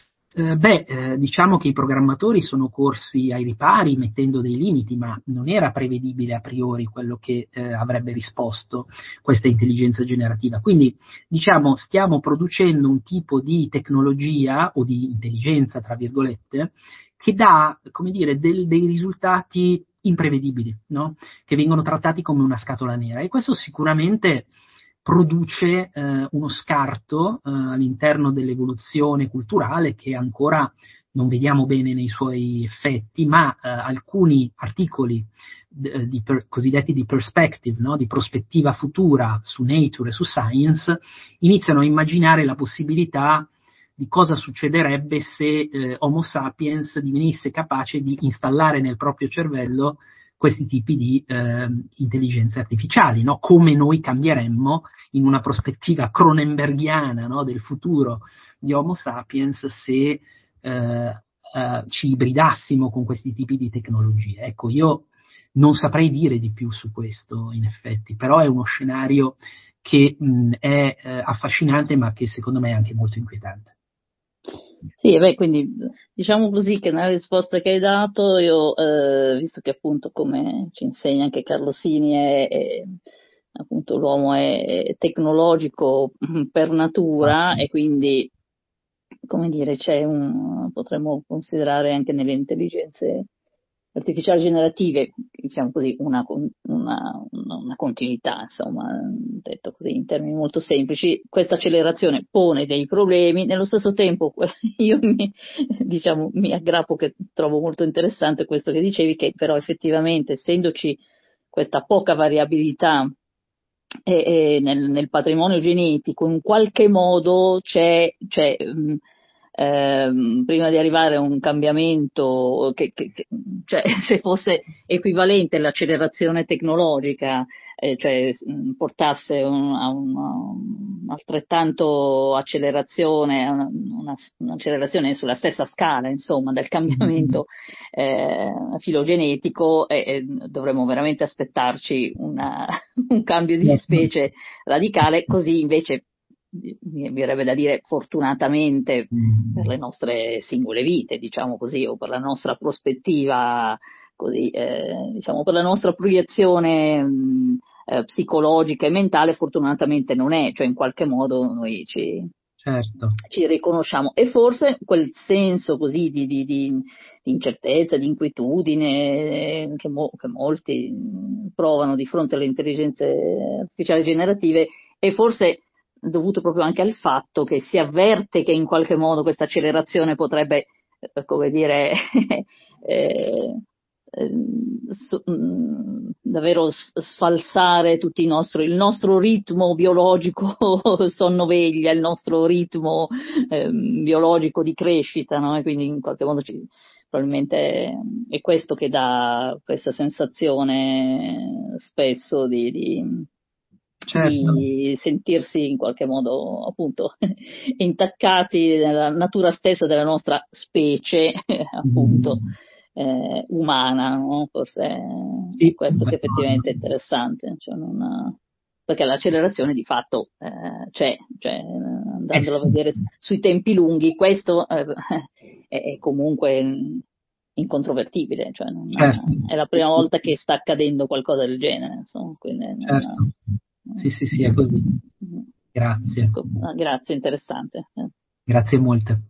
diciamo che i programmatori sono corsi ai ripari mettendo dei limiti, ma non era prevedibile a priori quello che avrebbe risposto questa intelligenza generativa. Quindi, diciamo, stiamo producendo un tipo di tecnologia o di intelligenza, tra virgolette, che dà, come dire, dei risultati imprevedibili, no? Che vengono trattati come una scatola nera. E questo sicuramente produce uno scarto all'interno dell'evoluzione culturale che ancora non vediamo bene nei suoi effetti, ma alcuni articoli cosiddetti di perspective, no? Di prospettiva futura su Nature e su Science, iniziano a immaginare la possibilità di cosa succederebbe se Homo sapiens divenisse capace di installare nel proprio cervello questi tipi di intelligenze artificiali, no? Come noi cambieremmo in una prospettiva cronenberghiana, no? Del futuro di Homo sapiens se ci ibridassimo con questi tipi di tecnologie. Ecco, io non saprei dire di più su questo, in effetti, però è uno scenario che è affascinante, ma che secondo me è anche molto inquietante. Sì, quindi diciamo così che nella risposta che hai dato io, visto che appunto come ci insegna anche Carlo Sini, appunto l'uomo è tecnologico per natura e quindi, come dire, potremmo considerare anche nelle intelligenze artificiali generative, diciamo così, una continuità, insomma, detto così in termini molto semplici. Questa accelerazione pone dei problemi, nello stesso tempo io mi aggrappo, che trovo molto interessante questo che dicevi, che però effettivamente, essendoci questa poca variabilità nel patrimonio genetico, in qualche modo prima di arrivare a un cambiamento cioè, se fosse equivalente all'accelerazione tecnologica, cioè portasse a altrettanto accelerazione, un'accelerazione sulla stessa scala, insomma, del cambiamento filogenetico, dovremmo veramente aspettarci un cambio di specie radicale. Così invece mi verrebbe da dire fortunatamente per le nostre singole vite, diciamo così, o per la nostra prospettiva, così, diciamo, per la nostra proiezione psicologica e mentale, fortunatamente non è, cioè in qualche modo noi ci riconosciamo, e forse quel senso così di incertezza, di inquietudine che molti provano di fronte alle intelligenze artificiali generative è forse dovuto proprio anche al fatto che si avverte che in qualche modo questa accelerazione potrebbe, come dire, davvero sfalsare tutto il nostro ritmo biologico sonno-veglia, il nostro ritmo biologico di crescita, no? E quindi in qualche modo probabilmente è questo che dà questa sensazione spesso di sentirsi in qualche modo appunto intaccati nella natura stessa della nostra specie appunto umana, no? Forse è questo che effettivamente è interessante, cioè perché l'accelerazione di fatto c'è, cioè, andandolo a vedere sui tempi lunghi, questo è comunque incontrovertibile, cioè è la prima volta che sta accadendo qualcosa del genere, insomma, quindi Sì, è così. Grazie. Grazie, interessante. Grazie molte.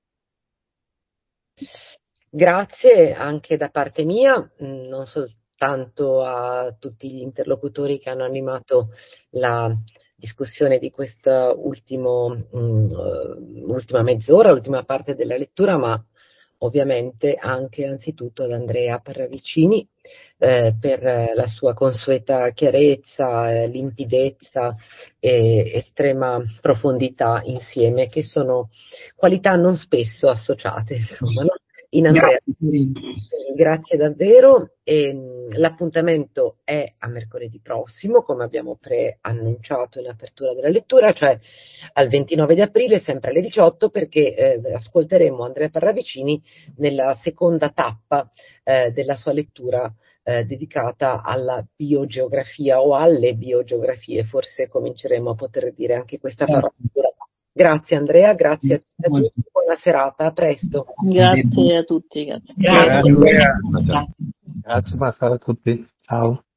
Grazie anche da parte mia, non soltanto a tutti gli interlocutori che hanno animato la discussione di questa ultima mezz'ora, l'ultima parte della lettura, ma ovviamente anche anzitutto ad Andrea Parravicini per la sua consueta chiarezza, limpidezza e estrema profondità insieme, che sono qualità non spesso associate, insomma, no? in Andrea. Grazie. Grazie davvero. L'appuntamento è a mercoledì prossimo, come abbiamo preannunciato in apertura della lettura, cioè al 29 di aprile, sempre alle 18, perché ascolteremo Andrea Parravicini nella seconda tappa della sua lettura dedicata alla biogeografia o alle biogeografie, forse cominceremo a poter dire anche questa parola. Grazie Andrea, grazie a tutti, buona serata, a presto. Grazie a tutti. Grazie. Grazie, buona serata a tutti. Ciao.